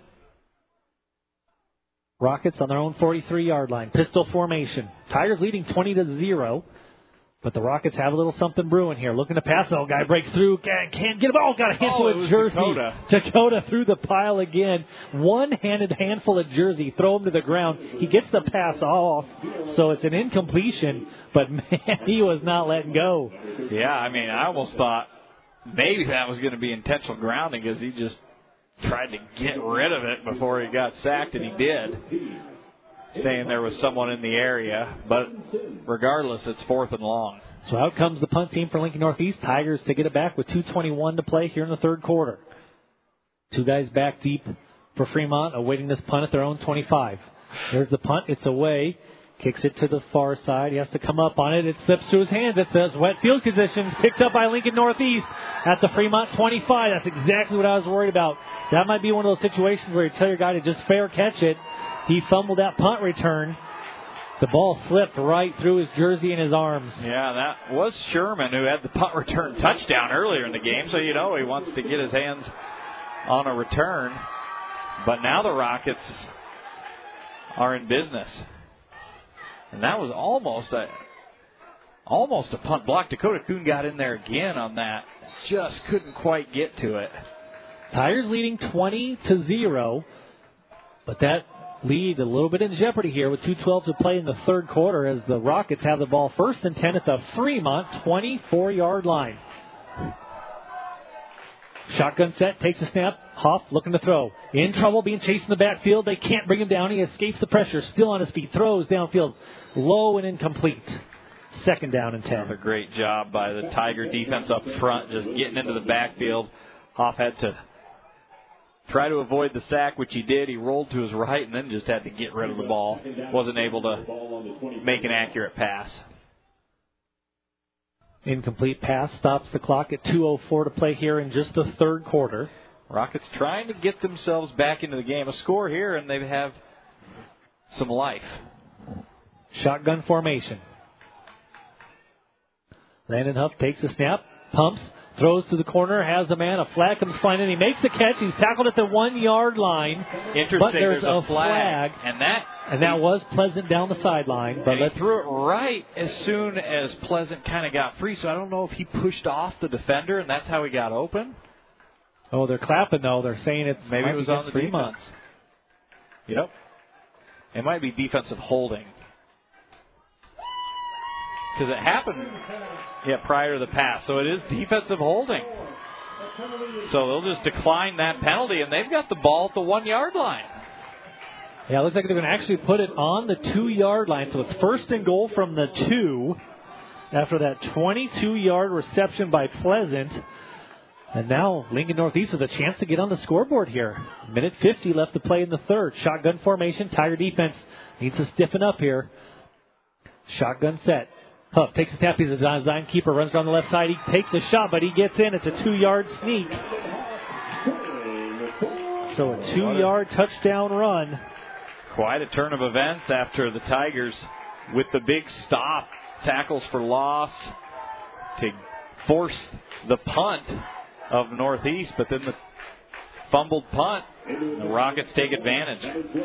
Rockets on their own forty-three-yard line. Pistol formation. Tigers leading twenty to zero. But the Rockets have a little something brewing here. Looking to pass. Oh, guy breaks through. Can't, can't get him. Oh, got a handful oh, of jersey. Dakota. Dakota through the pile again. One-handed handful of jersey. Throw him to the ground. He gets the pass off. So it's an incompletion. But, man, he was not letting go. Yeah, I mean, I almost thought maybe that was going to be intentional grounding because he just tried to get rid of it before he got sacked, and he did, saying there was someone in the area. But regardless, it's fourth and long. So out comes the punt team for Lincoln Northeast. Tigers to get it back with two twenty-one to play here in the third quarter. Two guys back deep for Fremont, awaiting this punt at their own twenty-five. There's the punt. It's away. Kicks it to the far side. He has to come up on it. It slips through his hands. It says wet field conditions. Picked up by Lincoln Northeast at the Fremont twenty-five. That's exactly what I was worried about. That might be one of those situations where you tell your guy to just fair catch it. He fumbled that punt return. The ball slipped right through his jersey and his arms. Yeah, that was Sherman who had the punt return touchdown earlier in the game. So, you know, he wants to get his hands on a return. But now the Rockets are in business. And that was almost a almost a punt block. Dakota Kuhn got in there again on that. Just couldn't quite get to it. Tigers leading twenty to zero. But that lead a little bit in jeopardy here with two twelve to play in the third quarter as the Rockets have the ball first and ten at the Fremont twenty-four-yard line. Shotgun set, takes a snap. Hoff looking to throw. In trouble, being chased in the backfield. They can't bring him down. He escapes the pressure. Still on his feet. Throws downfield. Low and incomplete. Second down and ten. Another great job by the Tiger defense up front, just getting into the backfield. Hoff had to try to avoid the sack, which he did. He rolled to his right and then just had to get rid of the ball. Wasn't able to make an accurate pass. Incomplete pass stops the clock at two oh four to play here in just the third quarter. Rockets trying to get themselves back into the game. A score here, and they have some life. Shotgun formation. Landon Huff takes a snap, pumps, throws to the corner, has a man. A flag comes flying in. He makes the catch. He's tackled at the one-yard line. Interesting. But there's, there's a, a flag, flag, and that and that was Pleasant down the sideline. But and let's he threw it right as soon as Pleasant kind of got free. So I don't know if he pushed off the defender, and that's how he got open. Oh, they're clapping though. They're saying it's maybe it was on the Fremont. defense. Yep. It might be defensive holding. Because it happened yeah, prior to the pass. So it is defensive holding. So they'll just decline that penalty, and they've got the ball at the one-yard line. Yeah, it looks like they're going to actually put it on the two-yard line. So it's first and goal from the two after that twenty-two-yard reception by Pleasant. And now Lincoln Northeast with a chance to get on the scoreboard here. minute fifty left to play in the third. Shotgun formation. Tiger defense needs to stiffen up here. Shotgun set. Huff takes a snap. He's a design keeper. Runs around the left side. He takes a shot, but he gets in. It's a two-yard sneak. So a two-yard touchdown run. Quite a turn of events after the Tigers with the big stop. Tackles for loss to force the punt of Northeast, but then the fumbled punt. The Rockets take advantage.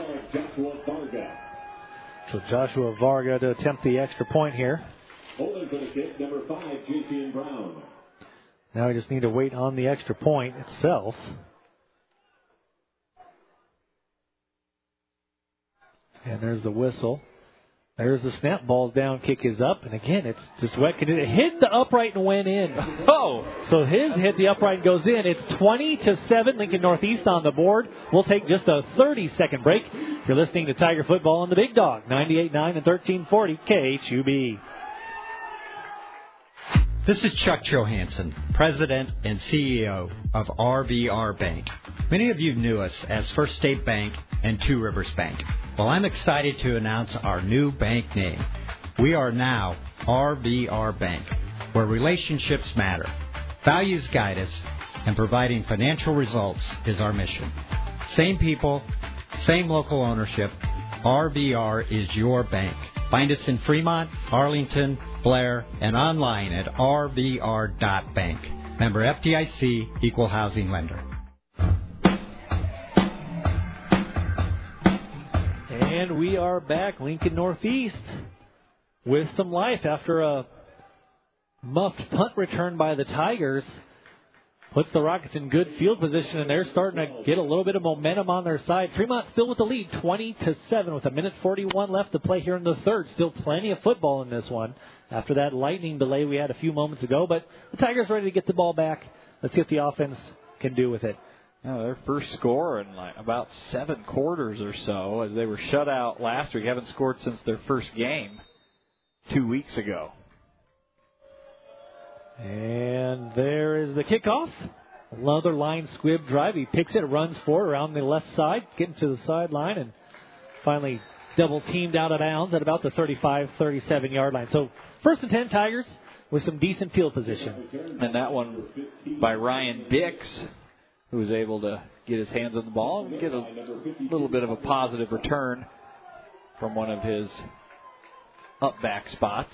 So Joshua Varga to attempt the extra point here. Holding for the kick, number five, J T N Brown. Now we just need to wait on the extra point itself. And there's the whistle. There's the snap. Ball's down. Kick is up. And again, it's just wet. It hit the upright and went in. Oh! So his hit the upright and goes in. It's twenty to seven. Lincoln Northeast on the board. We'll take just a thirty-second break. You're listening to Tiger Football on the Big Dog. ninety-eight point nine and thirteen forty K H U B. This is Chuck Johansson, President and C E O of R V R Bank. Many of you knew us as First State Bank and Two Rivers Bank. Well, I'm excited to announce our new bank name. We are now R V R Bank, where relationships matter, values guide us, and providing financial results is our mission. Same people, same local ownership. R V R is your bank. Find us in Fremont, Arlington, Blair, and online at r v r dot bank. Member F D I C, Equal Housing Lender. And we are back, Lincoln Northeast, with some life after a muffed punt return by the Tigers. Puts the Rockets in good field position, and they're starting to get a little bit of momentum on their side. Fremont still with the lead, twenty to seven, with a minute forty-one left to play here in the third. Still plenty of football in this one after that lightning delay we had a few moments ago. But the Tigers ready to get the ball back. Let's see what the offense can do with it. Yeah, their first score in like about seven quarters or so, as they were shut out last week. Haven't scored since their first game two weeks ago. And there is the kickoff. Another line squib drive. He picks it, runs for it around the left side, getting to the sideline, and finally double teamed out of bounds at about the thirty-five, thirty-seven yard line. So first and ten Tigers with some decent field position. And that one by Ryan Dix, who was able to get his hands on the ball and get a little bit of a positive return from one of his up back spots.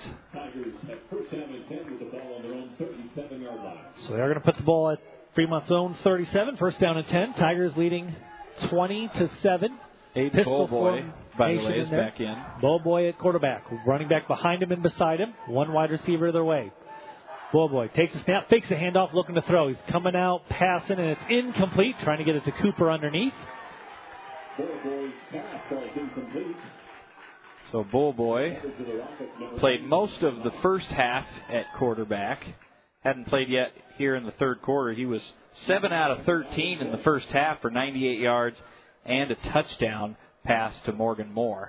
So they're going to put the ball at Fremont's own thirty-seven. First down and ten. Tigers leading twenty to seven. Aiden Bowboy, by the way, is back in. Bowboy at quarterback. Running back behind him and beside him. One wide receiver their way. Bowboy takes a snap, fakes a handoff, looking to throw. He's coming out, passing, and it's incomplete. Trying to get it to Cooper underneath. So Bowboy played most of the first half at quarterback. Hadn't played yet here in the third quarter. He was seven out of thirteen in the first half for ninety-eight yards and a touchdown pass to Morgan Moore.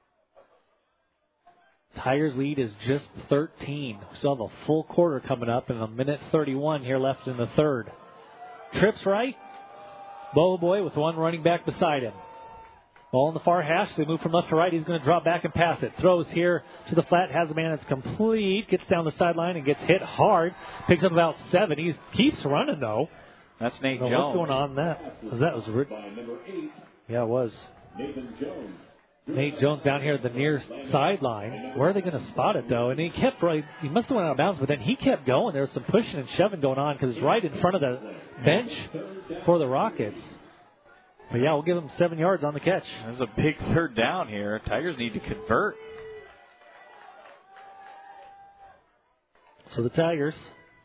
Tigers lead is just thirteen. We still have a full quarter coming up and a minute thirty-one here left in the third. Trips right. Bowboy with one running back beside him. Ball in the far hash. They move from left to right. He's going to drop back and pass it. Throws here to the flat. Has a man that's complete. Gets down the sideline and gets hit hard. Picks up about seven. He keeps running, though. That's Nate Jones. Jones. What's going on that? That was Rick. Yeah, it was. Nate Jones down here at the near sideline. Where are they going to spot it, though? And he kept right. He must have went out of bounds, but then he kept going. There was some pushing and shoving going on because it's right in front of the bench for the Rockets. But, yeah, we'll give them seven yards on the catch. There's a big third down here. Tigers need to convert. So the Tigers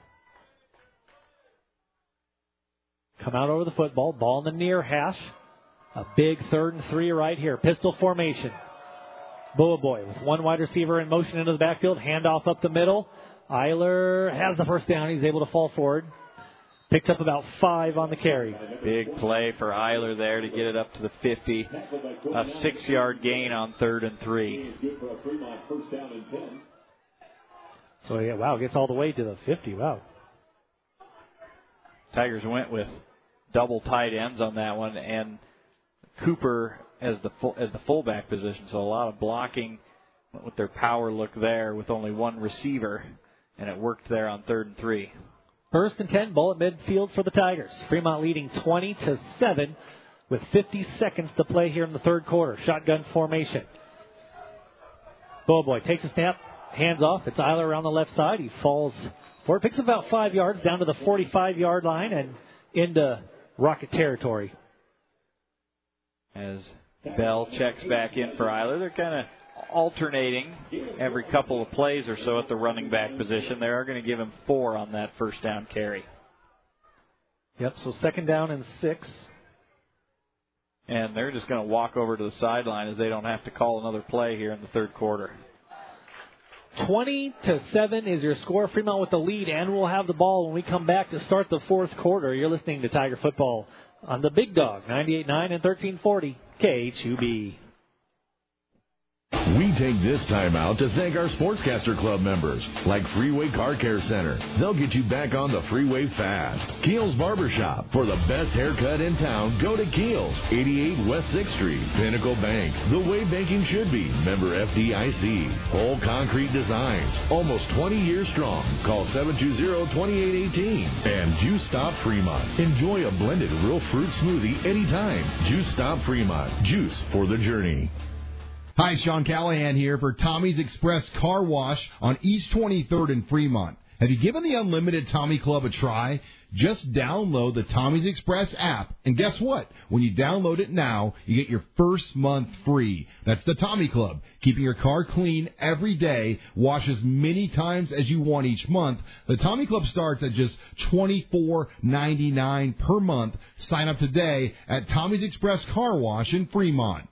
come out over the football. Ball in the near hash. A big third and three right here. Pistol formation. Bowboy with one wide receiver in motion into the backfield. Handoff up the middle. Eiler has the first down. He's able to fall forward. Picks up about five on the carry. Big play for Eiler there to get it up to the fifty. A six-yard gain on third and three. So, yeah, wow, gets all the way to the fifty. Wow. Tigers went with double tight ends on that one, and Cooper as the full, as the fullback position. So a lot of blocking with their power look there with only one receiver, and it worked there on third and three. First and ten, ball at midfield for the Tigers. Fremont leading twenty to seven with fifty seconds to play here in the third quarter. Shotgun formation. Bowboy takes a snap, hands off. It's Eiler around the left side. He falls forward, picks up about five yards down to the forty-five-yard line and into Rocket territory. As Bell checks back in for Eiler, they're kind of alternating every couple of plays or so at the running back position. They are going to give him four on that first down carry. Yep, so second down and six. And they're just going to walk over to the sideline as they don't have to call another play here in the third quarter. twenty to seven is your score. Fremont with the lead, and we'll have the ball when we come back to start the fourth quarter. You're listening to Tiger Football on the Big Dog, ninety-eight point nine and thirteen forty K H U B. We take this time out to thank our Sportscaster Club members, like Freeway Car Care Center. They'll get you back on the freeway fast. Keels Barbershop. For the best haircut in town, go to Keels, eighty-eight West sixth Street. Pinnacle Bank. The way banking should be. Member F D I C. Whole Concrete Designs. Almost twenty years strong. Call seven two zero, two eight one eight. And Juice Stop Fremont. Enjoy a blended real fruit smoothie anytime. Juice Stop Fremont. Juice for the journey. Hi, Sean Callahan here for Tommy's Express Car Wash on East twenty-third in Fremont. Have you given the Unlimited Tommy Club a try? Just download the Tommy's Express app, and guess what? When you download it now, you get your first month free. That's the Tommy Club, keeping your car clean every day. Wash as many times as you want each month. The Tommy Club starts at just twenty-four ninety-nine per month. Sign up today at Tommy's Express Car Wash in Fremont.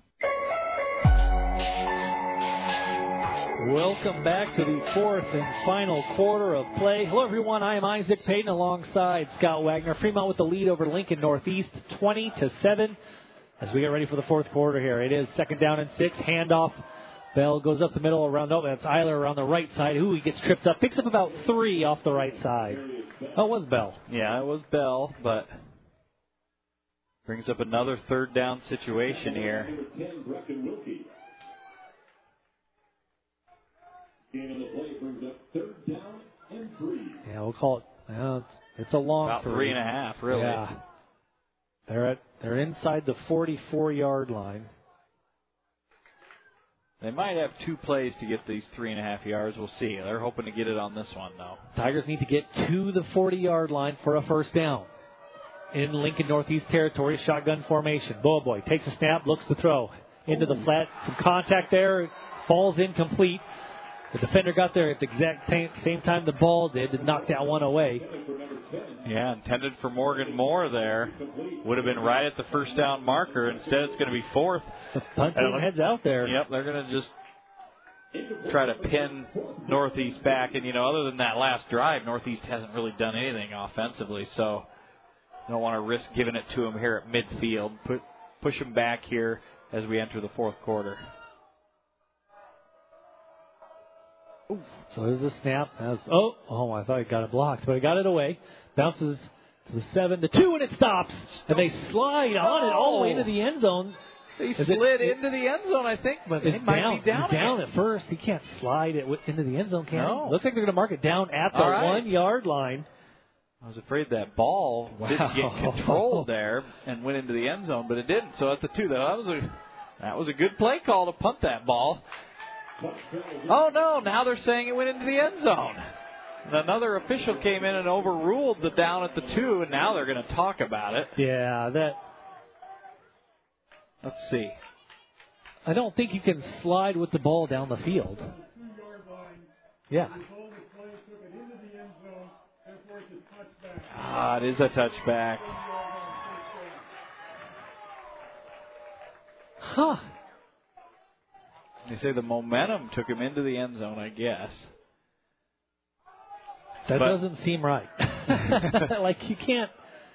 Welcome back to the fourth and final quarter of play. Hello, everyone. I am Isaac Payton alongside Scott Wagner. Fremont with the lead over Lincoln Northeast, twenty to seven. As we get ready for the fourth quarter here, it is second down and six. Handoff. Bell goes up the middle around. Oh, that's Eiler around the right side. Ooh, he gets tripped up. Picks up about three off the right side. Oh, it was Bell. Yeah, it was Bell, but brings up another third down situation here. Yeah, we'll call it. Well, it's, it's a long About three. three and a half, really. Yeah. They're at they're inside the forty-four yard line. They might have two plays to get these three and a half yards. We'll see. They're hoping to get it on this one, though. Tigers need to get to the forty yard line for a first down. In Lincoln Northeast territory, shotgun formation. Boa Boy takes a snap, looks to throw into the flat. Some contact there. Falls incomplete. The defender got there at the exact same time the ball did to knock that one away. Yeah, intended for Morgan Moore there. Would have been right at the first down marker. Instead, it's going to be fourth. The punt team heads out there. Yep, they're going to just try to pin Northeast back. And, you know, other than that last drive, Northeast hasn't really done anything offensively. So you don't want to risk giving it to them here at midfield. Put, push them back here as we enter the fourth quarter. So there's the snap. Was, oh, oh, I thought he got it blocked, but he got it away. Bounces to the seven, the two, and it stops. And they slide on it all the way into the end zone. They Is slid it, into the end zone, I think, but it's they might down, be down. He's down at first. He can't slide it into the end zone, can no. he? Looks like they're going to mark it down at the right. one-yard line. I was afraid that ball wow. didn't get controlled there and went into the end zone, but it didn't. So at the two, that was a that was a good play call to punt that ball. Oh, no, now they're saying it went into the end zone. And another official came in and overruled the down at the two, and now they're going to talk about it. Yeah, that. Let's see. I don't think you can slide with the ball down the field. Yeah. Ah, it is a touchback. Huh. They say the momentum took him into the end zone, I guess. That but, doesn't seem right. Like, you can't.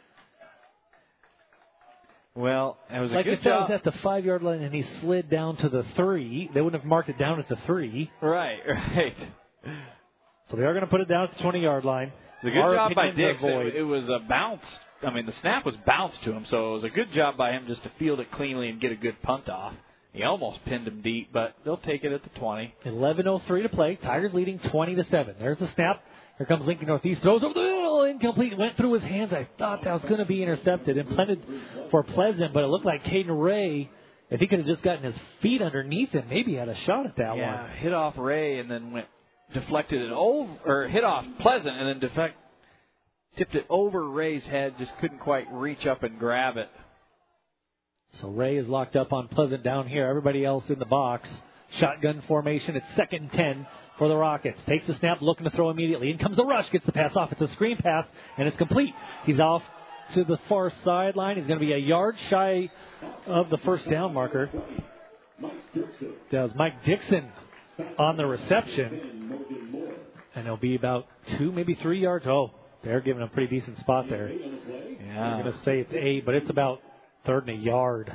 Well, it was a like good if job. that was at the five-yard line and he slid down to the three, they wouldn't have marked it down at the three. Right, right. So they are going to put it down at the twenty-yard line. It was a good Our job by opinions Dix. are void. It, it was a bounce. I mean, the snap was bounced to him, so it was a good job by him just to field it cleanly and get a good punt off. He almost pinned him deep, but they'll take it at the twenty. eleven oh three to play. Tigers leading twenty to seven. There's the snap. Here comes Lincoln Northeast. Throws over the middle. Incomplete. Went through his hands. I thought that was going to be intercepted. Intended for Pleasant, but it looked like Caden Ray, if he could have just gotten his feet underneath him, maybe he had a shot at that yeah, one. Hit off Ray and then went deflected it over, or hit off Pleasant and then defect, tipped it over Ray's head. Just couldn't quite reach up and grab it. So Ray is locked up on Pleasant down here. Everybody else in the box. Shotgun formation. It's second and ten for the Rockets. Takes the snap, looking to throw immediately. In comes the rush, gets the pass off. It's a screen pass, and it's complete. He's off to the far sideline. He's going to be a yard shy of the first down marker. That was Mike Dixon on the reception. And it'll be about two, maybe three yards. Oh, they're giving a pretty decent spot there. Yeah. I'm going to say it's eight, but it's about third and a yard.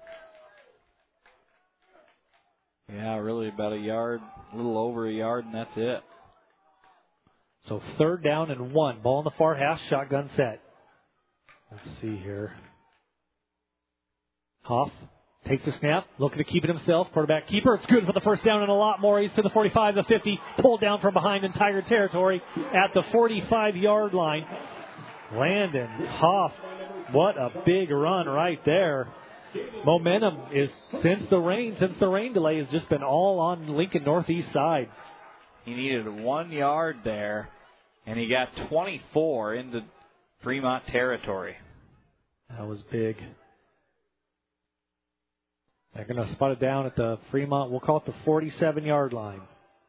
Yeah, really about a yard, a little over a yard, and that's it. So third down and one. Ball in the far half, shotgun set. Let's see here. Hoff takes the snap, looking to keep it himself. Quarterback keeper. It's good for the first down and a lot more. He's to the forty-five, the fifty. Pulled down from behind in Tiger territory at the forty-five-yard line. Landon Hoff. What a big run right there. Momentum is, since the rain, since the rain delay has just been all on Lincoln Northeast side. He needed one yard there, and he got twenty-four into Fremont territory. That was big. They're going to spot it down at the Fremont, we'll call it the forty-seven-yard line.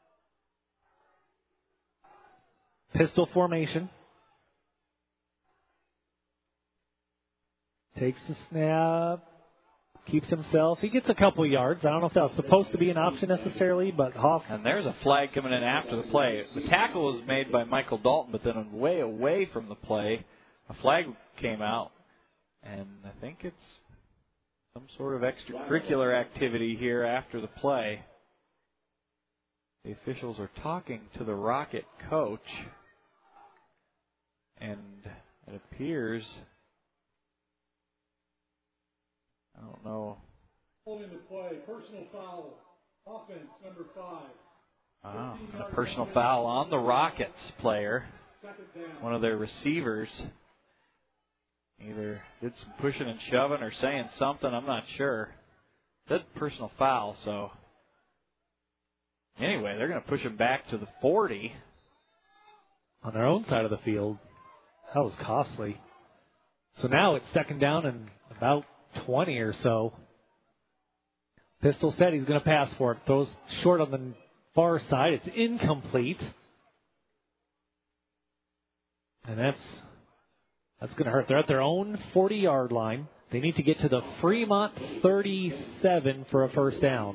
Pistol formation. Takes the snap. Keeps himself. He gets a couple yards. I don't know if that was supposed to be an option necessarily, but Hoff. And there's a flag coming in after the play. The tackle was made by Michael Dalton, but then way away from the play, a flag came out. And I think it's some sort of extracurricular activity here after the play. The officials are talking to the Rocket coach. And it appears, I don't know. Holding the play, personal foul, offense number five. Ah, a personal foul on the Rockets player. One of their receivers either did some pushing and shoving or saying something. I'm not sure. That's personal foul, so anyway, they're going to push him back to the forty. On their own side of the field. That was costly. So now it's second down and about twenty or so. Pistol set, he's going to pass for it. Throws short on the far side. It's incomplete. And that's that's going to hurt. They're at their own forty-yard line. They need to get to the Fremont thirty-seven for a first down.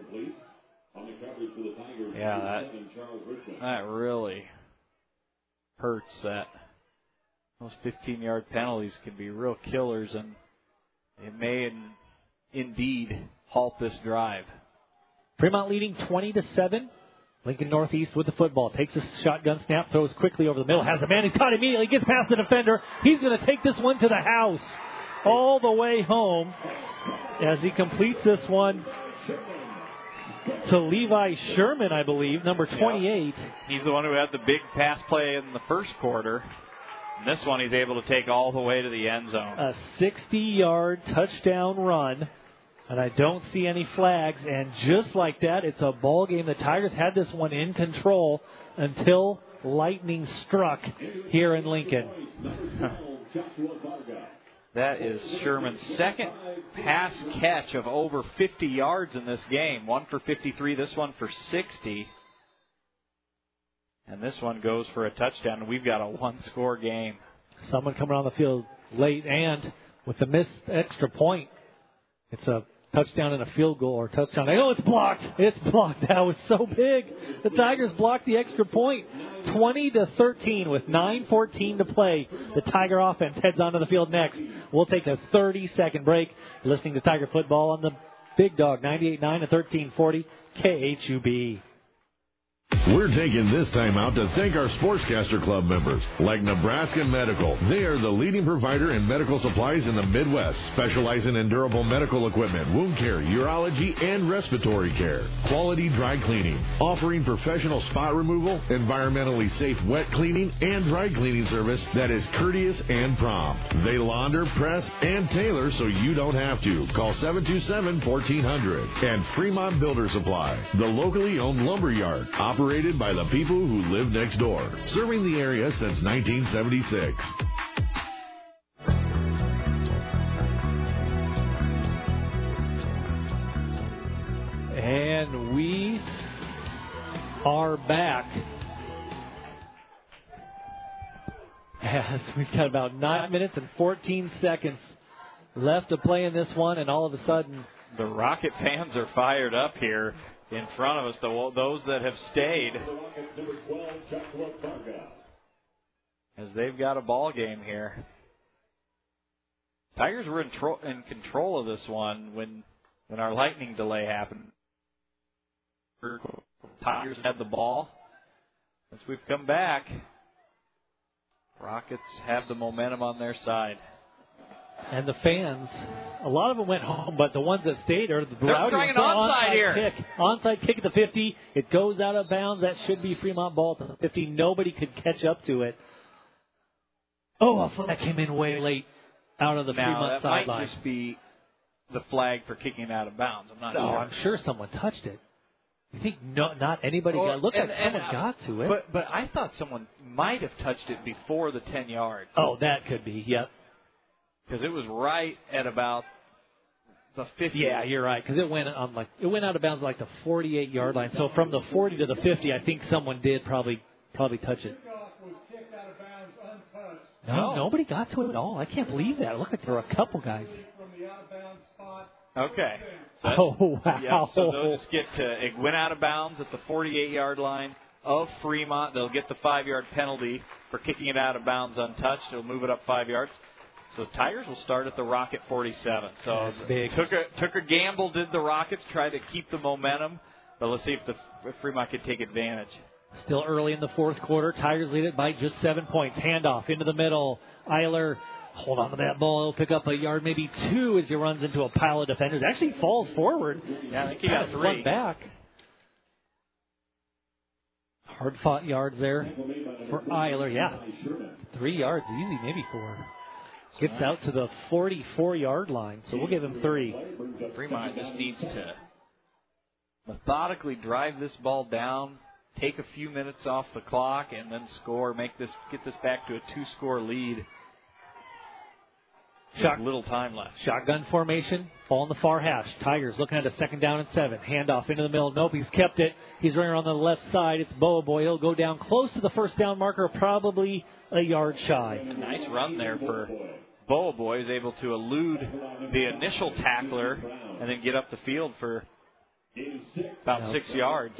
Yeah, that, that really hurts. That those fifteen-yard penalties can be real killers, and it may in, indeed halt this drive. Fremont leading twenty to seven. Lincoln Northeast with the football. Takes a shotgun snap, throws quickly over the middle. Has a man. He's caught immediately. Gets past the defender. He's going to take this one to the house. All the way home as he completes this one to Levi Sherman, I believe, number twenty-eight. Yeah. He's the one who had the big pass play in the first quarter. And this one he's able to take all the way to the end zone. A sixty-yard touchdown run. And I don't see any flags. And just like that, it's a ball game. The Tigers had this one in control until lightning struck here in Lincoln. That is Sherman's second pass catch of over fifty yards in this game. One for fifty-three, this one for sixty. And this one goes for a touchdown. We've got a one-score game. Someone coming on the field late, and with the missed extra point, it's a touchdown and a field goal, or touchdown. Oh, it's blocked. It's blocked. That was so big. The Tigers blocked the extra point. twenty to thirteen with nine fourteen to play. The Tiger offense heads onto the field next. We'll take a thirty-second break. You're listening to Tiger Football on the Big Dog, ninety-eight point nine and thirteen forty K H U B. We're taking this time out to thank our Sportscaster Club members, like Nebraska Medical. They are the leading provider in medical supplies in the Midwest, specializing in durable medical equipment, wound care, urology, and respiratory care. Quality dry cleaning, offering professional spot removal, environmentally safe wet cleaning, and dry cleaning service that is courteous and prompt. They launder, press, and tailor so you don't have to. Call seven two seven, fourteen hundred. And Fremont Builder Supply, the locally owned lumber yard, operated by the people who live next door, serving the area since nineteen seventy-six. And we are back. As we've got about nine minutes and fourteen seconds left to play in this one, and all of a sudden, the Rocket fans are fired up here in front of us, the, those that have stayed, as they've got a ball game here. Tigers were in, tro- in control of this one when when our lightning delay happened. Tigers had the ball. As we've come back, Rockets have the momentum on their side. And the fans, a lot of them went home, but the ones that stayed are the They're Rowdies. trying an onside here. Kick. Onside kick at the fifty. It goes out of bounds. That should be Fremont ball at the fifty. Nobody could catch up to it. Oh, a flag came in way late out of the now, Fremont that might sideline. just be the flag for kicking it out of bounds. I'm not No, sure. I'm sure someone touched it. You think no, not anybody Or- got? Look and- like and, someone uh, got to it. But but I thought someone might have touched it before the ten yards. Oh, that could be. Yep. Because it was right at about the fifty. Yeah, you're right. Because it went on like it went out of bounds like the forty-eight yard line. So from the forty to the fifty, I think someone did probably probably touch it. No, No. nobody got to it at all. I can't believe that. It looked like there were a couple guys. Okay. So that's- Oh, wow. Yep, so they'll just get to, it went out of bounds at the forty-eight yard line of Fremont. They'll get the five yard penalty for kicking it out of bounds untouched. They'll move it up five yards. So Tigers will start at the Rocket forty-seven. So That's big. took a took a gamble, did the Rockets, try to keep the momentum. But let's see if the if Fremont can take advantage. Still early in the fourth quarter. Tigers lead it by just seven points. Handoff into the middle. Eiler, hold on to that ball. He'll pick up a yard, maybe two, as he runs into a pile of defenders. Actually falls forward. Yeah, I think he Kind got of three. slid back. Hard fought yards there for Eiler. Yeah, three yards easy, maybe four. Gets out to the forty-four yard line, so we'll give him three. Fremont just needs to methodically drive this ball down, take a few minutes off the clock, and then score. Make this get this back to a two-score lead. Shot, little time left. Shotgun formation, ball in the far hash. Tigers looking at a second down and seven. Handoff into the middle. Nope, he's kept it. He's running around the left side. It's Boa Boy. He'll go down close to the first down marker, probably a yard shy. A nice run there for Boa Boy. Is able to elude the initial tackler and then get up the field for about Now, six yards.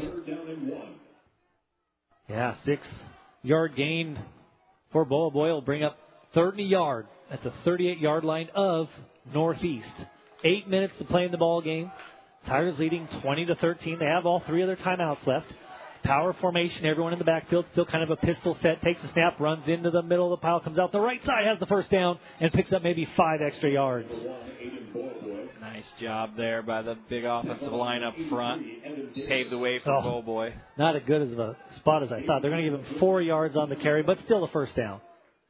Yeah, six yard gain for Boa Boy will bring up thirty yard at the thirty-eight yard line of Northeast. Eight minutes to play in the ball game. Tigers leading twenty to thirteen. They have all three of their timeouts left. Power formation. Everyone in the backfield still kind of a pistol set. Takes a snap, runs into the middle of the pile, comes out the right side, has the first down, and picks up maybe five extra yards. Nice job there by the big offensive line up front. Paved the way for Oh. Boa Boy. Not as good as of a spot as I thought. They're going to give him four yards on the carry, but still a first down.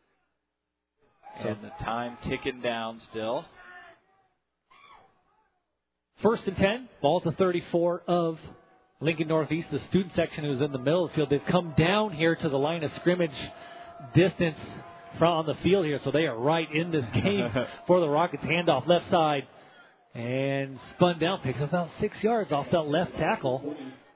So And the time ticking down still. first and ten, ball at the thirty-four of Lincoln Northeast. The student section who's in the middle of the field, they've come down here to the line of scrimmage distance from on the field here, so they are right in this game for the Rockets. Handoff left side and spun down, picks up about six yards off that left tackle.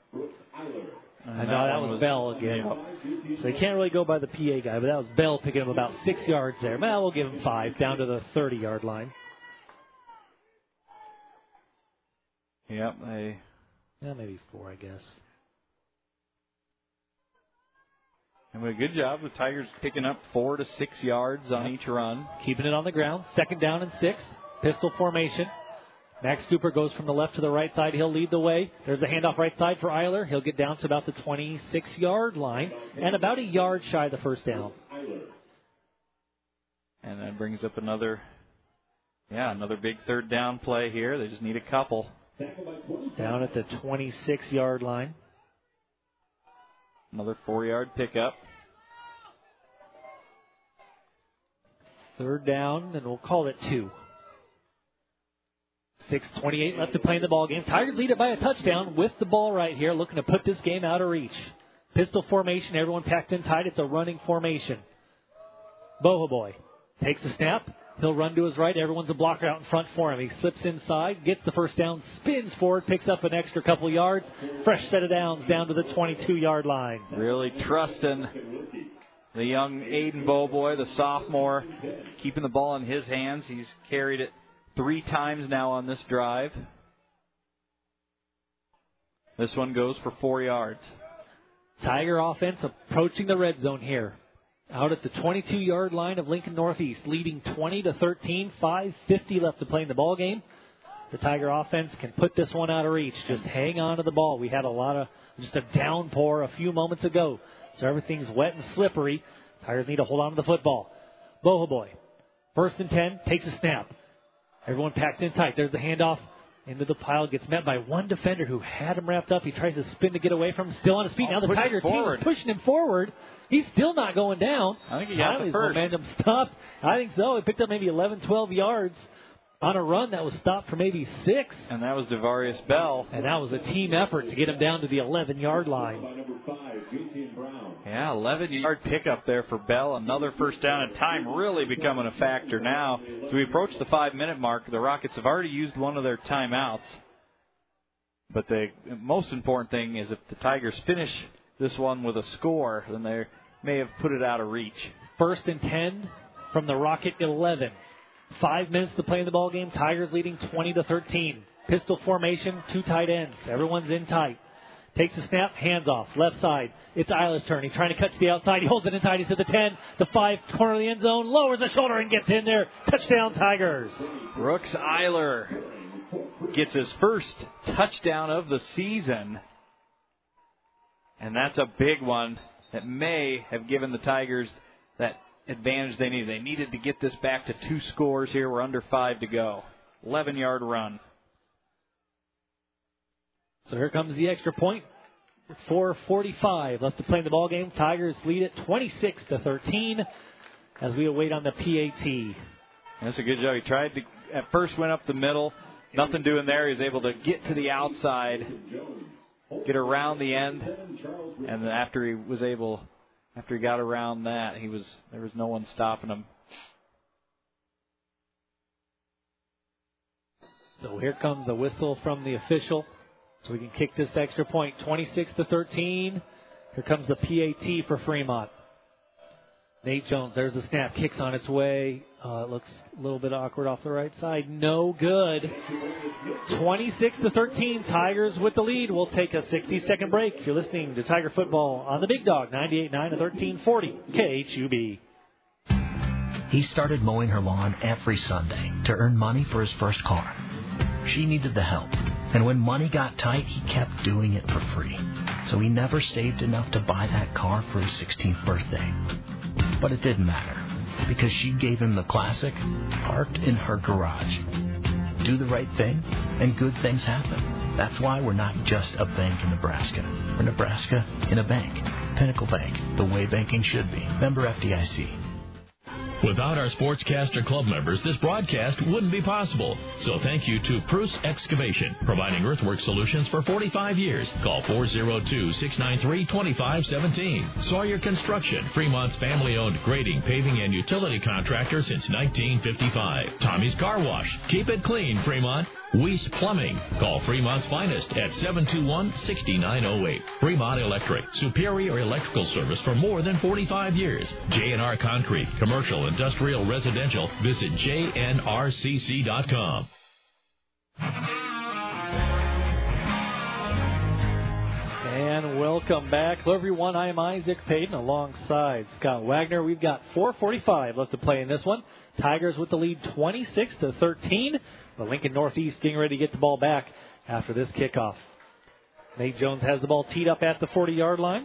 I know that was Bell again. So you can't really go by the P A guy, but that was Bell picking up about six yards there. Well, we'll give him five down to the thirty yard line. Yep, they. Yeah, maybe four, I guess. And a good job. The Tigers picking up four to six yards on each run. Keeping it on the ground. Second down and six. Pistol formation. Max Cooper goes from the left to the right side. He'll lead the way. There's the handoff right side for Eiler. He'll get down to about the twenty-six yard line and about a yard shy of the first down. And that brings up another, yeah, another big third down play here. They just need a couple. Down at the twenty-six yard line. Another four-yard pickup. Third down, and we'll call it two. six twenty-eight left to play in the ball game. Tigers lead it by a touchdown with the ball right here, looking to put this game out of reach. Pistol formation, everyone packed in tight. It's a running formation. Boa Boy takes the snap. He'll run to his right. Everyone's a blocker out in front for him. He slips inside, gets the first down, spins forward, picks up an extra couple yards. Fresh set of downs down to the twenty-two yard line. Really trusting The young Aiden Beauboy, the sophomore, keeping the ball in his hands. He's carried it three times now on this drive. This one goes for four yards. Tiger offense approaching the red zone here. Out at the twenty-two-yard line of Lincoln Northeast, leading twenty to thirteen, five fifty left to play in the ball game. The Tiger offense can put this one out of reach. Just hang on to the ball. We had a lot of, just a downpour a few moments ago. So everything's wet and slippery. Tigers need to hold on to the football. Bohoboy, first and ten, takes a snap. Everyone packed in tight. There's the handoff into the pile. Gets met by one defender who had him wrapped up. He tries to spin to get away from him. Still on his feet. Oh, now the Tiger team is pushing him forward. He's still not going down. I think he got Finally, the first. His momentum stopped. I think so. He picked up maybe eleven, twelve yards on a run that was stopped for maybe six. And that was Devarius Bell. And that was a team effort to get him down to the eleven-yard line. Yeah, eleven-yard pickup there for Bell. Another first down, and time really becoming a factor now. As we approach the five-minute mark, the Rockets have already used one of their timeouts. But the most important thing is if the Tigers finish this one with a score, then they may have put it out of reach. First and ten from the Rocket eleven. Five minutes to play in the ball game. Tigers leading twenty to thirteen. Pistol formation, two tight ends. Everyone's in tight. Takes a snap, hands off, left side. It's Eiler's turn. He's trying to cut to the outside. He holds it in tight. He's at the ten, the five, corner of the end zone. Lowers the shoulder and gets in there. Touchdown, Tigers. Brooks Eiler gets his first touchdown of the season. And that's a big one that may have given the Tigers that advantage they needed. They needed to get this back to two scores here. We're under five to go. eleven-yard run. So here comes the extra point. four forty-five left to play in the ball game. Tigers lead it twenty-six to thirteen as we await on the P A T. That's a good job. He tried to, at first went up the middle. Nothing doing there. He was able to get to the outside, get around the end, and then after he was able, after he got around that, he was there was no one stopping him. So here comes the whistle from the official. So we can kick this extra point. twenty-six to thirteen. Here comes the P A T for Fremont. Nate Jones, there's the snap. Kicks on its way. Uh, it looks a little bit awkward off the right side. No good. twenty-six to thirteen. Tigers with the lead. We'll take a sixty-second break. You're listening to Tiger Football on the Big Dog, ninety-eight point nine to thirteen forty K H U B. He started mowing her lawn every Sunday to earn money for his first car. She needed the help. And when money got tight, he kept doing it for free. So he never saved enough to buy that car for his sixteenth birthday. But it didn't matter, because she gave him the classic, parked in her garage. Do the right thing, and good things happen. That's why we're not just a bank in Nebraska. We're Nebraska in a bank. Pinnacle Bank, the way banking should be. Member F D I C. Without our Sportscaster Club members, this broadcast wouldn't be possible. So thank you to Prus Excavation, providing earthwork solutions for forty-five years. Call four oh two, six nine three, two five one seven. Sawyer Construction, Fremont's family-owned grading, paving, and utility contractor since nineteen fifty-five. Tommy's Car Wash. Keep it clean, Fremont. Weiss Plumbing. Call Fremont's finest at seven two one, six nine zero eight. Fremont Electric. Superior electrical service for more than forty-five years. J and R Concrete. Commercial, industrial, residential. Visit J N R C C dot com. And welcome back. Hello, everyone. I am Isaac Payton alongside Scott Wagner. We've got four forty-five left to play in this one. Tigers with the lead twenty-six to thirteen. The Lincoln Northeast getting ready to get the ball back after this kickoff. Nate Jones has the ball teed up at the forty-yard line.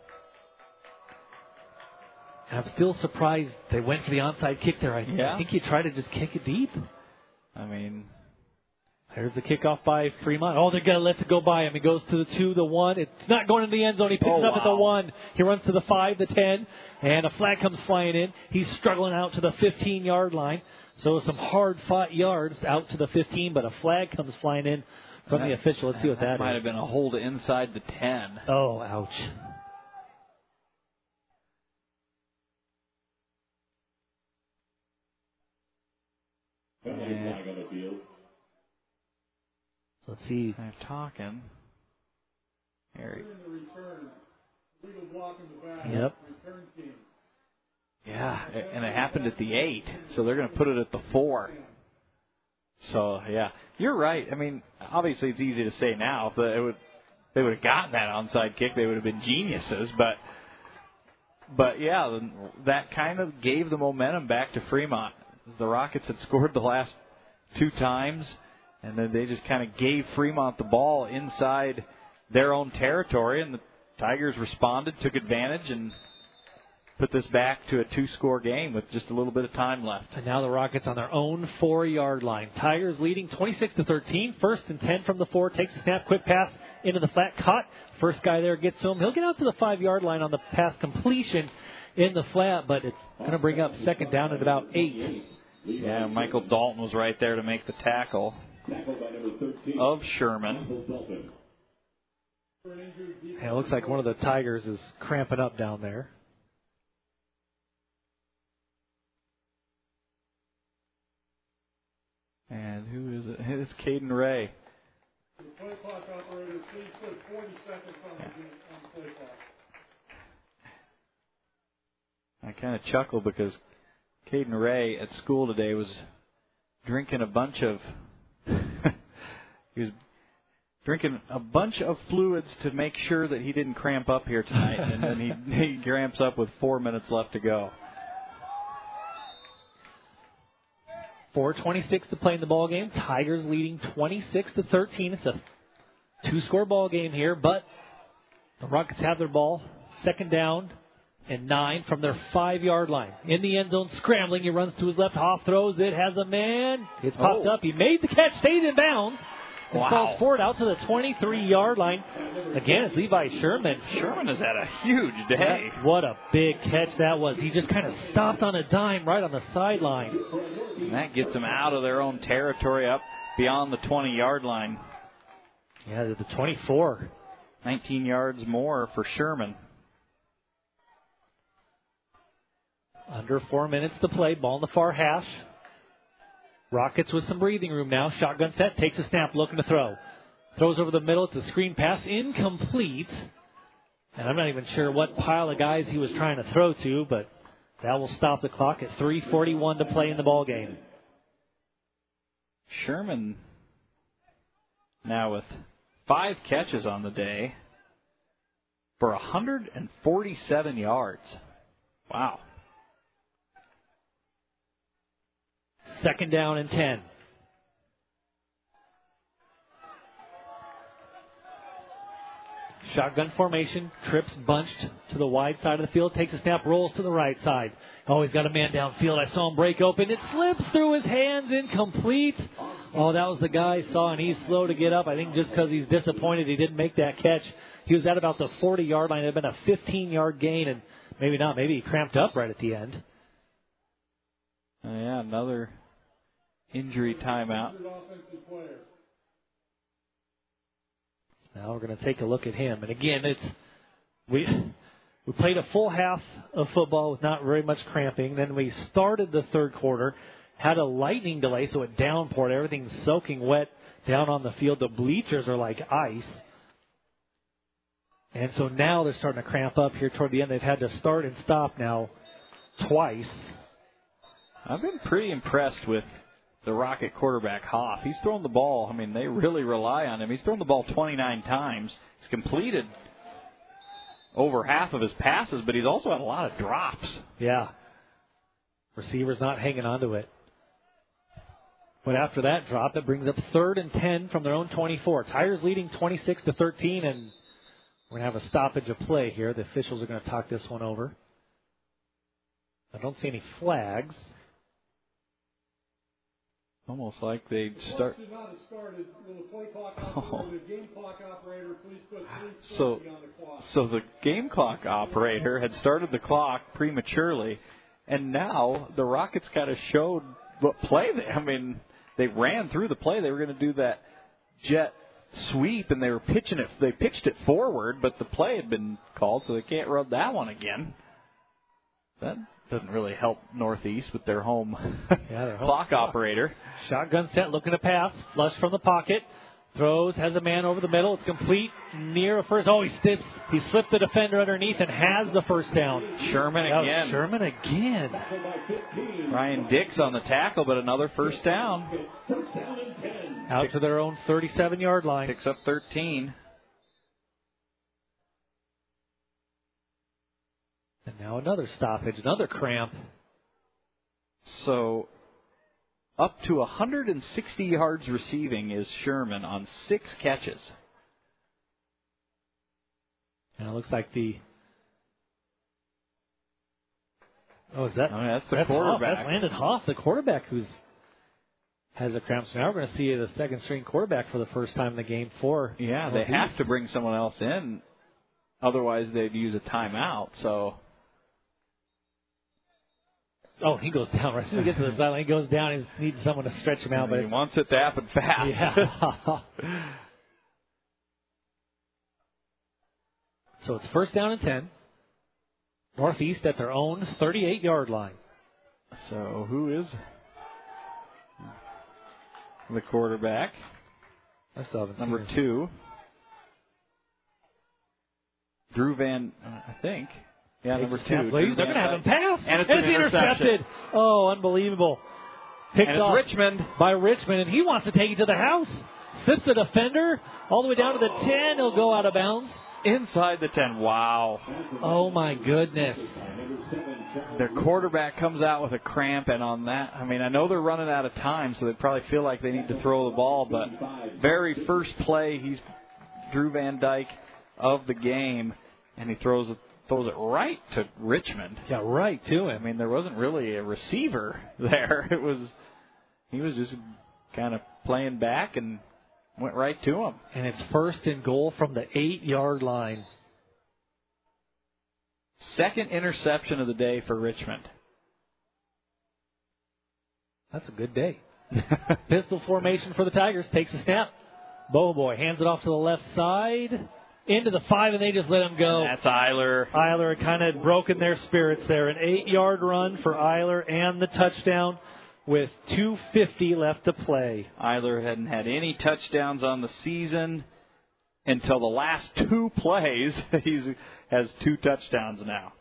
I'm still surprised they went for the onside kick there. I, yeah. I think he tried to just kick it deep. I mean, there's the kickoff by Fremont. Oh, they're going to let it go by him. He goes to the two, the one. It's not going into the end zone. He picks oh, it up wow. at the one. He runs to the five, the ten, and a flag comes flying in. He's struggling out to the fifteen-yard line. So some hard-fought yards out to the fifteen, but a flag comes flying in from that, the official. Let's see what that, that is. might have been a hold inside the ten. Oh, ouch. Yeah. Let's see. They're talking. Harry. Yep. Yeah, and it happened at the eight, so they're going to put it at the four. So, yeah, you're right. I mean, obviously it's easy to say now. If it would, they would have gotten that onside kick, they would have been geniuses. But, but yeah, that kind of gave the momentum back to Fremont. The Rockets had scored the last two times, and then they just kind of gave Fremont the ball inside their own territory, and the Tigers responded, took advantage, and put this back to a two-score game with just a little bit of time left. And now the Rockets on their own four-yard line. Tigers leading twenty-six to thirteen. First and ten from the four. Takes a snap, quick pass into the flat. Caught. First guy there gets to him. He'll get out to the five-yard line on the pass completion in the flat, but it's going to bring up second down at about eight. Yeah, Michael Dalton was right there to make the tackle of Sherman. Yeah, it looks like one of the Tigers is cramping up down there. And who is it? It's Caden Ray. The play clock operator, please put forty seconds on the, on the play clock. I kind of chuckle because Caden Ray at school today was drinking a bunch of he was drinking a bunch of fluids to make sure that he didn't cramp up here tonight, and then he, he cramps up with four minutes left to go. four twenty-six to play in the ball game. Tigers leading twenty-six to thirteen. It's a two-score ball game here, but the Rockets have their ball. Second down and nine from their five-yard line. In the end zone, scrambling. He runs to his left. Hoff throws it. Has a man. It's popped oh. up. He made the catch. Stays in bounds. And wow. falls forward out to the twenty-three-yard line. Again, it's Levi Sherman. Sherman has had a huge day. That, what a big catch that was. He just kind of stopped on a dime right on the sideline. And that gets them out of their own territory up beyond the twenty-yard line. Yeah, to the twenty-four. nineteen yards more for Sherman. Under four minutes to play. Ball in the far hash. Rockets with some breathing room now. Shotgun set. Takes a snap. Looking to throw. Throws over the middle. It's a screen pass. Incomplete. And I'm not even sure what pile of guys he was trying to throw to, but that will stop the clock at three forty-one to play in the ball game. Sherman now with five catches on the day for one hundred forty-seven yards. Wow. Second down and ten. Shotgun formation. Trips bunched to the wide side of the field. Takes a snap. Rolls to the right side. Oh, he's got a man downfield. I saw him break open. It slips through his hands. Incomplete. Oh, that was the guy I saw, and he's slow to get up. I think just because he's disappointed he didn't make that catch. He was at about the forty-yard line. It had been a fifteen-yard gain, and maybe not. Maybe he cramped up right at the end. Uh, yeah, another injury timeout. Now we're going to take a look at him. And again, it's we we played a full half of football with not very much cramping. Then we started the third quarter, had a lightning delay, so it downpoured. Everything's soaking wet down on the field. The bleachers are like ice. And so now they're starting to cramp up here toward the end. They've had to start and stop now twice. I've been pretty impressed with the Rocket quarterback, Hoff. He's thrown the ball. I mean, they really rely on him. He's thrown the ball twenty-nine times. He's completed over half of his passes, but he's also had a lot of drops. Yeah. Receivers not hanging on to it. But after that drop, it brings up third and ten from their own twenty-four. Tigers leading twenty-six to thirteen, and we're going to have a stoppage of play here. The officials are going to talk this one over. I don't see any flags. Almost like they'd start. Oh. So, so the game clock operator had started the clock prematurely, and now the Rockets kind of showed what play they. I mean, they ran through the play. They were going to do that jet sweep, and they were pitching it. They pitched it forward, but the play had been called, so they can't run that one again. That doesn't really help Northeast with their home, yeah, their home clock clock operator. Shotgun set, looking to pass. Flush from the pocket. Throws, has a man over the middle. It's complete near a first. Oh, he slips. He slipped the defender underneath and has the first down. Sherman That was again. Sherman again. Ryan Dix on the tackle, but another first down. Out to their own thirty-seven-yard line. Picks up thirteen. And now another stoppage, another cramp. So up to one hundred sixty yards receiving is Sherman on six catches. And it looks like the... Oh, is that... I mean, that's the that's quarterback. Hoff. That's Landon Hoff, the quarterback, who's has a cramp. So now we're going to see the second-string quarterback for the first time in the game for... Yeah, they Northeast. have to bring someone else in. Otherwise, they'd use a timeout. So... Oh, he goes down right as we get to the sideline. He goes down. He needs someone to stretch him out. But But he wants it to happen fast. Yeah. So it's first down and ten. Northeast at their own thirty-eight-yard line. So who is the quarterback? I still haven't Number seen it. two. Drew Van, I think. Yeah, number two. They're going to have him pass. And it's an interception. intercepted. Oh, unbelievable. Picked And it's off Richmond. by Richmond, and he wants to take it to the house. Slips the defender all the way down to the ten. He'll go out of bounds. Inside the ten. Wow. Oh, my goodness. Their quarterback comes out with a cramp, and on that, I mean, I know they're running out of time, so they probably feel like they need to throw the ball, but very first play, he's Drew Van Dyke of the game, and he throws it, throws it right to Richmond. Yeah, right to him. I mean, there wasn't really a receiver there. It was, he was just kind of playing back and went right to him. And it's first and goal from the eight-yard line. Second interception of the day for Richmond. That's a good day. Pistol formation for the Tigers. Takes a snap. Boboy hands it off to the left side. Into the five, and they just let him go. And that's Eiler. Eiler kind of broken their spirits there. An eight-yard run for Eiler and the touchdown with two fifty left to play. Eiler hadn't had any touchdowns on the season until the last two plays. He has two touchdowns now.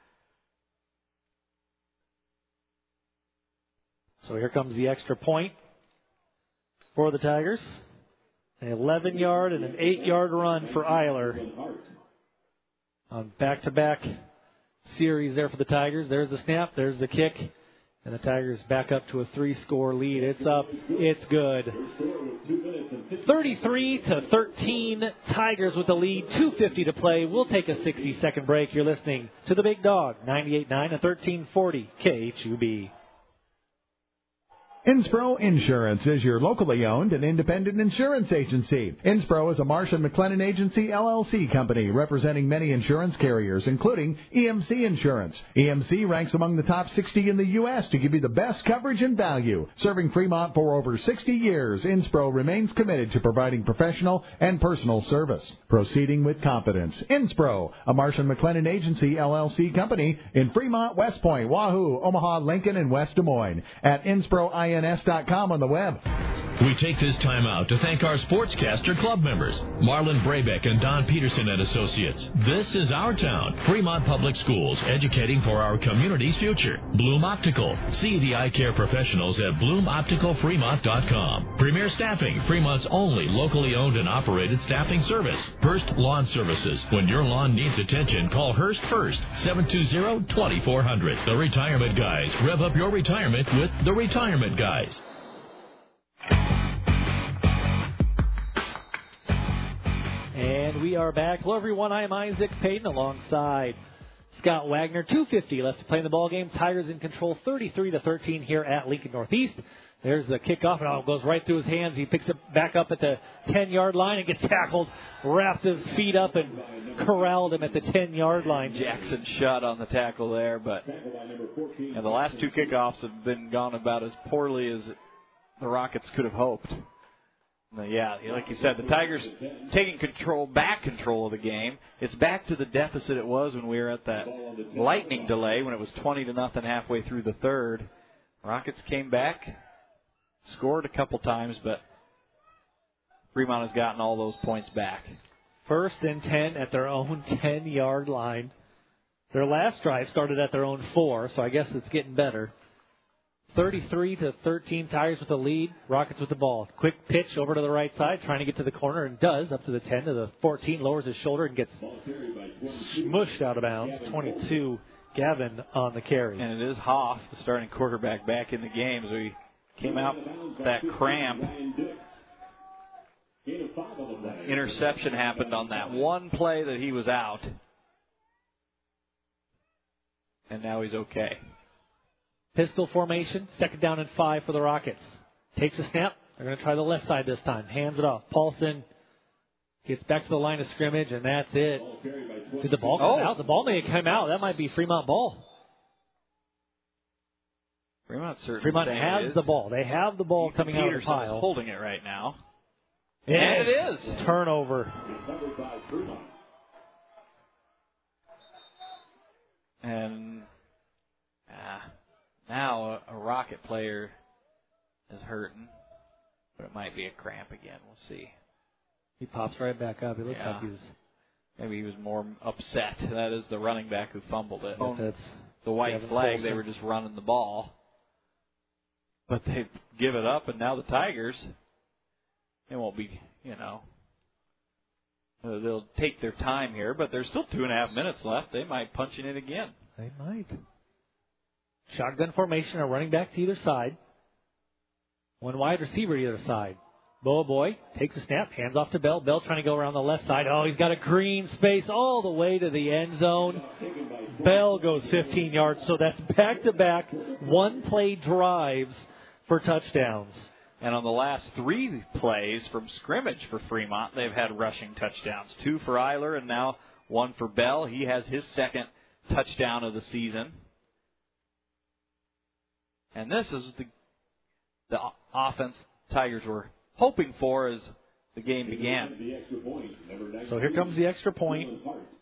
So here comes the extra point for the Tigers. An eleven-yard and an eight-yard run for Eiler. On back-to-back series there for the Tigers. There's the snap. There's the kick. And the Tigers back up to a three-score lead. It's up. It's good. thirty-three to thirteen. Tigers with the lead. two fifty to play. We'll take a sixty-second break. You're listening to the Big Dog. ninety-eight point nine and thirteen forty K H U B. Inspro Insurance is your locally owned and independent insurance agency. Inspro is a Marsh and McLennan Agency L L C company representing many insurance carriers, including E M C Insurance. E M C ranks among the top sixty in the U S to give you the best coverage and value. Serving Fremont for over sixty years, Inspro remains committed to providing professional and personal service. Proceeding with confidence. Inspro, a Marsh and McLennan Agency L L C company in Fremont, West Point, Wahoo, Omaha, Lincoln, and West Des Moines. At Inspro I N S dot com on the web. We take this time out to thank our Sportscaster Club members, Marlon Brabeck and Don Peterson and Associates. This is our town, Fremont Public Schools, educating for our community's future. Bloom Optical. See the eye care professionals at bloom optical fremont dot com. Premier Staffing, Fremont's only locally owned and operated staffing service. Hurst Lawn Services. When your lawn needs attention, call Hurst first, seven two zero, two four zero zero. The Retirement Guys. Rev up your retirement with The Retirement Guys. And we are back. Hello, everyone. I'm Isaac Payton alongside Scott Wagner. two fifty left to play in the ball game. Tigers in control, thirty-three to thirteen here at Lincoln Northeast. There's the kickoff, and it goes right through his hands. He picks it back up at the ten-yard line and gets tackled, wrapped his feet up, and corralled him at the ten-yard line. Jackson shot on the tackle there, but and the last two kickoffs have been gone about as poorly as the Rockets could have hoped. Yeah, like you said, the Tigers taking control, back control of the game. It's back to the deficit it was when we were at that lightning delay when it was twenty to nothing halfway through the third. Rockets came back, scored a couple times, but Fremont has gotten all those points back. First and ten at their own ten-yard line. Their last drive started at their own four, so I guess it's getting better. thirty-three to thirteen, Tigers with the lead. Rockets with the ball. Quick pitch over to the right side, trying to get to the corner, and does, up to the ten, to the fourteen, lowers his shoulder and gets smushed out of bounds. twenty-two, Gavin on the carry. And it is Hoff, the starting quarterback, back in the game. So he came out with that cramp. Interception happened on that one play that he was out. And now he's okay. Pistol formation, second down and five for the Rockets. Takes a snap. They're going to try the left side this time. Hands it off. Paulson gets back to the line of scrimmage, and that's it. Did the ball come oh. out? The ball may have come out. That might be Fremont ball. Fremont certainly Fremont has the ball. They have the ball Ethan coming Peterson out of the pile. Is holding it right now. And, and it is. Turnover. And ah, now a, a Rocket player is hurting, but it might be a cramp again. We'll see. He pops right back up. He looks yeah. like he's... Maybe he was more upset. That is the running back who fumbled it. Oh, that's the white flag. They were just running the ball. But they give it up, and now the Tigers, it won't be, you know, they'll take their time here, but there's still two and a half minutes left. They might punch in it again. They might. Shotgun formation, a running back to either side. One wide receiver to either side. Boa Boy takes a snap, hands off to Bell. Bell trying to go around the left side. Oh, he's got a green space all the way to the end zone. Bell goes fifteen yards, so that's back-to-back one-play drives for touchdowns. And on the last three plays from scrimmage for Fremont, they've had rushing touchdowns. Two for Eiler and now one for Bell. He has his second touchdown of the season. And this is the the offense Tigers were hoping for as the game began. So here comes the extra point.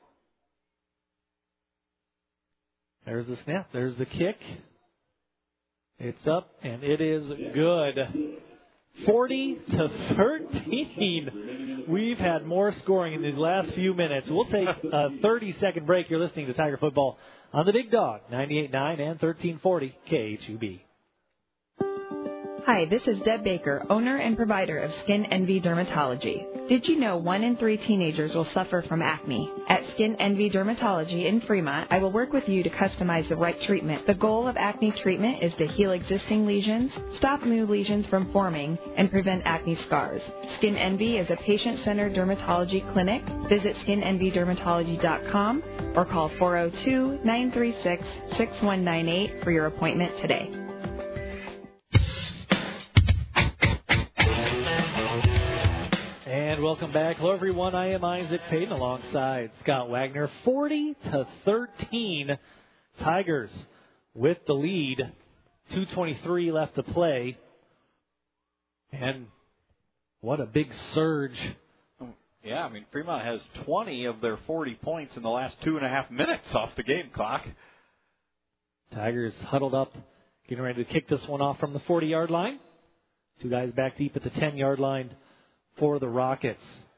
There's the snap. There's the kick. It's up, and it is good. forty to thirteen. We've had more scoring in these last few minutes. We'll take a thirty-second break. You're listening to Tiger Football on the Big Dog, ninety-eight point nine and thirteen forty K H U B. Hi, this is Deb Baker, owner and provider of Skin Envy Dermatology. Did you know one in three teenagers will suffer from acne? At Skin Envy Dermatology in Fremont, I will work with you to customize the right treatment. The goal of acne treatment is to heal existing lesions, stop new lesions from forming, and prevent acne scars. Skin Envy is a patient-centered dermatology clinic. Visit skin envy dermatology dot com or call four oh two, nine three six, six one nine eight for your appointment today. And welcome back. Hello, everyone. I am Isaac Payton alongside Scott Wagner. forty to thirteen, Tigers with the lead. two twenty-three left to play. And what a big surge. Yeah, I mean, Fremont has twenty of their forty points in the last two and a half minutes off the game clock. Tigers huddled up, getting ready to kick this one off from the forty-yard line. Two guys back deep at the ten-yard line for the Rockets.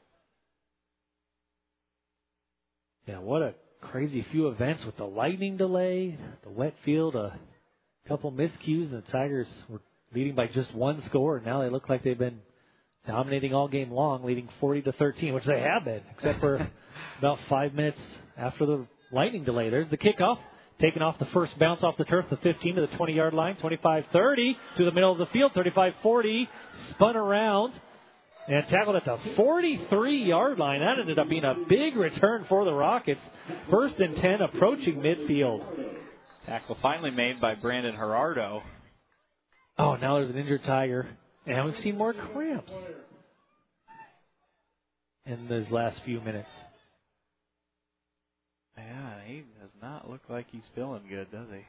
Yeah, what a crazy few events with the lightning delay, the wet field, a couple miscues, and the Tigers were leading by just one score, and now they look like they've been dominating all game long, leading forty to thirteen, which they have been, except for about five minutes after the lightning delay. There's the kickoff. Taking off the first bounce off the turf, the fifteen to the twenty-yard line, twenty-five thirty to the middle of the field, thirty-five forty, spun around and tackled at the forty-three-yard line. That ended up being a big return for the Rockets. First and ten, approaching midfield. Tackle finally made by Brandon Gerardo. Oh, now there's an injured Tiger. And we've seen more cramps in those last few minutes. Yeah, he does not look like he's feeling good, does he?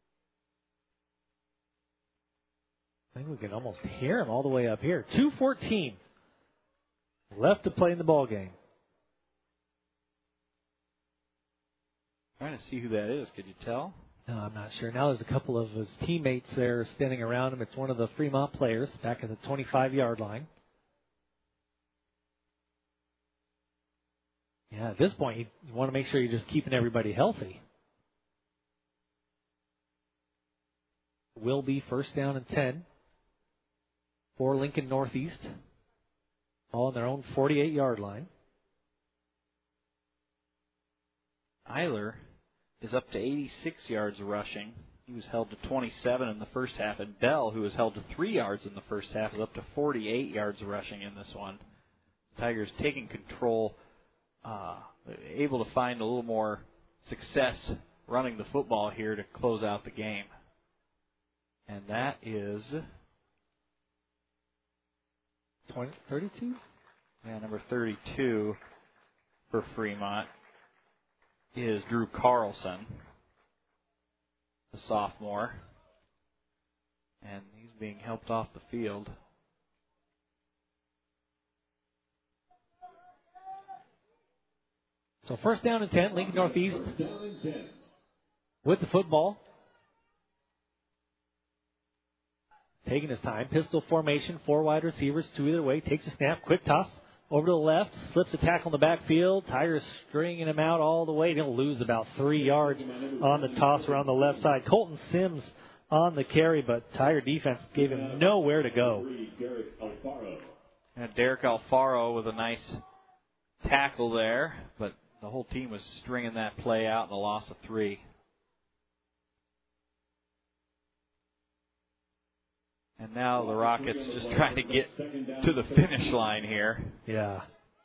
I think we can almost hear him all the way up here. two fourteen left to play in the ball game. Trying to see who that is. Could you tell? No, I'm not sure. Now there's a couple of his teammates there standing around him. It's one of the Fremont players back at the twenty-five-yard line. Yeah, at this point, you, you want to make sure you're just keeping everybody healthy. Will be first down and ten for Lincoln Northeast. All on their own forty-eight-yard line. Eiler is up to eighty-six yards rushing. He was held to twenty-seven in the first half. And Bell, who was held to three yards in the first half, is up to forty-eight yards rushing in this one. Tigers taking control, uh, able to find a little more success running the football here to close out the game. And that is twenty, thirty-two? Yeah, number thirty-two for Fremont is Drew Carlson, the sophomore. And he's being helped off the field. So first down and ten, Lincoln Northeast with the football. Taking his time. Pistol formation, four wide receivers, two either way. Takes a snap, quick toss over to the left. Slips a tackle in the backfield. Tigers stringing him out all the way. He'll lose about three yards on the toss around the left side. Colton Sims on the carry, but Tiger defense gave him nowhere to go. And Derek Alfaro with a nice tackle there, but the whole team was stringing that play out in a loss of three. And now the Rockets just trying to get to the finish line here. Yeah.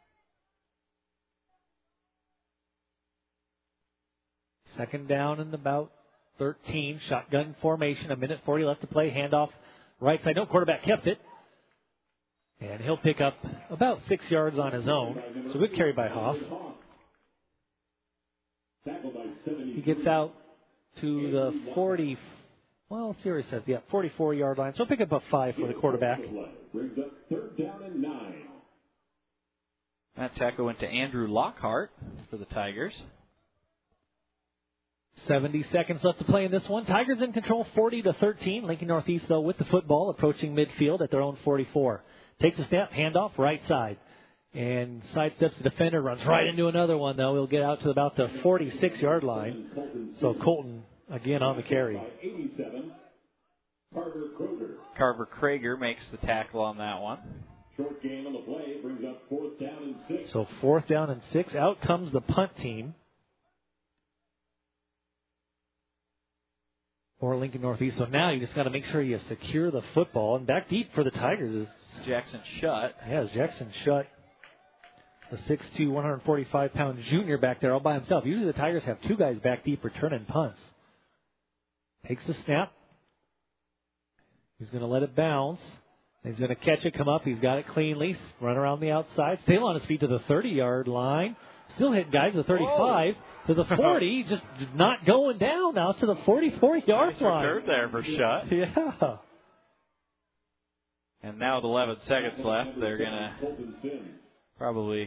Second down and about thirteen. Shotgun formation. A minute forty left to play. Handoff right side. No, quarterback kept it. And he'll pick up about six yards on his own. So good carry by Hoff. He gets out to the forty. Well, let's see where he says. Yeah, forty-four-yard line. So pick up a five for the quarterback. That tackle went to Andrew Lockhart for the Tigers. seventy seconds left to play in this one. Tigers in control, forty to thirteen. Lincoln Northeast, though, with the football, approaching midfield at their own forty-four. Takes a snap, handoff, right side. And sidesteps the defender, runs right into another one, though. He'll get out to about the forty-six-yard line. So Colton, again, on the carry. Carver Krager makes the tackle on that one. Short game on the play brings up fourth down and six. So fourth down and six. Out comes the punt team for Lincoln Northeast. So now you just got to make sure you secure the football. And back deep for the Tigers is Jackson Shutt. Yeah, it's Jackson Shutt. The six two, one hundred forty-five pound junior back there all by himself. Usually the Tigers have two guys back deep returning punts. Takes the snap. He's going to let it bounce. He's going to catch it, come up. He's got it cleanly. Run around the outside. Still on his feet to the thirty-yard line. Still hitting guys to the thirty-five. Whoa. To the forty. Just not going down now to the forty-four-yard nice line. Return there for Shutt. Yeah. And now with eleven seconds left, they're going to probably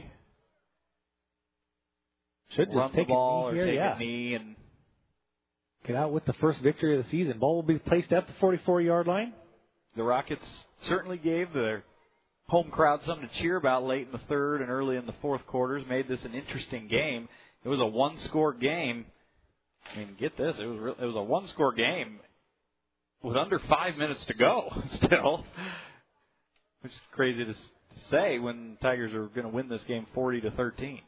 Should just run take the ball a knee or here, take yeah. a knee and get out with the first victory of the season. Ball will be placed at the forty-four-yard line. The Rockets certainly gave their home crowd something to cheer about late in the third and early in the fourth quarters. Made this an interesting game. It was a one-score game. I mean, get this. It was re- it was a one-score game with under five minutes to go still, which is crazy to say when Tigers are going to win this game forty to thirteen.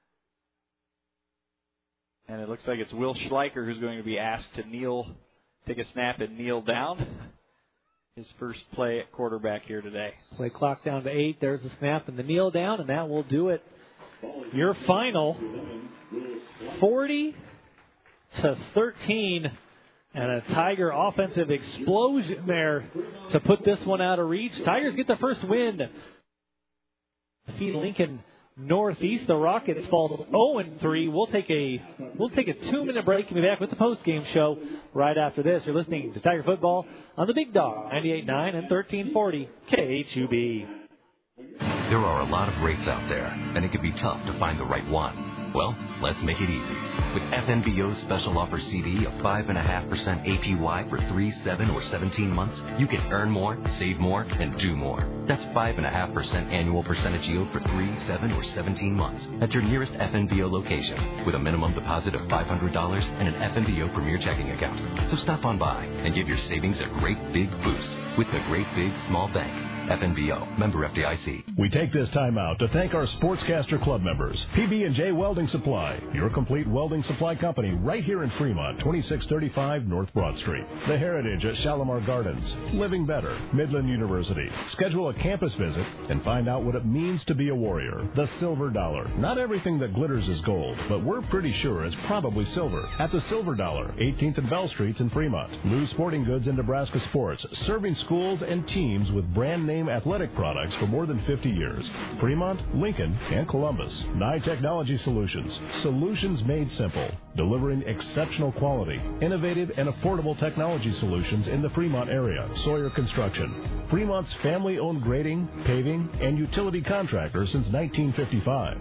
And it looks like it's Will Schleicher who's going to be asked to kneel, take a snap and kneel down. His first play at quarterback here today. Play clock down to eight. There's the snap and the kneel down, and that will do it. Your final, forty to thirteen, and a Tiger offensive explosion there to put this one out of reach. Tigers get the first win. Defeat Lincoln Northeast. The Rockets fall oh and three. We'll take a we'll take a two-minute break and be back with the post-game show right after this. You're listening to Tiger Football on the Big Dog, ninety-eight point nine and thirteen forty K H U B. There are a lot of rates out there, and it can be tough to find the right one. Well, let's make it easy. With F N B O's special offer C D of five point five percent A P Y for three, seven, or seventeen months, you can earn more, save more, and do more. That's five point five percent annual percentage yield for three, seven, or seventeen months at your nearest F N B O location with a minimum deposit of five hundred dollars and an F N B O Premier checking account. So stop on by and give your savings a great big boost with the Great Big Small Bank. F N B O, member F D I C. We take this time out to thank our Sportscaster Club members. P B and J Welding Supply, your complete welding supply company right here in Fremont, twenty-six thirty-five North Broad Street. The Heritage at Shalimar Gardens. Living Better, Midland University. Schedule a campus visit and find out what it means to be a warrior. The Silver Dollar. Not everything that glitters is gold, but we're pretty sure it's probably silver. At the Silver Dollar, eighteenth and Bell Streets in Fremont. Lou Sporting Goods in Nebraska Sports, serving schools and teams with brand name athletic products for more than fifty years. Fremont, Lincoln, and Columbus. Nye Technology Solutions. Solutions made simple. Delivering exceptional quality, innovative, and affordable technology solutions in the Fremont area. Sawyer Construction. Fremont's family-owned grading, paving, and utility contractor since nineteen fifty-five.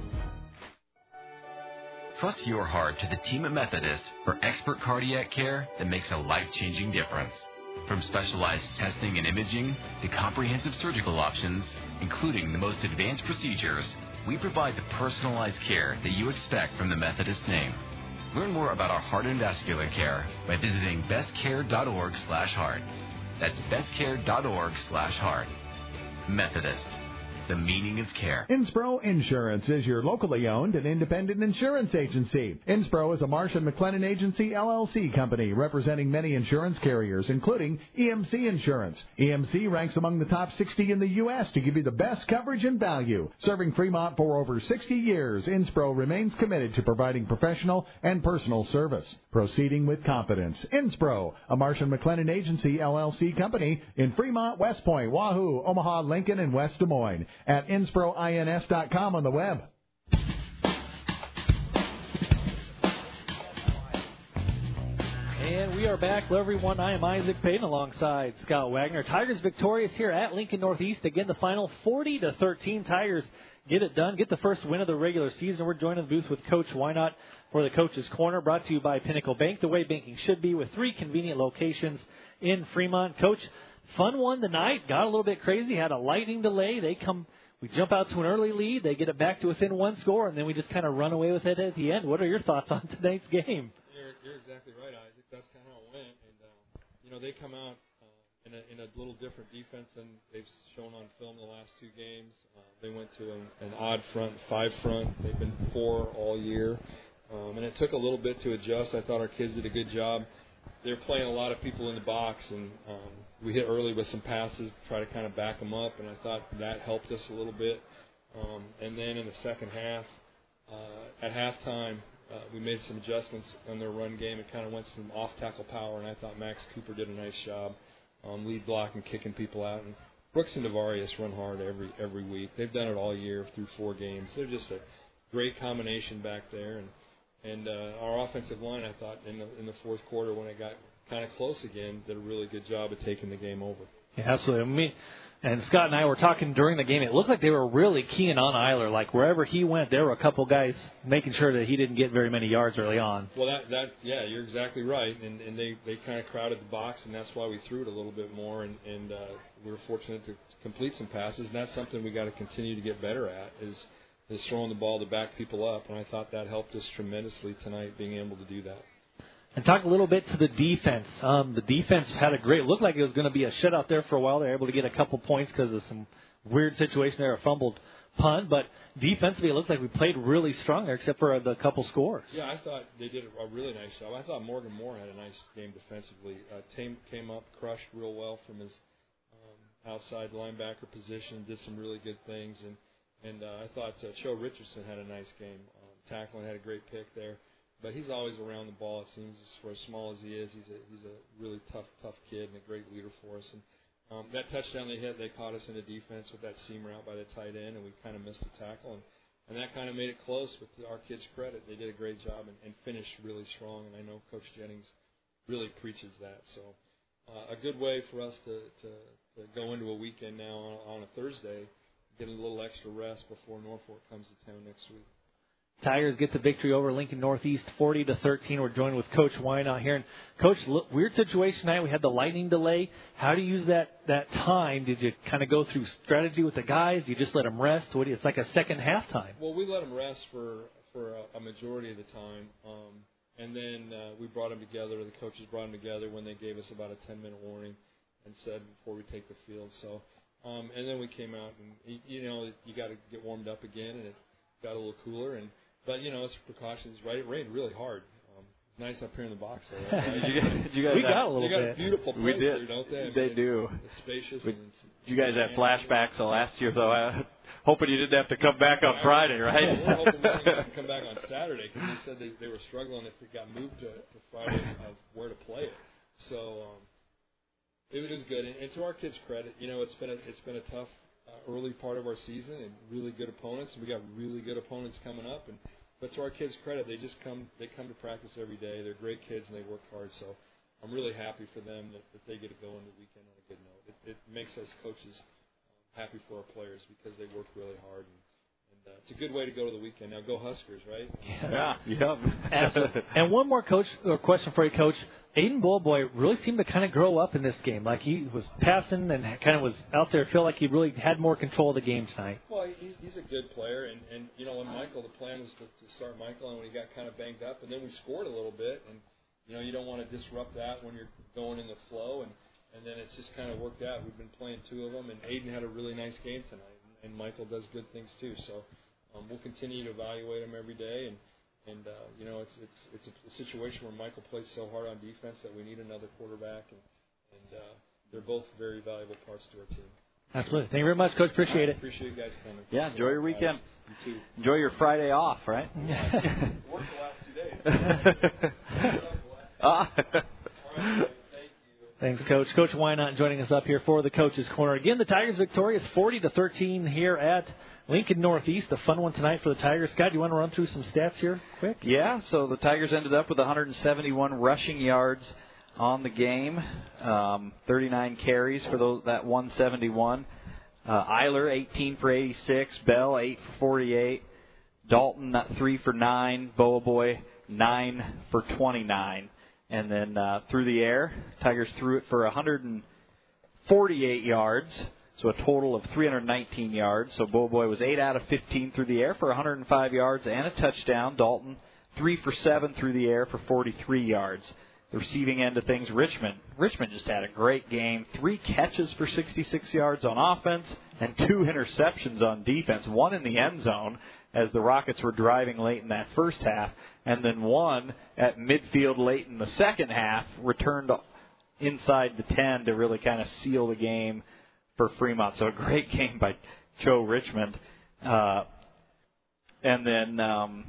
Trust your heart to the team at Methodist for expert cardiac care that makes a life-changing difference. From specialized testing and imaging to comprehensive surgical options, including the most advanced procedures, we provide the personalized care that you expect from the Methodist name. Learn more about our heart and vascular care by visiting bestcare.org slash heart. That's bestcare.org slash heart. Methodist. The meaning of care. Inspro Insurance is your locally owned and independent insurance agency. Inspro is a Marsh and McLennan Agency L L C company representing many insurance carriers, including E M C Insurance. E M C ranks among the top sixty in the U S to give you the best coverage and value. Serving Fremont for over sixty years, Inspro remains committed to providing professional and personal service. Proceeding with confidence. Inspro, a Marsh and McLennan Agency L L C company in Fremont, West Point, Wahoo, Omaha, Lincoln, and West Des Moines. At inspro ins dot com on the web. And we are back. Hello, everyone. I am Isaac Payton alongside Scott Wagner. Tigers victorious here at Lincoln Northeast. Again, the final forty to thirteen. Tigers get it done, get the first win of the regular season. We're joined in the booth with Coach Wynot for the Coach's Corner, brought to you by Pinnacle Bank, the way banking should be, with three convenient locations in Fremont. Coach, fun one tonight. Got a little bit crazy. Had a lightning delay. They come, we jump out to an early lead. They get it back to within one score, and then we just kind of run away with it at the end. What are your thoughts on tonight's game? You're, you're exactly right, Isaac. That's kind of how it went. And, uh, you know, they come out uh, in, a, in a little different defense than they've shown on film the last two games. Uh, they went to an, an odd front, five front. They've been four all year. Um, and it took a little bit to adjust. I thought our kids did a good job. They're playing a lot of people in the box, and um, we hit early with some passes to try to kind of back them up, and I thought that helped us a little bit. Um, and then in the second half, uh, at halftime, uh, we made some adjustments on their run game. It kind of went to some off-tackle power, and I thought Max Cooper did a nice job um, lead blocking, kicking people out. And Brooks and Devarius run hard every every week. They've done it all year through four games. They're just a great combination back there. And And uh, our offensive line, I thought, in the in the fourth quarter, when it got kind of close again, did a really good job of taking the game over. Yeah, absolutely. Me and Scott and I were talking during the game. It looked like they were really keying on Eiler. Like wherever he went, there were a couple guys making sure that he didn't get very many yards early on. Well, that that yeah, you're exactly right. And and they, they kind of crowded the box, and that's why we threw it a little bit more. And and uh, we were fortunate to complete some passes. And that's something we got to continue to get better at. Is is throwing the ball to back people up, and I thought that helped us tremendously tonight, being able to do that. And talk a little bit to the defense. Um, the defense had a great, looked like it was going to be a shutout there for a while. They were able to get a couple points because of some weird situation there, a fumbled punt. But defensively, it looked like we played really strong there, except for the couple scores. Yeah, I thought they did a really nice job. I thought Morgan Moore had a nice game defensively. Uh, came, came up, crushed real well from his um, outside linebacker position, did some really good things. And And uh, I thought uh, Joe Richardson had a nice game. Um, tackling, had a great pick there. But he's always around the ball, it seems, for as small as he is. He's a, he's a really tough, tough kid and a great leader for us. And um, that touchdown they hit, they caught us in the defense with that seam route by the tight end, and we kind of missed the tackle. And, and that kind of made it close with our kids' credit. They did a great job and, and finished really strong. And I know Coach Jennings really preaches that. So uh, a good way for us to, to, to go into a weekend now on, on a Thursday, get a little extra rest before Norfolk comes to town next week. Tigers get the victory over Lincoln Northeast, forty to thirteen. We're joined with Coach Wynot here. And Coach, look, weird situation tonight. We had the lightning delay. How do you use that that time? Did you kind of go through strategy with the guys? You just let them rest? What do you, it's like a second half time. Well, we let them rest for for a, a majority of the time, um, and then uh, we brought them together. The coaches brought them together when they gave us about a ten minute warning and said before we take the field. So, um, and then we came out and you know you got to get warmed up again, and it got a little cooler and. But, you know, it's precautions, right? It rained really hard. Um, it's nice up here in the box, though. Right? did you guys, did you guys we have, got a little they got bit. a beautiful place we did. here, don't they? I mean, they it's, do. It's spacious. We, and it's, did you guys have flashbacks of last year, though? I, hoping you didn't have to come back on yeah, Friday, right? Well, we're hoping we can come back on Saturday because they said they, they were struggling if it got moved to, to Friday of where to play it. So um, it was good. And, and to our kids' credit, you know, it's been a, it's been a tough uh, early part of our season and really good opponents. And we got really good opponents coming up. And But to our kids' credit, they just come they come to practice every day. They're great kids, and they work hard. So I'm really happy for them that, that they get to go into the weekend on a good note. It, it makes us coaches um, happy for our players because they work really hard. And, and uh, it's a good way to go to the weekend. Now, go Huskers, right? Yeah, yeah. Absolutely. And one more coach or question for you, Coach. Aiden Bowboy really seemed to kind of grow up in this game. Like he was passing and kind of was out there. Feel like he really had more control of the game tonight. Well, he's, he's a good player, and, and you know, when Michael, the plan was to, to start Michael, and when he got kind of banged up, and then we scored a little bit, and you know, you don't want to disrupt that when you're going in the flow, and and then it's just kind of worked out. We've been playing two of them, and Aiden had a really nice game tonight, and, and Michael does good things too. So um, we'll continue to evaluate him every day, and. And, uh, you know, it's it's it's a situation where Michael plays so hard on defense that we need another quarterback, and, and uh, they're both very valuable parts to our team. Absolutely. Thank you very much, Coach. Appreciate it. Appreciate you guys coming. Yeah, enjoy your weekend. Uh, you too. Enjoy your Friday off, right? Worked the last two days. ah. Thanks, Coach. Coach Wynot joining us up here for the Coach's Corner. Again, the Tigers victorious forty to thirteen here at Lincoln Northeast. A fun one tonight for the Tigers. Scott, do you want to run through some stats here quick? Yeah, so the Tigers ended up with one hundred seventy-one rushing yards on the game, um, thirty-nine carries for those, that one seventy-one. Uh, Eiler, eighteen for eighty-six. Bell, eight for forty-eight. Dalton, three for nine. Bowboy, nine for twenty-nine. And then uh, through the air, Tigers threw it for one hundred forty-eight yards, so a total of three hundred nineteen yards. So Bowboy was eight out of fifteen through the air for one hundred five yards and a touchdown. Dalton, three for seven through the air for forty-three yards. The receiving end of things, Richmond. Richmond just had a great game. Three catches for sixty-six yards on offense and two interceptions on defense, one in the end zone as the Rockets were driving late in that first half, and then one at midfield late in the second half, returned inside the ten to really kind of seal the game for Fremont. So a great game by Joe Richmond. Uh, and then um,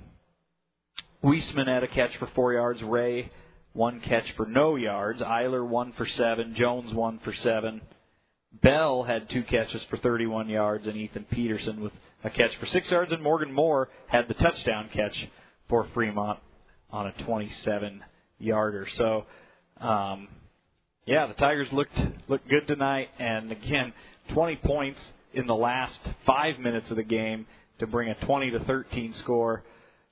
Weisman had a catch for four yards. Ray, one catch for no yards. Eiler, one for seven. Jones, one for seven. Bell had two catches for thirty-one yards, and Ethan Peterson with a catch for six yards, and Morgan Moore had the touchdown catch for Fremont on a twenty-seven-yarder. So, um, yeah, the Tigers looked looked good tonight, and again, twenty points in the last five minutes of the game to bring a twenty to thirteen score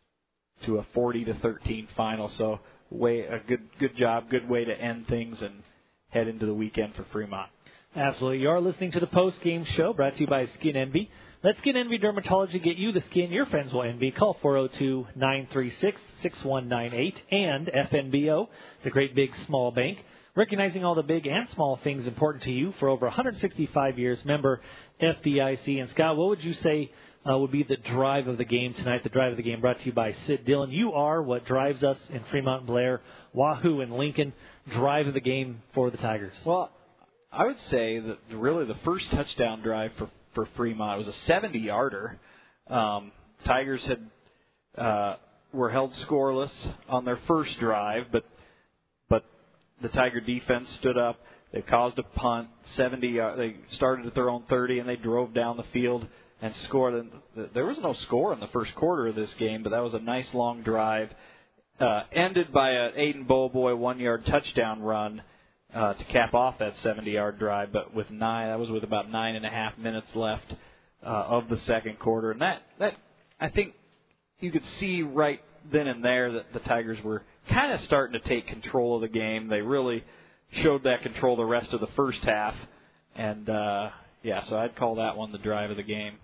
to a forty to thirteen final. So, way a good good job, good way to end things and head into the weekend for Fremont. Absolutely. You are listening to the post-game show brought to you by Skin Envy. Let Skin Envy Dermatology get you the skin your friends will envy. Call four oh two, nine three six, six one nine eight and F N B O, the great big small bank. Recognizing all the big and small things important to you for over one hundred sixty-five years. Member F D I C. And Scott, what would you say uh, would be the drive of the game tonight? The drive of the game brought to you by Sid Dillon. You are what drives us in Fremont and Blair, Wahoo and Lincoln. Drive of the game for the Tigers. Well, I would say that really the first touchdown drive for, for Fremont was a seventy-yarder. Um, Tigers had uh, were held scoreless on their first drive, but but the Tiger defense stood up. They caused a punt. seventy. Uh, they started at their own thirty, and they drove down the field and scored. And there was no score in the first quarter of this game, but that was a nice long drive. Uh, ended by an Aiden Bowboy one-yard touchdown run. Uh, to cap off that seventy-yard drive, but with nine, that was with about nine and a half minutes left uh, of the second quarter, and that that I think you could see right then and there that the Tigers were kind of starting to take control of the game. They really showed that control the rest of the first half. And, uh, yeah, so I'd call that one the drive of the game.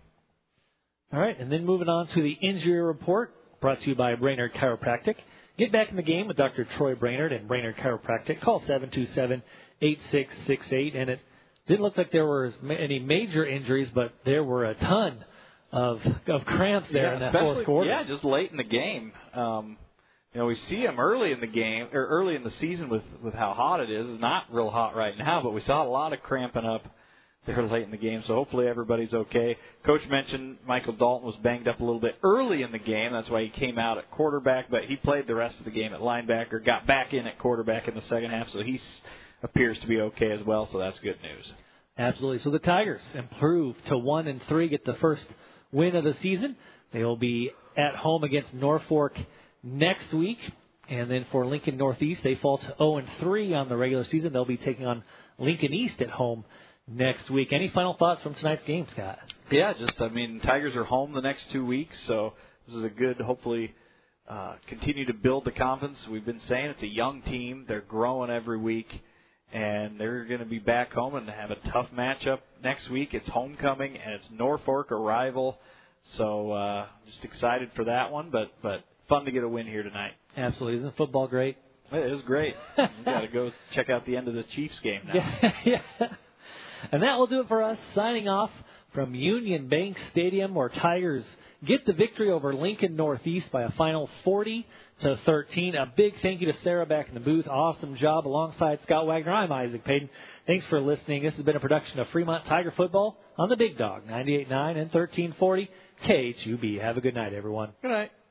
All right, and then moving on to the injury report, brought to you by Brainerd Chiropractic. Get back in the game with Doctor Troy Brainerd and Brainerd Chiropractic. Call seven two seven, eight six six eight. And it didn't look like there were any major injuries, but there were a ton of of cramps there yeah, in that especially, fourth quarter. Yeah, just late in the game. Um, you know, we see them early in the game, or early in the season with, with how hot it is. It's not real hot right now, but we saw a lot of cramping up there late in the game, so hopefully everybody's okay. Coach mentioned Michael Dalton was banged up a little bit early in the game. That's why he came out at quarterback, but he played the rest of the game at linebacker, got back in at quarterback in the second half, so he appears to be okay as well, so that's good news. Absolutely. So the Tigers improve to one and three, get the first win of the season. They will be at home against Norfolk next week, and then for Lincoln Northeast, they fall to oh and three on the regular season. They'll be taking on Lincoln East at home next week. Any final thoughts from tonight's game, Scott? Yeah, just, I mean, Tigers are home the next two weeks, so this is a good, hopefully, uh, continue to build the confidence. We've been saying it's a young team. They're growing every week, and they're going to be back home and have a tough matchup next week. It's homecoming, and it's Norfolk, a rival, so uh, just excited for that one, but, but fun to get a win here tonight. Absolutely. Isn't football great? It is great. We've got to go check out the end of the Chiefs game now. Yeah, yeah. And that will do it for us. Signing off from Union Bank Stadium, where Tigers get the victory over Lincoln Northeast by a final forty to thirteen. A big thank you to Sarah back in the booth. Awesome job alongside Scott Wagner. I'm Isaac Payton. Thanks for listening. This has been a production of Fremont Tiger Football on the Big Dog, ninety-eight point nine and thirteen forty K H U B. Have a good night, everyone. Good night.